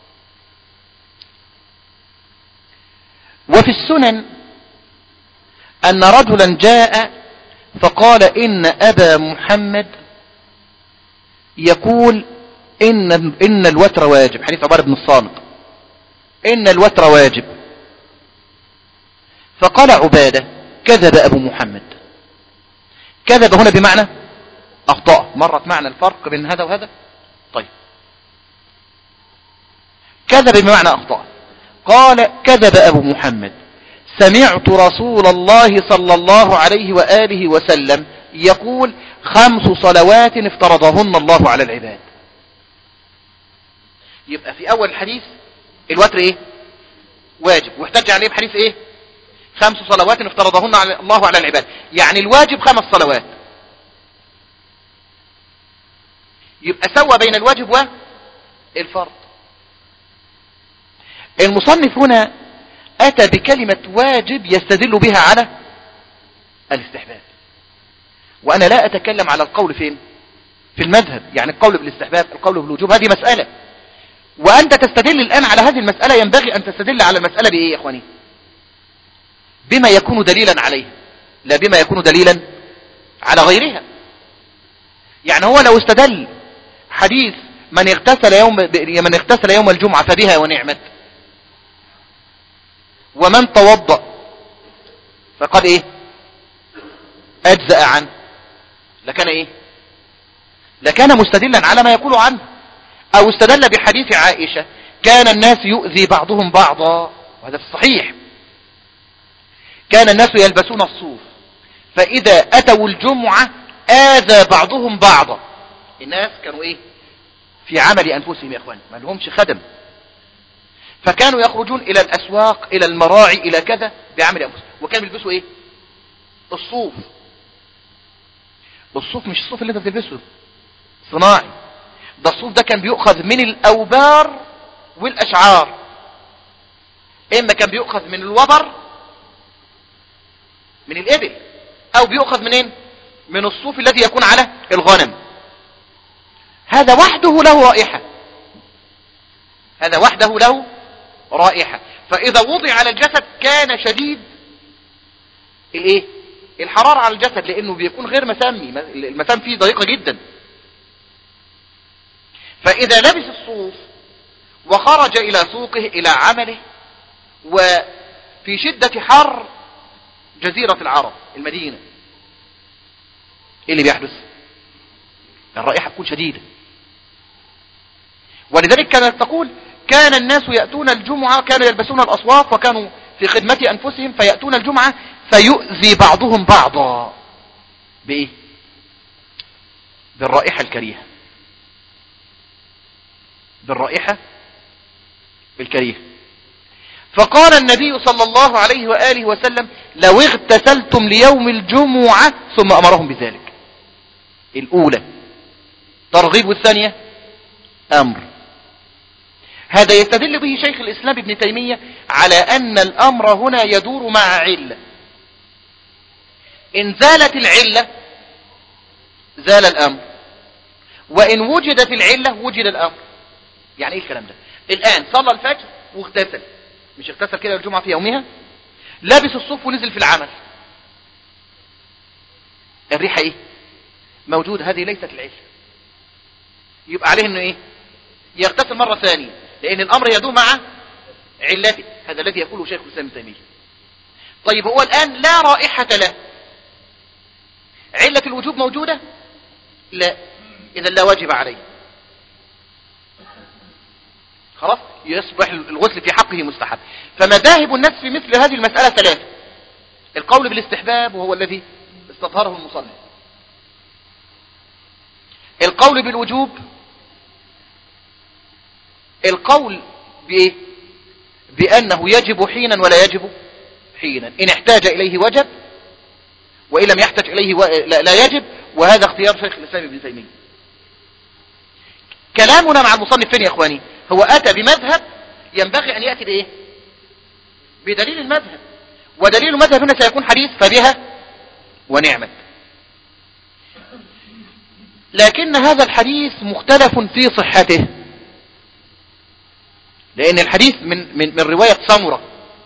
وفي السنن أن رجلا جاء فقال: إن أبا محمد يقول إن, إن الوتر واجب. حديث عبارة بن الصامت: إن الوتر واجب. فقال عبادة: كذب أبو محمد. كذب هنا بمعنى أخطأ. مرت معنى الفرق بين هذا وهذا. طيب، كذب بمعنى أخطأ. قال: كذب أبو محمد، سمعت رسول الله صلى الله عليه وآله وسلم يقول: خمس صلوات افترضهن الله على العباد. يبقى في أول الحديث الوتر إيه؟ واجب. واحتج عليه بحديث إيه؟ خمس صلوات افترضهن الله على العباد. يعني الواجب خمس صلوات. يبقى سوى بين الواجب والفرض. المصنف هنا أتى بكلمة واجب يستدل بها على الاستحباب. وأنا لا أتكلم على القول فين؟ في المذهب، يعني القول بالاستحباب، القول بالوجوب، هذه مسألة. وأنت تستدل الآن على هذه المسألة. ينبغي أن تستدل على المسألة بإيه يا إخواني؟ بما يكون دليلا عليها، لا بما يكون دليلا على غيرها. يعني هو لو استدل حديث من اغتسل يوم من اغتسل يوم الجمعة فبها ونعمت، ومن توضأ فقد ايه؟ اجزأ عنه، لكان ايه؟ لكان مستدلا على ما يقول عنه. او استدل بحديث عائشة: كان الناس يؤذي بعضهم بعضا، وهذا في الصحيح. كان الناس يلبسون الصوف فإذا أتوا الجمعة آذى بعضهم بعضا. الناس كانوا ايه؟ في عمل أنفسهم يا اخوان، ما لهمش خدم، فكانوا يخرجون إلى الأسواق، إلى المراعي، إلى كذا بعمل أنفسهم. وكانوا يلبسوا ايه؟ الصوف. الصوف مش الصوف اللي انت بتلبسه صناعي، ده الصوف ده كان بيؤخذ من الأوبار والأشعار. إما كان بيؤخذ من الوبر من الإبل، أو بيؤخذ منين؟ من الصوف الذي يكون على الغنم. هذا وحده له رائحة، هذا وحده له رائحة. فإذا وضع على الجسد كان شديد الايه؟ الحرارة على الجسد، لأنه بيكون غير مسامي، المسام فيه ضيقة جدا. فإذا لبس الصوف وخرج إلى سوقه إلى عمله وفي شدة حر جزيرة العرب المدينة، ايه اللي بيحدث؟ الرائحة تكون شديدة. ولذلك كانت تقول: كان الناس يأتون الجمعة، كانوا يلبسون الأصواف وكانوا في خدمة أنفسهم، فيأتون الجمعة فيؤذي بعضهم بعضا. بإيه؟ بالرائحة الكريهة، بالرائحة الكريهة. فقال النبي صلى الله عليه وآله وسلم: لو اغتسلتم ليوم الجمعة، ثم أمرهم بذلك. الأولى ترغيب، والثانية أمر. هذا يستدل به شيخ الإسلام ابن تيمية على أن الأمر هنا يدور مع علة. إن زالت العلة زال الأمر، وإن وجدت العلة وجد الأمر. يعني إيه الكلام ده؟ الآن صلى الفجر واغتسل، مش اغتسل كده الجمعة في يومها، لابس الصوف ونزل في العمل، الريحة إيه؟ موجود، هذه ليست العلة، يبقى عليه إنه إيه؟ يغتسل مرة ثانية، لأن الأمر يدوم مع علته. هذا الذي يقوله شيخ الإسلام ابن تيمية. طيب هو الآن لا رائحة له، علة الوجوب موجودة؟ لا، إذا لا واجب عليه، خلاص يصبح الغسل في حقه مستحب. فمذاهب الناس في مثل هذه المسألة ثلاثة: القول بالاستحباب وهو الذي استظهره المصنف، القول بالوجوب، القول بإيه؟ بأنه يجب حينا ولا يجب حينا، إن احتاج إليه وجب، وإن لم يحتاج إليه و... لا... لا يجب، وهذا اختيار شيخ الإسلام ابن تيمية. كلامنا مع المصنف فين يا إخواني؟ هو أتى بمذهب ينبغي أن يأتي بإيه؟ بدليل المذهب، ودليل المذهب هنا سيكون حديث فبها ونعمت. لكن هذا الحديث مختلف في صحته، لأن الحديث من من, من رواية سمرة.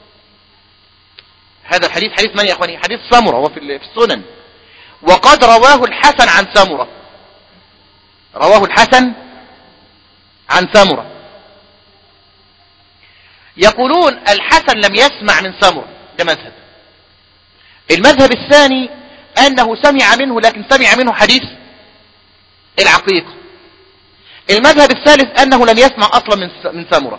هذا الحديث حديث من يا أخواني؟ حديث سمرة، وفي السنن، وقد رواه الحسن عن سمرة، رواه الحسن عن سمرة. يقولون الحسن لم يسمع من سمرة، ده مذهب. المذهب الثاني أنه سمع منه، لكن سمع منه حديث العقيقة. المذهب الثالث أنه لم يسمع أصلا من من سمرة.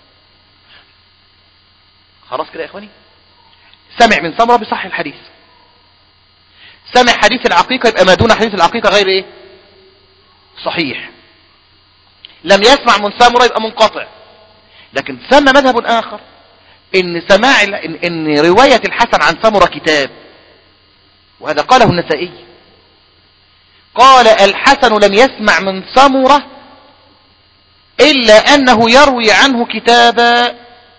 خلاص كده يا إخواني، سمع من سمرة بصح الحديث، سمع حديث العقيقة يبقى ما دون حديث العقيقة غير إيه؟ صحيح. لم يسمع من سمرة يبقى منقطع. لكن سمى مذهب آخر إن سماع إن, إن رواية الحسن عن سمرة كتاب، وهذا قاله النسائي، قال الحسن لم يسمع من سمرة إلا أنه يروي عنه كتابا،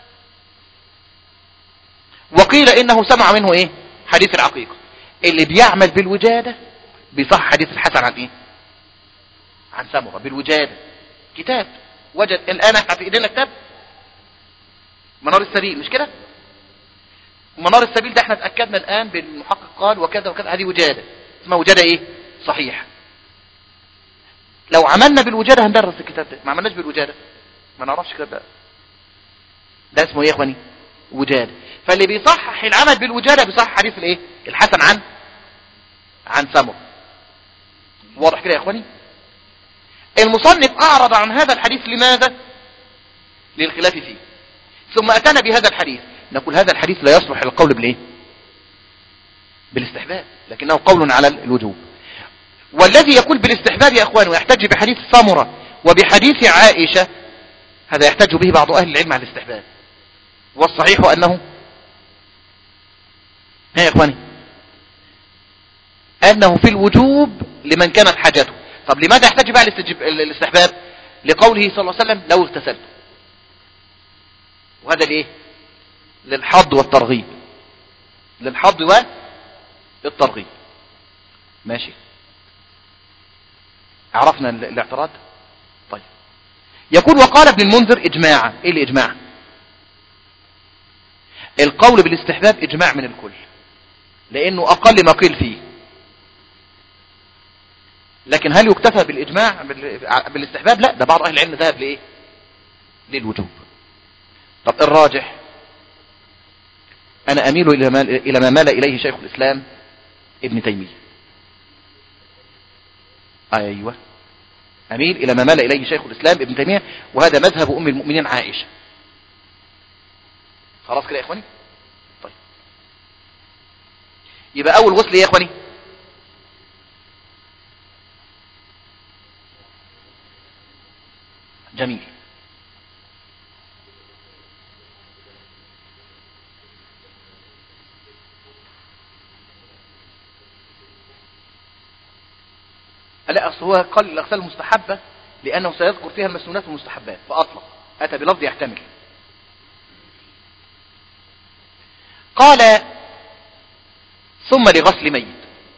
وقيل إنه سمع منه إيه؟ حديث العقيقة. اللي بيعمل بالوجادة بصح حديث الحسن عن إيه؟ عن سمرة بالوجادة، كتاب وجد. الآن احنا في إيدينا كتاب منار السبيل، مش كده؟ منار السبيل ده احنا اتأكدنا الآن بالمحقق قال وكذا وكذا، هذه وجادة، اسمها وجادة إيه؟ صحيح. لو عملنا بالوجادة هندرس الكتاب ده، ما عملناش بالوجادة ما نعرفش كتاب ده. ده اسمه ايه يا اخواني؟ وجادة. فاللي بيصحح العمل بالوجادة بيصحح حديث الايه؟ الحسن عن عن سمر. واضح كده يا اخواني؟ المصنف اعرض عن هذا الحديث لماذا؟ للخلاف فيه، ثم اتانا بهذا الحديث. نقول هذا الحديث لا يصلح للقول بالايه؟ بالاستحباب، لكنه قول على الوجوب. والذي يقول بالاستحباب يا اخوان ويحتج بحديث سمرة وبحديث عائشة، هذا يحتج به بعض اهل العلم على الاستحباب، والصحيح انه ها يا اخواني انه في الوجوب لمن كانت حاجته. طب لماذا يحتج بقى الاستحباب؟ لقوله صلى الله عليه وسلم لو اغتسلت، وهذا ليه؟ للحض والترغيب، للحض والترغيب. ماشي، عرفنا الاعتراض. طيب، يقول وقال ابن المنذر اجماعا. ايه الاجماع؟ القول بالاستحباب اجماع من الكل، لانه اقل ما قيل فيه. لكن هل يكتفى بالاجماع بالاستحباب؟ لا، ده بعض اهل العلم ذهب لايه؟ للوجوب. طب الراجح، انا اميل الى ما الى ما مال اليه شيخ الاسلام ابن تيمية. ايوه، اميل الى ما مال اليه شيخ الاسلام ابن تيمية، وهذا مذهب ام المؤمنين عائشة. خلاص كده يا اخواني؟ طيب، يبقى اول غسل ايه يا اخواني؟ جميل. لا، اصل هو قال الاغسال المستحبة لانه سيذكر فيها المسنونات والمستحبات، فاطلق، اتى بلفظ يحتمل. قال ثم لغسل ميت.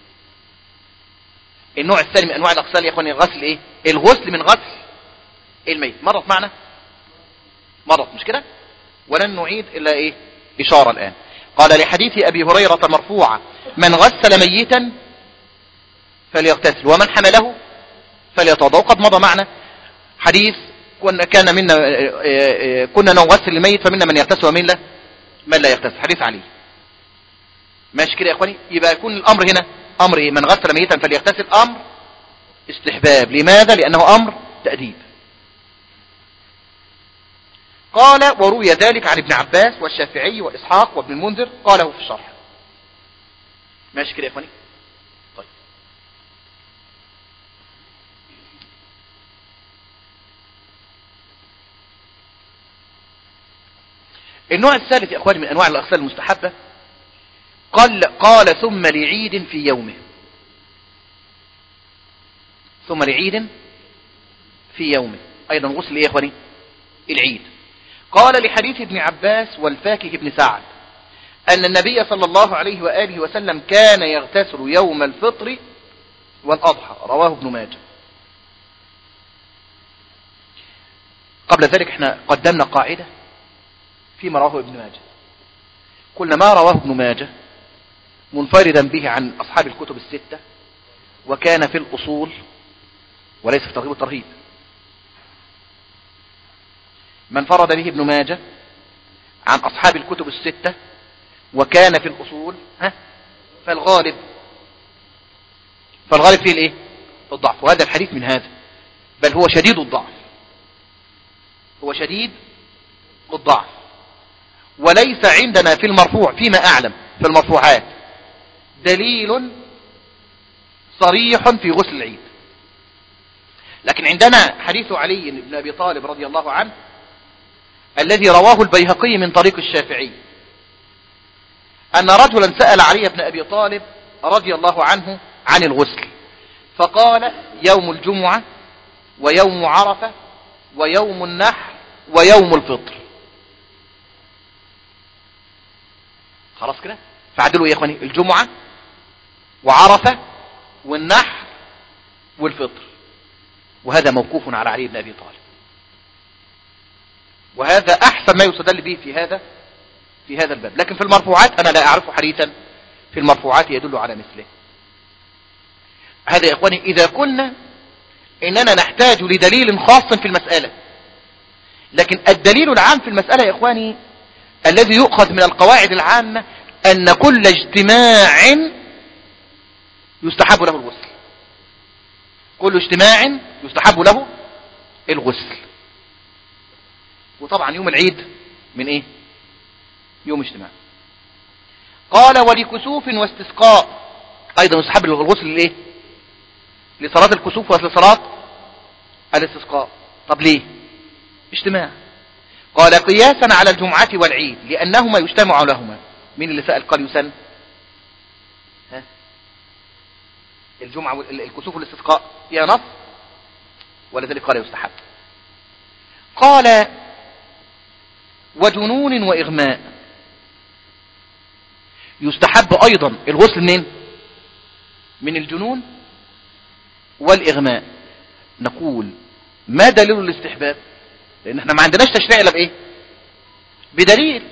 النوع الثاني من انواع الاغسال يا اخواني الغسل ايه؟ الغسل من غسل الميت. مرت معنا مرت مش كده؟ ولن نعيد الا ايه؟ اشاره الان. قال لحديث ابي هريره مرفوعا: من غسل ميتا فليغتسل ومن حمله فليتوضا. وقد مضى معنا حديث كنا كان منا كنا نغسل الميت فمنا من يغتسل ومن لا من لا يغتسل، حديث علي. ماشي كده يا اخواني؟ يبقى يكون الامر هنا امر ايه؟ من غسل ميتا فليغتسل امر استحباب. لماذا؟ لانه امر تأديب. قال: وروي ذلك عن ابن عباس والشافعي واسحاق وابن المنذر، قاله في الشرح. ماشي كده يا اخواني؟ طيب النوع الثالث يا اخواني من انواع الاغسال المستحبه، قال قال ثم لعيد في يومه. ثم لعيد في يومه ايضا غسل ايه يا اخواني؟ العيد. قال لحديث ابن عباس والفاكه بن سعد ان النبي صلى الله عليه واله وسلم كان يغتسل يوم الفطر والاضحى، رواه ابن ماجه. قبل ذلك احنا قدمنا قاعده فيما رواه ابن ماجه، كل ما رواه ابن ماجه منفردا به عن اصحاب الكتب الستة وكان في الاصول وليس في ترغيب والترهيب. من فرد به ابن ماجه عن اصحاب الكتب الستة وكان في الاصول ها فالغالب فالغالب فيه الايه؟ الضعف. وهذا الحديث من هذا، بل هو شديد الضعف، هو شديد الضعف. وليس عندنا في المرفوع فيما اعلم في المرفوعات دليل صريح في غسل العيد. لكن عندنا حديث علي بن ابي طالب رضي الله عنه الذي رواه البيهقي من طريق الشافعي، ان رجلا سأل علي بن ابي طالب رضي الله عنه عن الغسل، فقال: يوم الجمعة ويوم عرفة ويوم النحر ويوم الفطر. خلاص كده؟ فعدلوا يا اخواني: الجمعة وعرفة والنحر والفطر. وهذا موقوف على علي بن ابي طالب، وهذا احسن ما يستدل به في هذا في هذا الباب. لكن في المرفوعات انا لا اعرف حديثا في المرفوعات يدل على مثله. هذا يا اخواني اذا قلنا اننا نحتاج لدليل خاص في المسألة. لكن الدليل العام في المسألة يا اخواني الذي يؤخذ من القواعد العامة ان كل اجتماع يستحب له الغسل، كل اجتماع يستحب له الغسل. وطبعا يوم العيد من ايه؟ يوم اجتماع. قال: ولكسوف واستسقاء ايضا يستحب له الغسل للايه؟ لصلاة الكسوف ولصلاة الاستسقاء. طب ليه؟ اجتماع. قال: قياسا على الجمعة والعيد لانهما يجتمع لهما. مين اللي سأل قال يسن؟ ها؟ الجمعة والكسوف والاستسقاء فيها نص ولذلك قال يستحب. قال: وجنون وإغماء يستحب أيضا الغسل منين؟ من الجنون والإغماء. نقول: ما دليل الاستحباب؟ لأن احنا ما عندناش تشريع إلا بإيه؟ بدليل.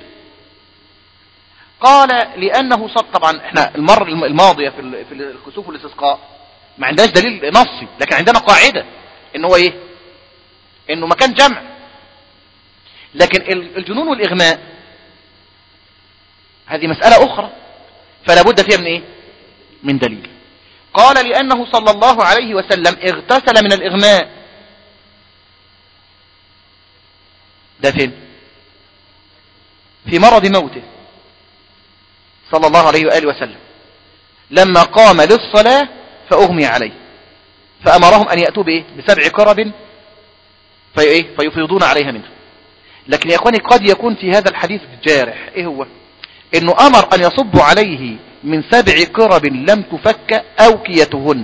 قال: لأنه صد. طبعا احنا المرة الماضية في في الكسوف والاستسقاء ما عندناش دليل نصي، لكن عندنا قاعدة إن هو إيه؟ إنه مكان جمع. لكن الجنون والإغماء هذه مسألة أخرى فلا بد فيها من إيه؟ من دليل. قال: لأنه صلى الله عليه وسلم اغتسل من الإغماء. ده فين؟ في مرض موته صلى الله عليه وآله وسلم لما قام للصلاة فأغمي عليه فأمرهم أن يأتوا بإيه؟ بسبع قرب في إيه؟ فيفيضون عليها منه. لكن يا اخواني قد يكون في هذا الحديث جارح. ايه هو؟ انه امر ان يصبوا عليه من سبع قرب لم تفك اوكيتهن.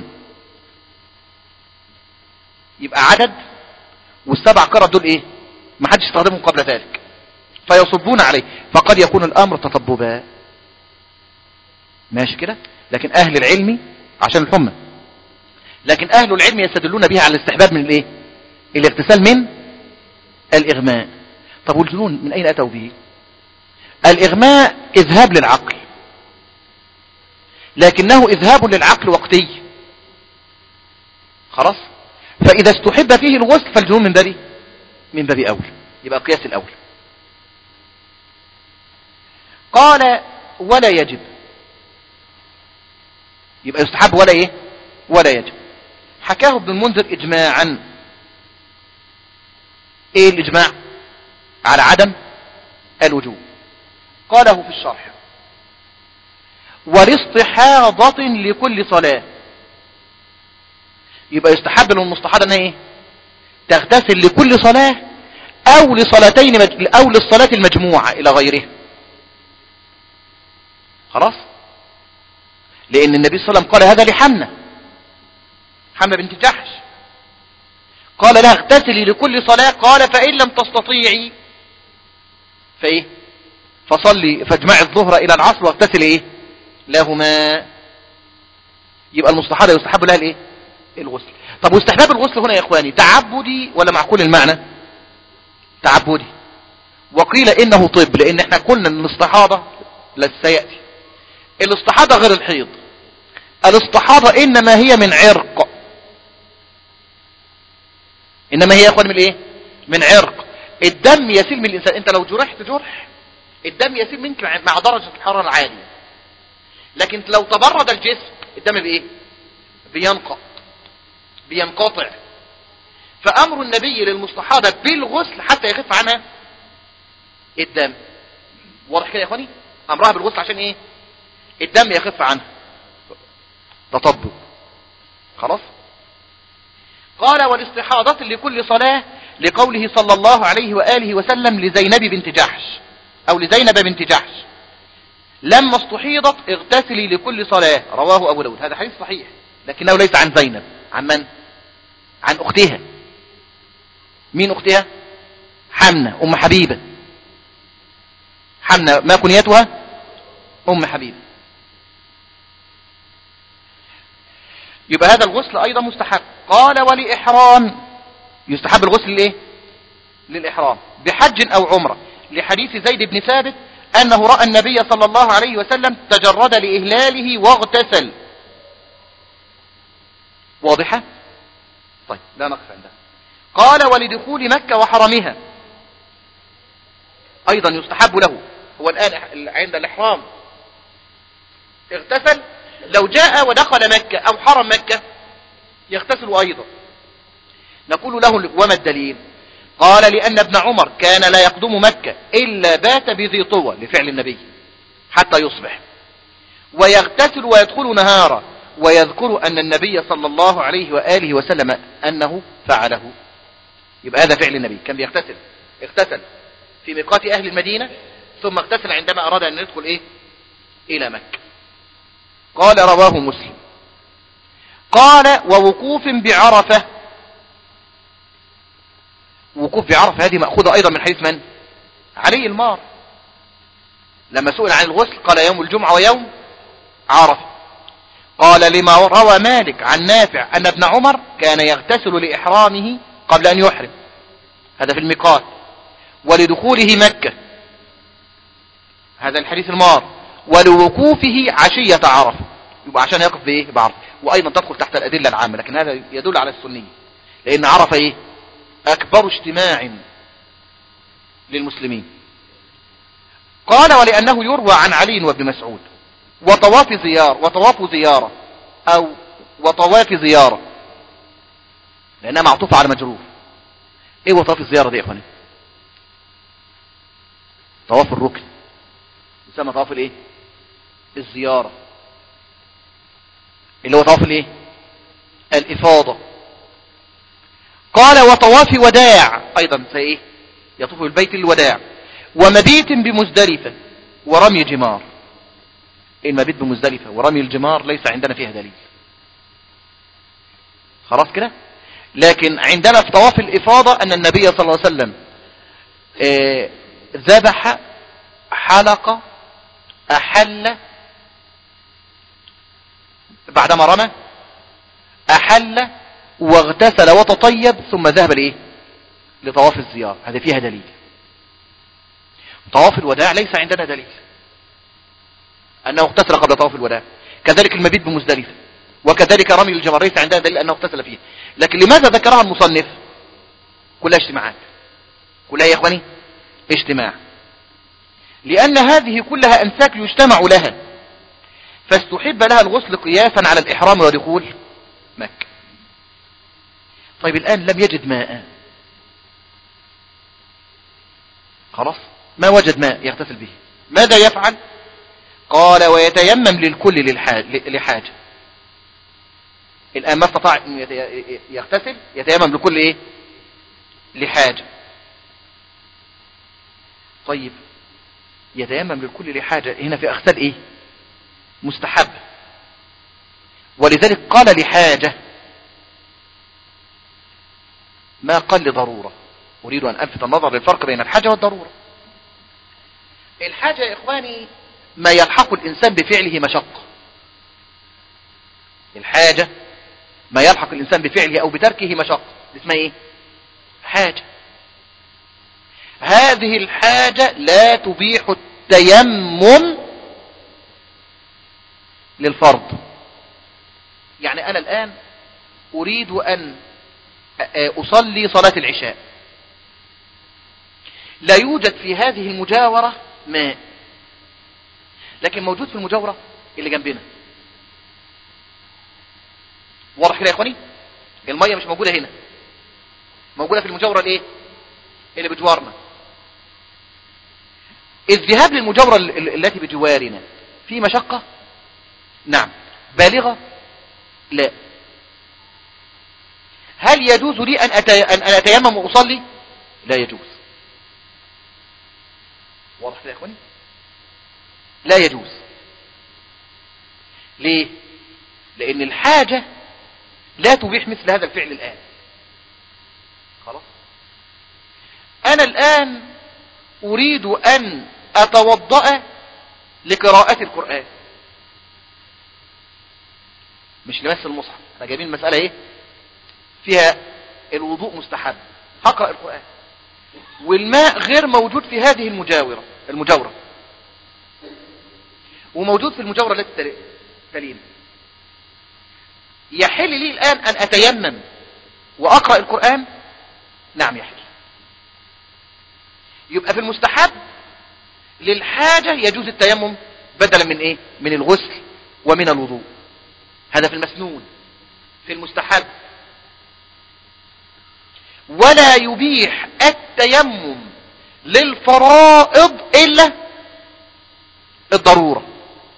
يبقى عدد والسبع قرب دول ايه؟ ما حدش استخدمهم قبل ذلك فيصبون عليه. فقد يكون الامر تطببا. ماشي كده. لكن اهل العلم عشان الحمى، لكن اهل العلم يستدلون بها على الاستحباب من الايه؟ الاغتسال من الاغماء. طب والجنون من اين اتوا به؟ الاغماء اذهاب للعقل، لكنه اذهاب للعقل وقتي، خلاص. فاذا استحب فيه الغسل فالجنون من باب من باب اول، يبقى القياس الاول. قال ولا يجب، يبقى يستحب ولا ايه؟ ولا يجب. حكاه ابن المنذر اجماعا. ايه الاجماع على عدم الوجوب؟ قاله في الشرح: ولاستحاضة لكل صلاة. يبقى يستحب للمستحاضة انها ايه؟ تغتسل لكل صلاة او لصلاتين مج... او للصلاة المجموعة الى غيرها، خلاص. لان النبي صلى الله عليه وسلم قال هذا لحمنة، حمنة بنت جحش، قال لها اغتسلي لكل صلاة، قال فإن لم تستطيعي فايه؟ فصلي فاجمعي الظهر الى العصر واغتسلي ايه لهما. يبقى المستحاضة يستحب لها الايه؟ الغسل. طب واستحباب الغسل هنا يا اخواني تعبدي ولا معقول المعنى؟ تعبدي. وقيل انه طب، لان احنا قلنا ان الاستحاضة لا سيأتي، الاستحاضة غير الحيض. الاستحاضة انما هي من عرق، انما هي يا اخواني من ايه؟ من عرق. الدم يسيل من الانسان، انت لو جرحت جرح الدم يسيل منك مع درجة الحرارة العالية، لكن لو تبرد الجسم الدم بايه؟ بينقطع بينقطع. فامر النبي للمستحاضة بالغسل حتى يخف عنها الدم. واضح كده يا اخواني؟ امرها بالغسل عشان ايه؟ الدم يخف عنها، تطبب، خلاص. قال والاستحاضة لكل صلاة لقوله صلى الله عليه وآله وسلم لزينب بنت جحش او لزينب بنت جحش: لما استحيضت اغتسلي لكل صلاة. رواه ابو داود. هذا حديث صحيح، لكنه ليس عن زينب. عن من؟ عن اختها. مين اختها؟ حمنة ام حبيبة. حمنة ما كنيتها؟ ام حبيبة. يبقى هذا الغسل ايضا مستحب. قال ولإحرام، يستحب الغسل لإيه؟ للإحرام بحج او عمرة، لحديث زيد بن ثابت انه رأى النبي صلى الله عليه وسلم تجرد لإهلاله واغتسل. واضحة؟ طيب لا نقف عندها. قال ولدخول مكة وحرمها ايضا يستحب له. هو الان عند الإحرام اغتسل، لو جاء ودخل مكة او حرم مكة يغتسل ايضا. نقول له وما الدليل؟ قال لان ابن عمر كان لا يقدم مكة الا بات بذي طوى لفعل النبي حتى يصبح، ويغتسل ويدخل نهارا، ويذكر ان النبي صلى الله عليه وآله وسلم انه فعله. يبقى هذا فعل النبي، كان بيغتسل، اغتسل في ميقات اهل المدينة ثم اغتسل عندما اراد ان يدخل ايه؟ الى مكة. قال رواه مسلم. قال ووقوف بعرفة. وقوف بعرفة هذه مأخوذة ايضا من حديث من؟ علي المار، لما سئل عن الغسل قال يوم الجمعة ويوم عرفة. قال لما روى مالك عن نافع ان ابن عمر كان يغتسل لإحرامه قبل ان يحرم، هذا في الميقات، ولدخوله مكة، هذا الحديث المار، ولوقوفه عشية عرفة، يبقى عشان يقف بايه؟ بعرفة. وايضا تدخل تحت الادلة العامة، لكن هذا يدل على السنية، لان عرفة ايه؟ اكبر اجتماع للمسلمين. قال ولانه يروى عن علي وابن مسعود وطواف زيارة وطواف زيارة او وطواف زيارة، لانها معطوفة على مجرور. ايه وطواف الزيارة دي يا اخواني؟ طواف الركن يسمى طواف الايه؟ الزيارة، اللي هو طواف الايه؟ الافاضة. قال وطواف وداع ايضا زي ايه؟ يطوف بالبيت الوداع، ومبيت بمزدلفة ورمي جمار. المبيت بمزدلفة ورمي الجمار ليس عندنا فيها دليل، خلاص كده. لكن عندنا في طواف الافاضة ان النبي صلى الله عليه وسلم ذبح، حلق، احل، بعدما رمى أحل واغتسل وتطيب ثم ذهب لإيه؟ لطواف الزيارة. هذا فيها دليل. طواف الوداع ليس عندنا دليل أنه اغتسل قبل طواف الوداع، كذلك المبيت بمزدلفة، وكذلك رمي الجمر ليس عندنا دليل أنه اغتسل فيه. لكن لماذا ذكرها المصنف؟ كلها اجتماعات، كلها يا إخواني اجتماع، لأن هذه كلها أنساك يجتمع لها، فاستحب لها الغسل قياسا على الإحرام ودخول مكة. طيب الآن لم يجد ماء، خلاص ما وجد ماء يغتسل به، ماذا يفعل؟ قال ويتيمم للكل لحاجة. الآن ما استطاع أن يغتسل يتيمم لكل إيه؟ لحاجة. طيب يتيمم للكل لحاجة هنا في أغسال إيه؟ مستحب، ولذلك قال لحاجة ما قال لضرورة. أريد أن ألفت النظر للفرق بين الحاجة والضرورة. الحاجة يا إخواني ما يلحق الإنسان بفعله مشقة. الحاجة ما يلحق الإنسان بفعله أو بتركه مشقة، اسمها إيه؟ حاجة. هذه الحاجة لا تبيح التيمم للفرض. يعني أنا الآن أريد أن أصلي صلاة العشاء، لا يوجد في هذه المجاورة ماء، لكن موجود في المجاورة اللي جنبنا. واضح كده يا إخواني؟ المية مش موجودة هنا، موجودة في المجاورة الايه اللي بجوارنا. الذهاب للمجاورة التي بجوارنا في مشقة؟ نعم. بالغة؟ لا. هل يجوز لي أن, أتي... أن أتيمم وأصلي؟ لا يجوز. واضح يا إخواني؟ لا يجوز. ليه؟ لأن الحاجة لا تبيح مثل هذا الفعل الآن. خلاص. أنا الآن أريد أن أتوضأ لقراءة القرآن، مش لمس المصحف. احنا جايبين المسألة ايه فيها الوضوء مستحب، هقرأ القرآن والماء غير موجود في هذه المجاورة المجاورة وموجود في المجاورة التي تلينا. يحل لي الآن أن أتيمم وأقرأ القرآن؟ نعم يحل. يبقى في المستحب للحاجة يجوز التيمم بدلا من ايه؟ من الغسل ومن الوضوء. هذا في المسنون. في المستحب ولا يبيح التيمم للفرائض إلا الضرورة.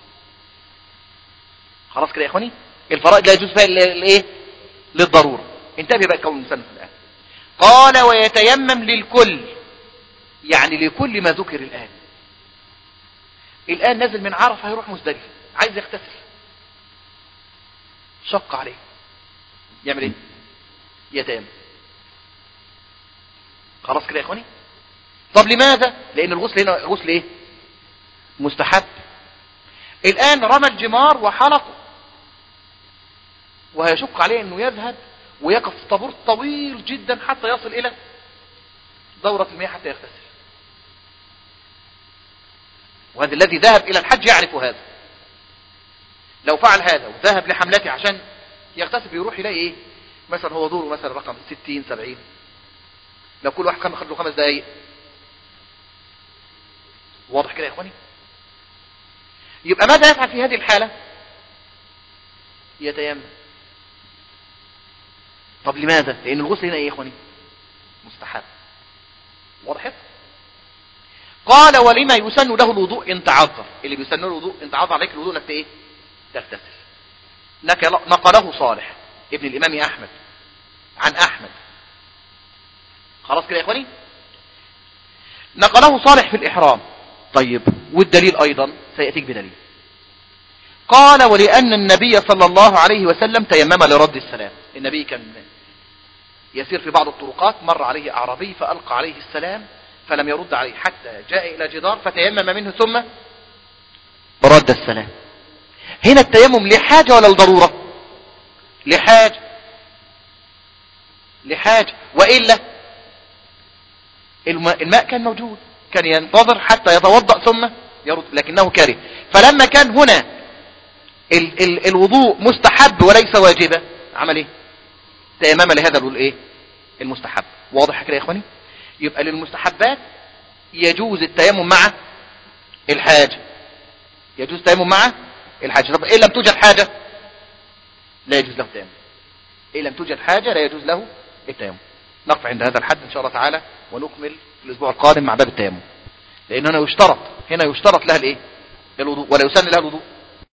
خلاص كده يا إخواني؟ الفرائض لا يجوز فيها الايه؟ للضرورة. انتبه بقى كون المسنف الآن. قال ويتيمم للكل، يعني لكل ما ذكر الآن. الآن نازل من عرفة هيروح مزدلفة، عايز يغتسل، شق عليه، يعمل ايه؟ يتيمم. خلاص كده يا اخواني؟ طب لماذا؟ لان الغسل هنا غسل ايه؟ مستحب. الان رمى الجمار وحلقه وهيشق عليه انه يذهب ويقف في طابور طويل جدا حتى يصل الى دورة المياه حتى يغتسل. وهذا الذي ذهب الى الحج يعرف هذا. لو فعل هذا وذهب لحملته عشان يغتسل يروح يلاقي ايه؟ مثلا هو دوره مثلا رقم ستين سبعين، لو كل واحد خد له خمس دقايق. واضح كده يا اخواني؟ يبقى ماذا يفعل في هذه الحالة؟ يتيمم. طب لماذا؟ لان الغسل هنا ايه يا اخواني؟ مستحب. واضح؟ قال ولما يسن له الوضوء ان تعذر. اللي بيسن له الوضوء ان تعذر عليك الوضوء انك ايه؟ تغتسل. نقله صالح ابن الامام احمد عن احمد. خلاص كده يا اخواني؟ نقله صالح في الاحرام. طيب والدليل ايضا سيأتيك بدليل. قال ولان النبي صلى الله عليه وسلم تيمم لرد السلام. النبي كان يسير في بعض الطرقات، مر عليه اعرابي فالقى عليه السلام فلم يرد عليه حتى جاء الى جدار فتيمم منه ثم رد السلام. هنا التيمم لحاجة ولا لضرورة؟ لحاجة، لحاجة، وإلا الماء كان موجود، كان ينتظر حتى يتوضأ ثم يرد، لكنه كاره. فلما كان هنا ال ال الوضوء مستحب وليس واجبا، عمل ايه؟ تيمم لهذا الايه؟ المستحب. واضح كده يا اخواني؟ يبقى للمستحبات يجوز التيمم مع الحاجة، يجوز التيمم مع الحاجة. طب إن لم توجد حاجة لا يجوز له التيمم، إن لم توجد حاجة لا يجوز له التيمم. نقف عند هذا الحد إن شاء الله تعالى، ونكمل في الأسبوع القادم مع باب التيمم، لأن هنا يشترط هنا يشترط لها الإيه؟ الوضوء، ولا يسن لها الوضوء.